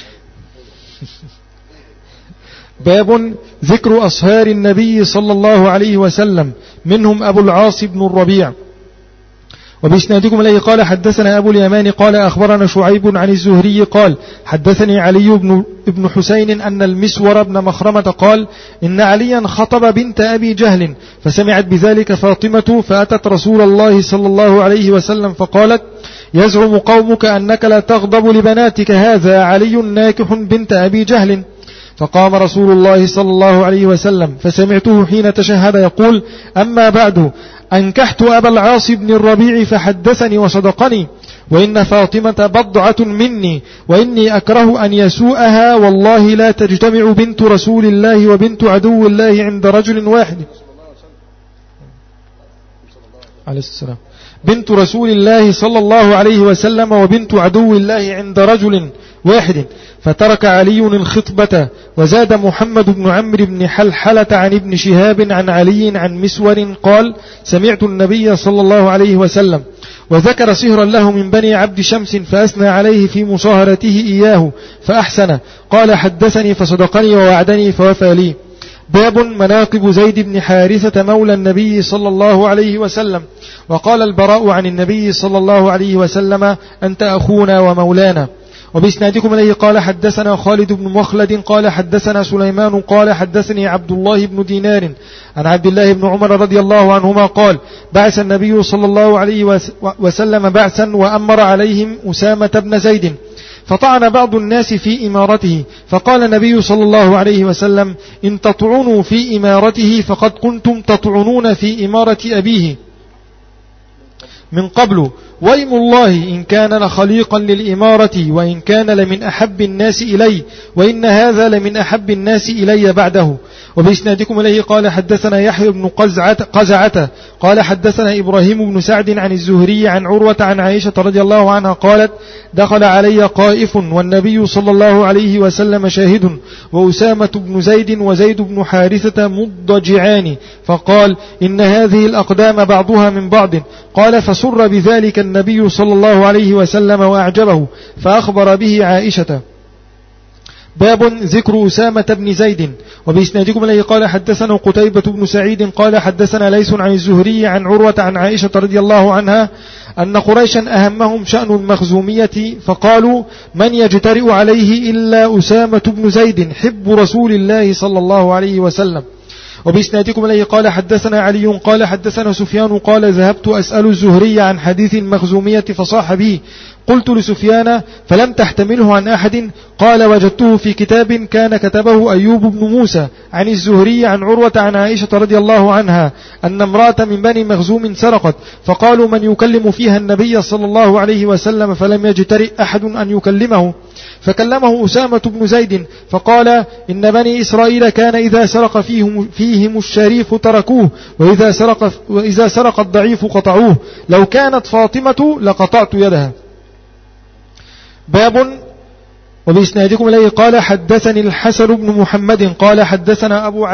باب ذكر أصهار النبي صلى الله عليه وسلم منهم أبو العاص بن الربيع. وبإسنادكم إليه قال حدثنا أبو اليمان قال أخبرنا شعيب عن الزهري قال حدثني علي بن حسين أن المسور بن مخرمة قال إن عليا خطب بنت أبي جهل فسمعت بذلك فاطمة فأتت رسول الله صلى الله عليه وسلم فقالت يزعم قومك أنك لا تغضب لبناتك هذا علي ناكح بنت أبي جهل. فقام رسول الله صلى الله عليه وسلم فسمعته حين تشهد يقول أما بعد أنكحت أبا العاص بن الربيع فحدثني وصدقني وإن فاطمة بضعة مني وإني أكره أن يسوءها والله لا تجتمع بنت رسول الله وبنت عدو الله عند رجل واحد عليه السلام بنت رسول الله صلى الله عليه وسلم وبنت عدو الله عند رجل واحد. فترك علي الخطبة. وزاد محمد بن عمرو بن حلحلة عن ابن شهاب عن علي عن مسور قال سمعت النبي صلى الله عليه وسلم وذكر صهرا له من بني عبد شمس فأثنى عليه في مصاهرته إياه فأحسن. قال حدثني فصدقني ووعدني فوفى لي. باب مناقب زيد بن حارثة مولى النبي صلى الله عليه وسلم. وقال البراء عن النبي صلى الله عليه وسلم أنت أخونا ومولانا. وبإسنادكم إليه قال حدثنا خالد بن مخلد قال حدثنا سليمان قال حدثني عبد الله بن دينار عن عبد الله بن عمر رضي الله عنهما قال بعث النبي صلى الله عليه وسلم بعثا وأمر عليهم أسامة بن زيد فطعن بعض الناس في إمارته فقال النبي صلى الله عليه وسلم إن تطعنوا في إمارته فقد كنتم تطعنون في إمارة أبيه من قبل ويم الله إن كان لخليقا للإمارة وإن كان لمن أحب الناس إلي وإن هذا لمن أحب الناس إلي بعده. وبإسنادكم إليه قال حدثنا يحيى بن قزعة قال حدثنا إبراهيم بن سعد عن الزهري عن عروة عن عائشة رضي الله عنها قالت دخل علي قائف والنبي صلى الله عليه وسلم شاهد وأسامة بن زيد وزيد بن حارثة مضجعان فقال إن هذه الأقدام بعضها من بعض قال فسر بذلك النبي صلى الله عليه وسلم وأعجبه فأخبر به عائشة. باب ذكر أسامة بن زيد. وبإسنادكم إليه قال حدثنا قتيبة بن سعيد قال حدثنا ليس عن الزهري عن عروة عن عائشة رضي الله عنها أن قريشا أهمهم شأن المخزومية فقالوا من يجترئ عليه إلا أسامة بن زيد حب رسول الله صلى الله عليه وسلم. وبإسنادكم إليه قال حدثنا علي قال حدثنا سفيان قال ذهبت أسأل الزهري عن حديث المخزومية فصاح بي قلت لسفيان فلم تحتمله عن أحد قال وجدته في كتاب كان كتبه أيوب بن موسى عن الزهري عن عروة عن عائشة رضي الله عنها أن امرأة من بني مخزوم سرقت فقالوا من يكلم فيها النبي صلى الله عليه وسلم فلم يجترئ أحد أن يكلمه فكلمه أسامة بن زيد فقال إن بني إسرائيل كان إذا سرق فيهم الشريف تركوه وإذا سرق الضعيف قطعوه لو كانت فاطمة لقطعت يدها. باب وبإسنادكم إليه قال حدثني الحسن بن محمد قال حدثنا أبو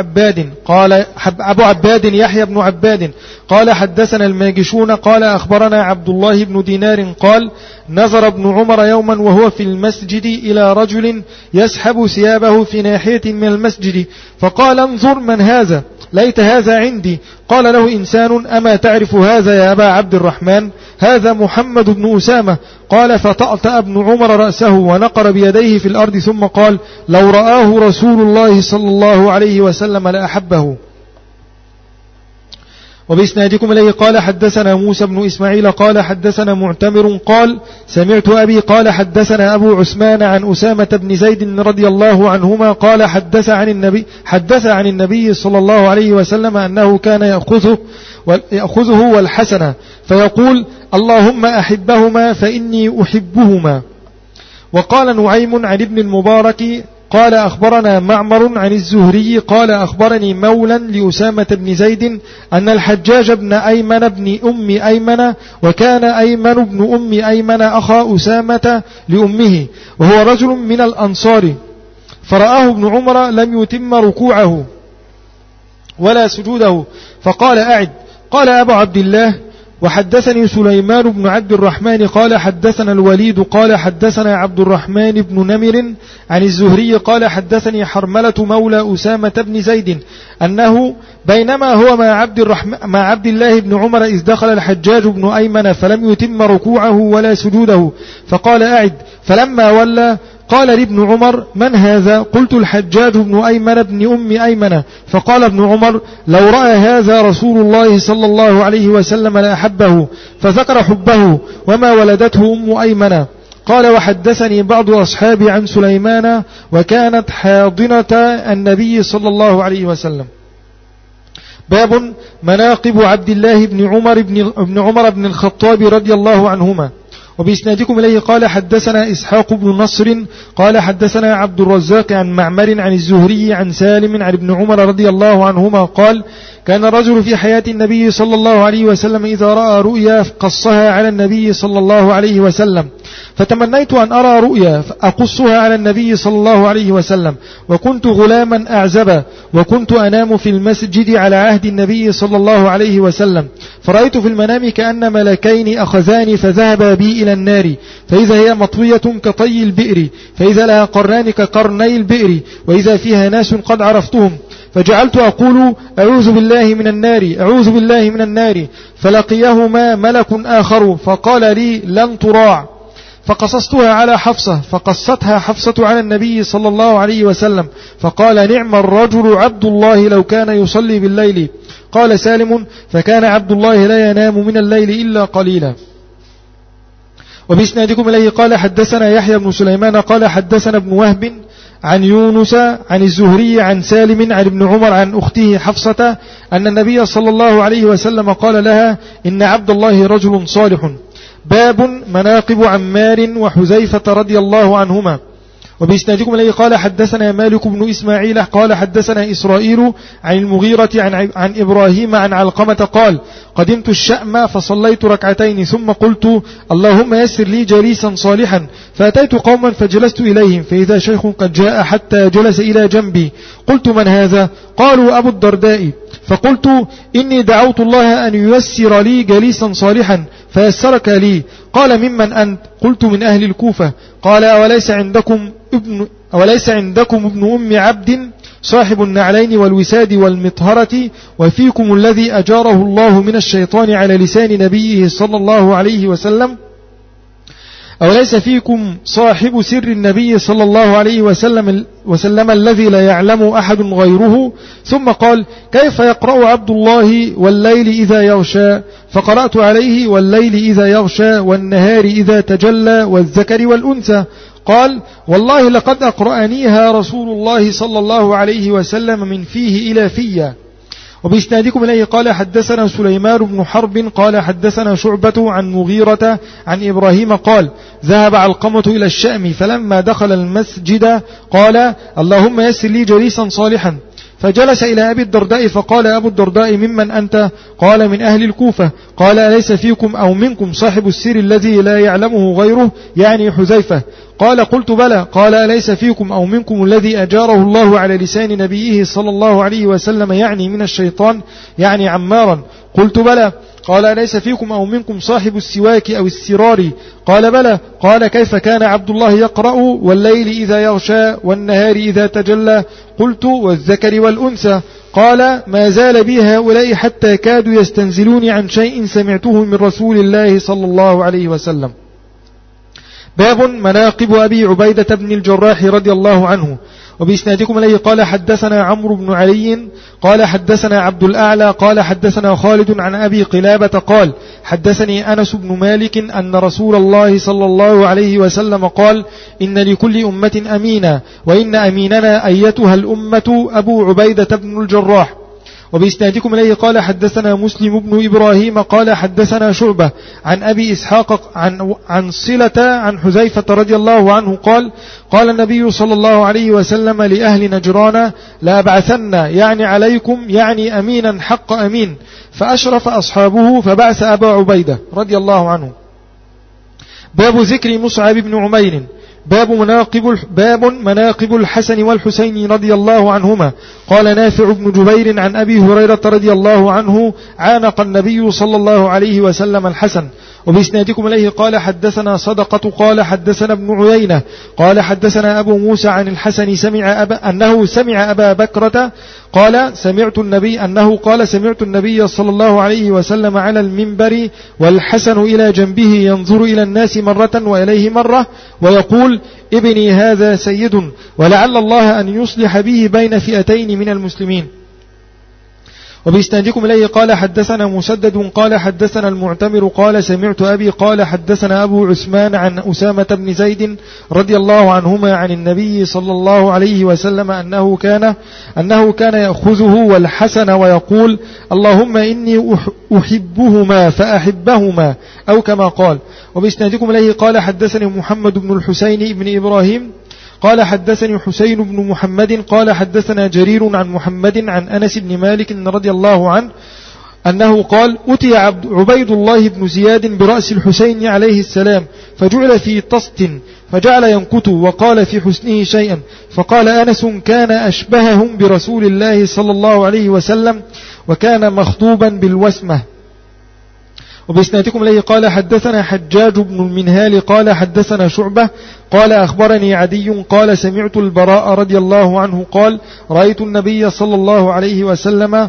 عباد يحيى بن عباد قال حدثنا الماجشون قال أخبرنا عبد الله بن دينار قال نظر ابن عمر يوما وهو في المسجد إلى رجل يسحب ثيابه في ناحية من المسجد فقال انظر من هذا ليت هذا عندي. قال له إنسان أما تعرف هذا يا أبا عبد الرحمن هذا محمد بن أسامة. قال فطأطأ ابن عمر رأسه ونقر بيديه في الأرض ثم قال لو رآه رسول الله صلى الله عليه وسلم لأحبه. وبإسنادكم إليه قال حدثنا موسى بن إسماعيل قال حدثنا معتمر قال سمعت أبي قال حدثنا أبو عثمان عن أسامة بن زيد رضي الله عنهما قال حدث عن النبي صلى الله عليه وسلم أنه كان يأخذه والحسن فيقول اللهم أحبهما فإني أحبهما. وقال نعيم عن ابن المبارك قال أخبرنا معمر عن الزهري قال أخبرني مولا لأسامة بن زيد أن الحجاج بن أيمن بن أم أيمن وكان أيمن بن أم أيمن أخا أسامة لأمه وهو رجل من الأنصار فرآه ابن عمر لم يتم ركوعه ولا سجوده فقال أعد. قال أبو عبد الله وحدثني سليمان بن عبد الرحمن قال حدثنا الوليد قال حدثنا عبد الرحمن بن نمر عن الزهري قال حدثني حرملة مولى أسامة بن زيد أنه بينما هو مع عبد الله بن عمر إذ دخل الحجاج بن أيمن فلم يتم ركوعه ولا سجوده فقال أعد. فلما ولى قال لابن عمر من هذا؟ قلت الحجاج بن أيمن بن أم أيمن. فقال ابن عمر لو رأى هذا رسول الله صلى الله عليه وسلم لأحبه فذكر حبه وما ولدته أم أيمن. قال وحدثني بعض أصحابي عن سليمان وكانت حاضنة النبي صلى الله عليه وسلم. باب مناقب عبد الله بن عمر بن الخطاب رضي الله عنهما. وبإسنادكم إليه قال حدثنا إسحاق بن نصر قال حدثنا عبد الرزاق عن معمر عن الزهري عن سالم عن ابن عمر رضي الله عنهما قال كان الرجل في حياة النبي صلى الله عليه وسلم إذا رأى رؤيا قصها على النبي صلى الله عليه وسلم فتمنيت أن أرى رؤيا أقصها على النبي صلى الله عليه وسلم وكنت غلاما أعزبا وكنت أنام في المسجد على عهد النبي صلى الله عليه وسلم فرأيت في المنام كأن ملكين أخذاني فذهبا بي إلى النار فإذا هي مطوية كطي البئر فإذا لها قرنان كقرني البئر وإذا فيها ناس قد عرفتهم فجعلت أقول أعوذ بالله من النار أعوذ بالله من النار فلقيهما ملك آخر فقال لي لن تراع فقصصتها على حفصة فقصتها حفصة على النبي صلى الله عليه وسلم فقال نعم الرجل عبد الله لو كان يصلي بالليل. قال سالم فكان عبد الله لا ينام من الليل إلا قليلا. وبإسنادكم إليه قال حدثنا يحيى بن سليمان قال حدثنا ابن وهب عن يونس عن الزهري عن سالم عن ابن عمر عن أخته حفصة أن النبي صلى الله عليه وسلم قال لها إن عبد الله رجل صالح. باب مناقب عمار وحذيفة رضي الله عنهما. وبإسنادكم إليه قال حدثنا مالك بن إسماعيل قال حدثنا إسرائيل عن المغيرة عن إبراهيم عن علقمة قال قدمت الشأم فصليت ركعتين ثم قلت اللهم يسر لي جليسا صالحا فأتيت قوما فجلست إليهم فإذا شيخ قد جاء حتى جلس إلى جنبي قلت من هذا؟ قالوا أبو الدرداء فقلت إني دعوت الله أن ييسر لي جليسا صالحا فيسرك لي قال ممن أنت؟ قلت من أهل الكوفة قال أوليس عندكم ابن أم عبد صاحب النعلين والوساد والمطهرة وفيكم الذي أجاره الله من الشيطان على لسان نبيه صلى الله عليه وسلم أوليس فيكم صاحب سر النبي صلى الله عليه وسلم الذي لا يعلم أحد غيره ثم قال كيف يقرأ عبد الله والليل إذا يغشى فقرأت عليه والليل إذا يغشى والنهار إذا تجلى والذكر والأنثى قال والله لقد أقرأنيها رسول الله صلى الله عليه وسلم من فيه إلى فيا. وبإسنادكم إليه قال حدثنا سليمان بن حرب قال حدثنا شعبة عن مغيرة عن إبراهيم قال ذهب علقمة إلى الشأم فلما دخل المسجد قال اللهم يسر لي جليسا صالحا فجلس إلى أبي الدرداء فقال أبو الدرداء ممن أنت؟ قال من أهل الكوفة. قال أليس فيكم أو منكم صاحب السر الذي لا يعلمه غيره يعني حذيفة؟ قال قلت بلى. قال أليس فيكم أو منكم الذي أجاره الله على لسان نبيه صلى الله عليه وسلم يعني من الشيطان يعني عمارا؟ قلت بلى. قال أليس فيكم أو منكم صاحب السواك أو السرار؟ قال بلى. قال كيف كان عبد الله يقرأ والليل إذا يغشى والنهار إذا تجلى؟ قلت والذكر والأنثى. قال ما زال بي هؤلاء حتى كادوا يستنزلوني عن شيء سمعته من رسول الله صلى الله عليه وسلم. باب مناقب أبي عبيدة بن الجراح رضي الله عنه. وبإسنادكم إليه قال حدثنا عمرو بن علي قال حدثنا عبد الأعلى قال حدثنا خالد عن أبي قلابة قال حدثني أنس بن مالك أن رسول الله صلى الله عليه وسلم قال إن لكل أمة أمينا وإن أميننا أيتها الأمة أبو عبيدة بن الجراح. وبإسنادكم إليه قال حدثنا مسلم بن إبراهيم قال حدثنا شعبة عن أبي إسحاق عن صلة عن حذيفة رضي الله عنه قال قال النبي صلى الله عليه وسلم لأهل نجران لا بعثن يعني عليكم يعني أمينا حق أمين فأشرف أصحابه فبعث أبا عبيدة رضي الله عنه. باب ذكر مصعب بن عمير. باب مناقب الحسن والحسين رضي الله عنهما. قال نافع بن جبير عن أبي هريرة رضي الله عنه عانق النبي صلى الله عليه وسلم الحسن. وبإسنادكم إليه قال حدثنا صدقة قال حدثنا ابن عيينة قال حدثنا أبو موسى عن الحسن أنه سمع أبا بكرة قال سمعت النبي صلى الله عليه وسلم على المنبر والحسن إلى جنبه ينظر إلى الناس مرة وإليه مرة ويقول ابني هذا سيد ولعل الله أن يصلح به بين فئتين من المسلمين. وبإسنادكم إليه قال حدثنا مسدد قال حدثنا المعتمر قال سمعت أبي قال حدثنا أبو عثمان عن أسامة بن زيد رضي الله عنهما عن النبي صلى الله عليه وسلم أنه كان يأخذه والحسن ويقول اللهم إني أحبهما فأحبهما أو كما قال. وبإسنادكم إليه قال حدثني محمد بن الحسين بن إبراهيم قال حدثني حسين بن محمد قال حدثنا جرير عن محمد عن أنس بن مالك رضي الله عنه أنه قال أتي عبيد الله بن زياد برأس الحسين عليه السلام فجعل في طست فجعل ينكت وقال في حسنه شيئا فقال أنس كان أشبههم برسول الله صلى الله عليه وسلم وكان مخطوبا بالوسمة. وبإسنادكم إليه قال حدثنا حجاج بن المنهال قال حدثنا شعبة قال أخبرني عدي قال سمعت البراء رضي الله عنه قال رأيت النبي صلى الله عليه وسلم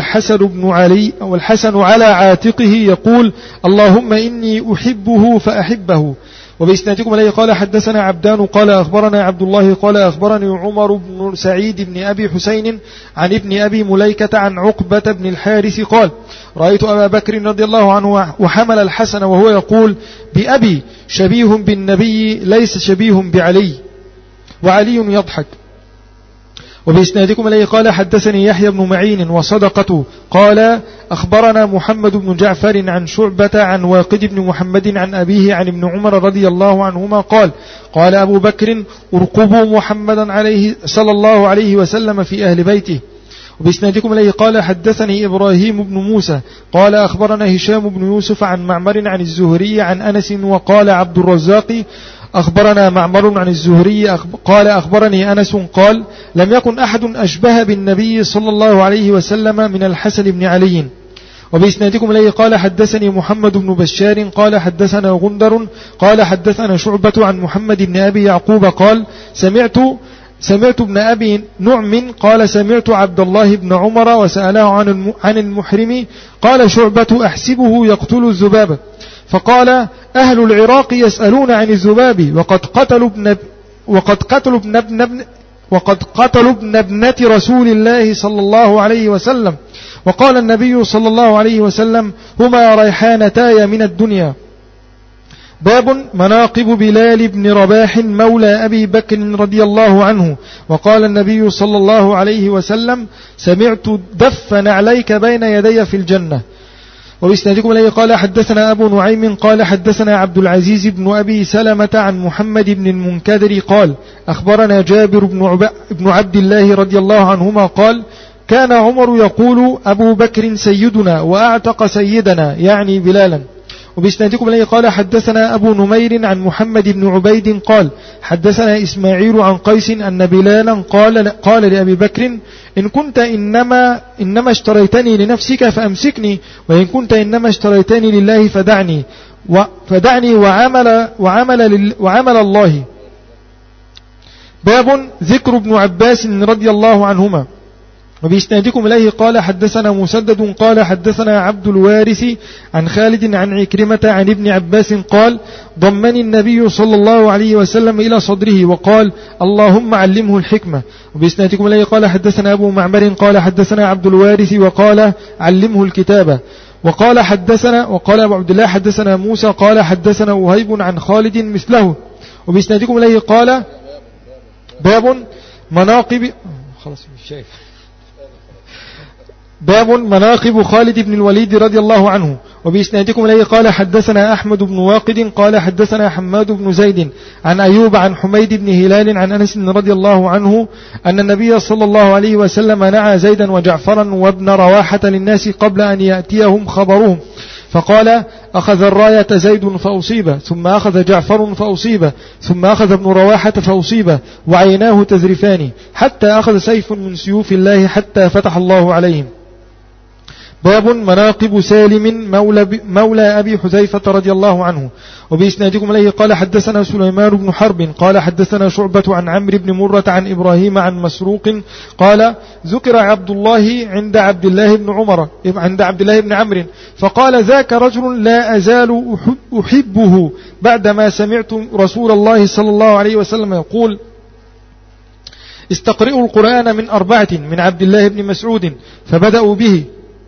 والحسن على عاتقه يقول اللهم إني أحبه فأحبه. وبإسنادكم إليه قال حدثنا عبدان قال أخبرنا عبد الله قال أخبرني عمر بن سعيد بن أبي حسين عن ابن أبي مليكة عن عقبة بن الحارث قال رأيت أبا بكر رضي الله عنه وحمل الحسن وهو يقول بأبي شبيه بالنبي ليس شبيه بعلي وعلي يضحك. وبإسنادكم إليه قال حدثني يحيى بن معين وصدقة قال أخبرنا محمد بن جعفر عن شعبة عن واقد بن محمد عن أبيه عن ابن عمر رضي الله عنهما قال قال أبو بكر ارقبوا محمدا عليه صلى الله عليه وسلم في أهل بيته. وبإسنادكم إليه قال حدثني إبراهيم بن موسى قال أخبرنا هشام بن يوسف عن معمر عن الزهري عن أنس وقال عبد الرزاق أخبرنا معمر عن الزهري قال أخبرني أنس قال لم يكن أحد أشبه بالنبي صلى الله عليه وسلم من الحسن بن علي. وبإسنادكم إليه قال حدثني محمد بن بشار قال حدثنا غندر قال حدثنا شعبة عن محمد بن أبي يعقوب قال سمعت ابن أبي نعم قال سمعت عبد الله بن عمر وسأله عن المحرم قال شعبة أحسبه يقتل الذباب فقال أهل العراق يسألون عن الذباب وقد قتلوا ابن ابنة رسول الله صلى الله عليه وسلم. وقال النبي صلى الله عليه وسلم هما ريحانتاي من الدنيا. باب مناقب بلال بن رباح مولى أبي بكر رضي الله عنه. وقال النبي صلى الله عليه وسلم سمعت دف نعليك بين يدي في الجنة. وبإسنادكم إليه قال حدثنا أبو نعيم قال حدثنا عبد العزيز بن أبي سلمة عن محمد بن المنكدر قال أخبرنا جابر بن عبد الله رضي الله عنهما قال كان عمر يقول أبو بكر سيدنا وأعتق سيدنا يعني بلالا. وبإسنادكم إليه قال حدثنا أبو نمير عن محمد بن عبيد قال حدثنا إسماعيل عن قيس أن بلالا قال لأبي بكر إن كنت إنما اشتريتني لنفسك فأمسكني وإن كنت إنما اشتريتني لله فدعني وعمل الله. باب ذكر ابن عباس رضي الله عنهما. وبإسنادكم إليه قال حدثنا مسدد قال حدثنا عبد الوارث عن خالد عن عكرمة عن ابن عباس قال ضمني النبي صلى الله عليه وسلم إلى صدره وقال اللهم علمه الحكمة. وبإسنادكم إليه قال حدثنا أبو معمر قال حدثنا عبد الوارث وقال علمه الكتابة. وقال أبو عبد الله حدثنا موسى قال حدثنا وهيب عن خالد مثله. وبإسنادكم إليه قال باب مناقب خالد بن الوليد رضي الله عنه. وبإسنادكم إليه قال حدثنا أحمد بن واقد قال حدثنا حماد بن زيد عن أيوب عن حميد بن هلال عن أنس رضي الله عنه أن النبي صلى الله عليه وسلم نعى زيدا وجعفرا وابن رواحة للناس قبل أن يأتيهم خبرهم فقال أخذ الراية زيد فأصيب ثم أخذ جعفر فأصيب ثم أخذ ابن رواحة فأصيب وعيناه تذرفان حتى أخذ سيف من سيوف الله حتى فتح الله عليهم. باب مناقب سالم مولى أبي حذيفة رضي الله عنه. وبإسنادكم إليه قال حدثنا سليمان بن حرب قال حدثنا شعبة عن عمرو بن مرة عن إبراهيم عن مسروق قال ذكر عبد الله عند عبد الله بن عمرو فقال ذاك رجل لا أزال أحبه بعدما سمعت رسول الله صلى الله عليه وسلم يقول استقرئوا القرآن من 4 من عبد الله بن مسعود فبدأوا به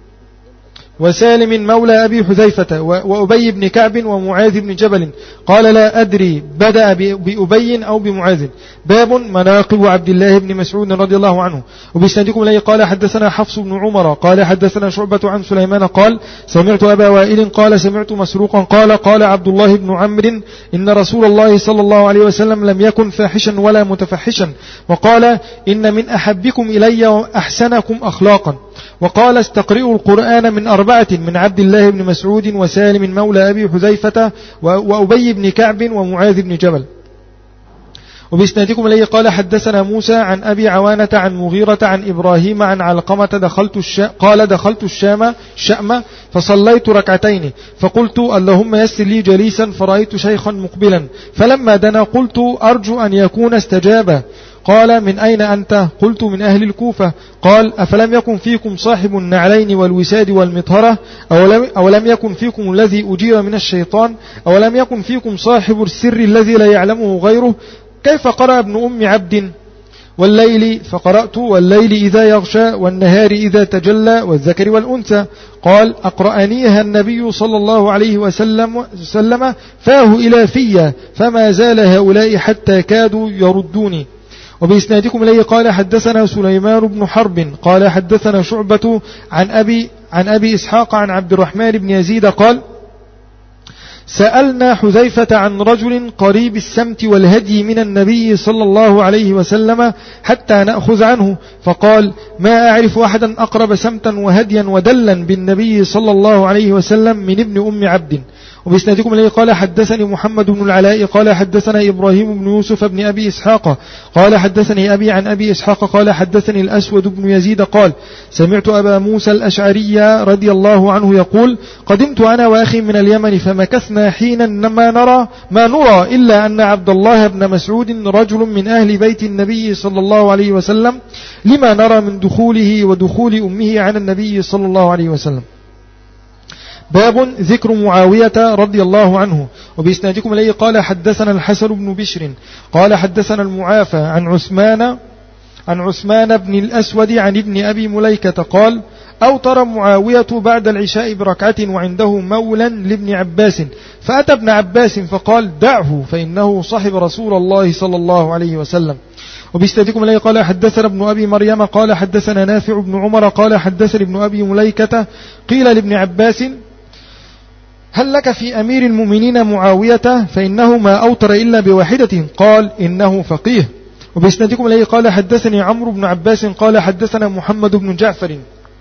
وسالم مولى أبي حذيفة وأبي بن كعب ومعاذ بن جبل قال لا أدري بدأ بأبي أو بمعاذ. باب مناقب عبد الله بن مسعود رضي الله عنه. وبإسنادكم إليه قال حدثنا حفص بن عمر قال حدثنا شعبة عن سليمان قال سمعت أبا وائل قال سمعت مسروقا قال عبد الله بن عمرو إن رسول الله صلى الله عليه وسلم لم يكن فاحشا ولا متفحشا وقال إن من أحبكم إلي وأحسنكم أخلاقا. وقال استقرئوا القرآن من 4 من عبد الله بن مسعود وسالم مولى أبي حذيفة وأبي بن كعب ومعاذ بن جبل. وبإسنادكم إليه قال حدثنا موسى عن أبي عوانة عن مغيرة عن إبراهيم عن علقمة دخلت الشام فصليت 2 فقلت اللهم يسر لي جليسا فرأيت شيخا مقبلا فلما دنا قلت أرجو أن يكون استجاب. قال من أين أنت؟ قلت من أهل الكوفة. قال أفلم يكن فيكم صاحب النعلين والوساد والمطهرة أولم يكن فيكم الذي أجير من الشيطان أولم يكن فيكم صاحب السر الذي لا يعلمه غيره؟ كيف قرأ ابن أم عبد والليل؟ فقرأت والليل إذا يغشى والنهار إذا تجلى والذكر والأنثى. قال أقرأنيها النبي صلى الله عليه وسلم فاه إلى فيا فما زال هؤلاء حتى كادوا يردوني. وبإسنادكم إليه قال حدثنا سليمان بن حرب قال حدثنا شعبة عن أبي إسحاق عن عبد الرحمن بن يزيد قال سألنا حذيفة عن رجل قريب السمت والهدي من النبي صلى الله عليه وسلم حتى نأخذ عنه، فقال ما أعرف أحدا أقرب سمتا وهديا ودلا بالنبي صلى الله عليه وسلم من ابن أم عبد. وبإسنادكم إليه قال حدثني محمد بن العلاء قال حدثنا إبراهيم بن يوسف بن أبي إسحاق قال حدثني أبي عن أبي إسحاق قال حدثني الأسود بن يزيد قال سمعت أبا موسى الأشعري رضي الله عنه يقول قدمت أنا وأخي من اليمن فمكثنا حينا ما نرى إلا أن عبد الله بن مسعود رجل من أهل بيت النبي صلى الله عليه وسلم لما نرى من دخوله ودخول أمه عن النبي صلى الله عليه وسلم. باب ذكر معاوية رضي الله عنه. وبإسنادكم إليه قال حدثنا الحسن بن بشر قال حدثنا المعافى عن عثمان بن الأسود عن ابن أبي مليكة قال أوتر معاوية بعد العشاء بركعة وعنده مولا لابن عباس، فأتى ابن عباس فقال دعه فإنه صاحب رسول الله صلى الله عليه وسلم. وبإسنادكم إليه قال حدثنا ابن أبي مريم قال حدثنا نافع بن عمر قال حدثنا ابن أبي مليكة قيل لابن عباس هل لك في أمير المؤمنين معاوية فإنه ما أوتر إلا بواحدة، قال إنه فقيه. وبإسنادكم إليه قال حدثني عمرو بن عباس قال حدثنا محمد بن جعفر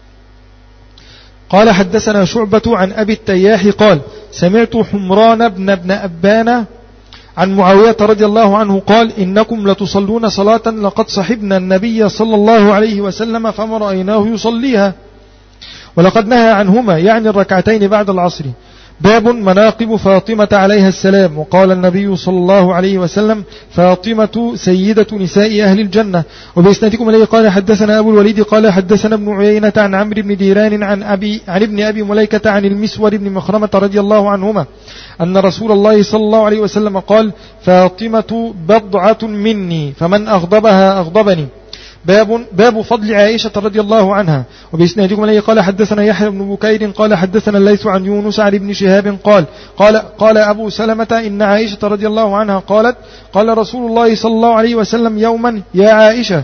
قال حدثنا شعبة عن أبي التياح قال سمعت حمران بن أبان عن معاوية رضي الله عنه قال إنكم لتصلون صلاة لقد صحبنا النبي صلى الله عليه وسلم فما رأيناه يصليها ولقد نهى عنهما يعني الركعتين بعد العصر. باب مناقب فاطمة عليها السلام. وقال النبي صلى الله عليه وسلم فاطمة سيدة نساء أهل الجنة. وبإسنادكم إليه قال حدثنا أبو الوليد قال حدثنا ابن عيينة عن عمرو بن ديران عن ابن أبي مليكة عن المسور بن مخرمة رضي الله عنهما أن رسول الله صلى الله عليه وسلم قال فاطمة بضعة مني فمن أغضبها أغضبني. باب فضل عائشة رضي الله عنها. وبإسنادكم إليه قال حدثنا يحيى بن بكير قال حدثنا الليث عن يونس عن ابن شهاب قال أبو سلمة إن عائشة رضي الله عنها قالت قال رسول الله صلى الله عليه وسلم يوما يا عائشة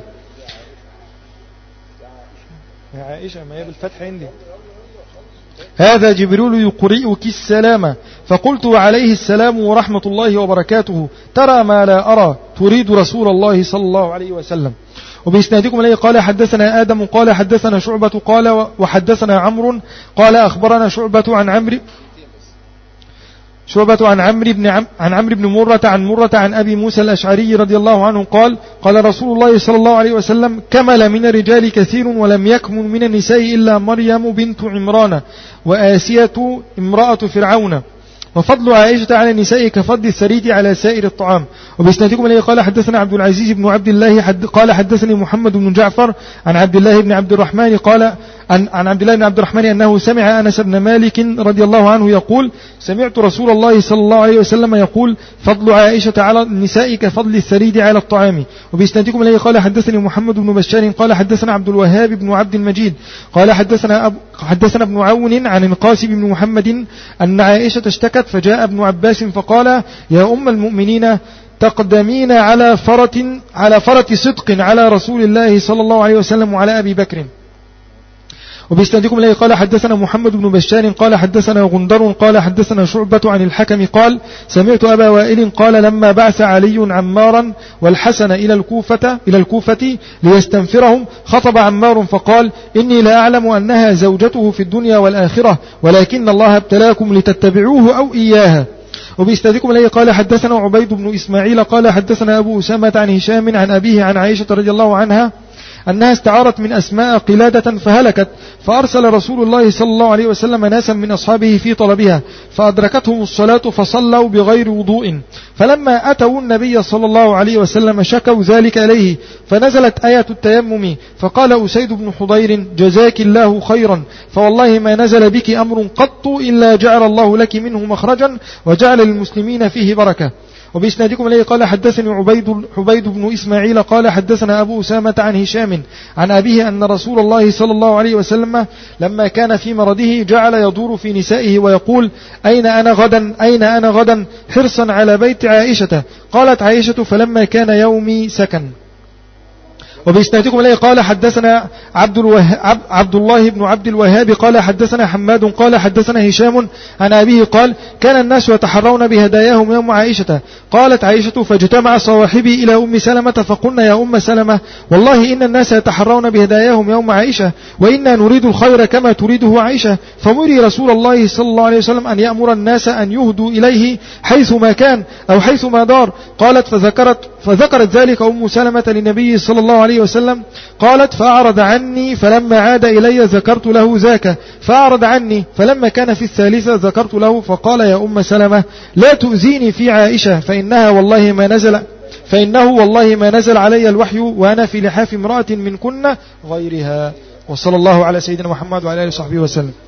ما هي بالفتح عندي هذا جبريل يقرئك السلام، فقلت وعليه السلام ورحمة الله وبركاته ترى ما لا أرى تريد رسول الله صلى الله عليه وسلم. وبإسنادكم إليه قال حدثنا آدم قال حدثنا شعبة قال وحدثنا عمرو قال أخبرنا شعبة عن عمرو بن مرة عن أبي موسى الأشعري رضي الله عنه قال رسول الله صلى الله عليه وسلم كمل من الرجال كثير ولم يكمل من النساء إلا مريم بنت عمران وآسية امرأة فرعون، وفضل عائشة على النساء كفضل الثريد على سائر الطعام. وبإسنادكم إليه قال حدثنا عبد العزيز بن عبد الله قال حدثني محمد بن جعفر عن عبد الله بن عبد الرحمن قال عن عبد الله بن عبد الرحمن أنه سمع أنس بن مالك رضي الله عنه يقول سمعت رسول الله صلى الله عليه وسلم يقول فضل عائشة على النساء كفضل الثريد على الطعام. وبإسنادكم إليه قال حدثني محمد بن بشار قال حدثنا عبد الوهاب بن عبد المجيد قال حدثنا ابن عون عن القاسم بن محمد أن عائشة اشتكت فجاء ابن عباس فقال يا أم المؤمنين تقدمين على فرط صدق على رسول الله صلى الله عليه وسلم وعلى أبي بكر. وبإسنادكم إليه قال حدثنا محمد بن بشار قال حدثنا غندر قال حدثنا شعبة عن الحكم قال سمعت أبا وائل قال لما بعث علي عمارا والحسن إلى الكوفة ليستنفرهم خطب عمار فقال إني لا أعلم أنها زوجته في الدنيا والآخرة ولكن الله ابتلاكم لتتبعوه أو إياها. وبإسنادكم إليه قال حدثنا عبيد بن إسماعيل قال حدثنا أبو أسامة عن هشام عن أبيه عن عائشة رضي الله عنها أنها استعارت من أسماء قلادة فهلكت، فأرسل رسول الله صلى الله عليه وسلم ناسا من أصحابه في طلبها فأدركتهم الصلاة فصلوا بغير وضوء، فلما أتوا النبي صلى الله عليه وسلم شكوا ذلك إليه فنزلت آية التيمم فقال أسيد بن حضير جزاك الله خيرا فوالله ما نزل بك أمر قط إلا جعل الله لك منه مخرجا وجعل للمسلمين فيه بركة. وبإسنادكم إليه قال حدثني عبيد بن إسماعيل قال حدثنا أبو أسامة عن هشام عن أبيه أن رسول الله صلى الله عليه وسلم لما كان في مرضه جعل يدور في نسائه ويقول أين أنا غدا حرصا على بيت عائشة. قالت عائشة فلما كان يومي سكن. وبإسنادكم إليه قال حدثنا عبد الله بن عبد الوهاب قال حدثنا حماد قال حدثنا هشام عن أبيه قال كان الناس يتحرون بهداياهم يوم عائشة. قالت عائشة فاجتمع صواحبي إلى أم سلمة فقلنا يا أم سلمة والله إن الناس يتحرون بهداياهم يوم عائشة وإنا نريد الخير كما تريده عائشة، فمري رسول الله صلى الله عليه وسلم أن يأمر الناس أن يهدوا إليه حيث ما كان أو حيث ما دار. قالت فذكرت ذلك أم سلمة للنبي صلى الله عليه وسلم. قالت فأعرض عني فلما عاد إلي ذكرت له ذاك فأعرض عني، فلما كان في الثالثة ذكرت له فقال يا أم سلمة لا تؤذيني في عائشة فإنه والله ما نزل علي الوحي وأنا في لحاف امرأة منكن غيرها. وصلى الله على سيدنا محمد وعلى آله وصحبه وسلم.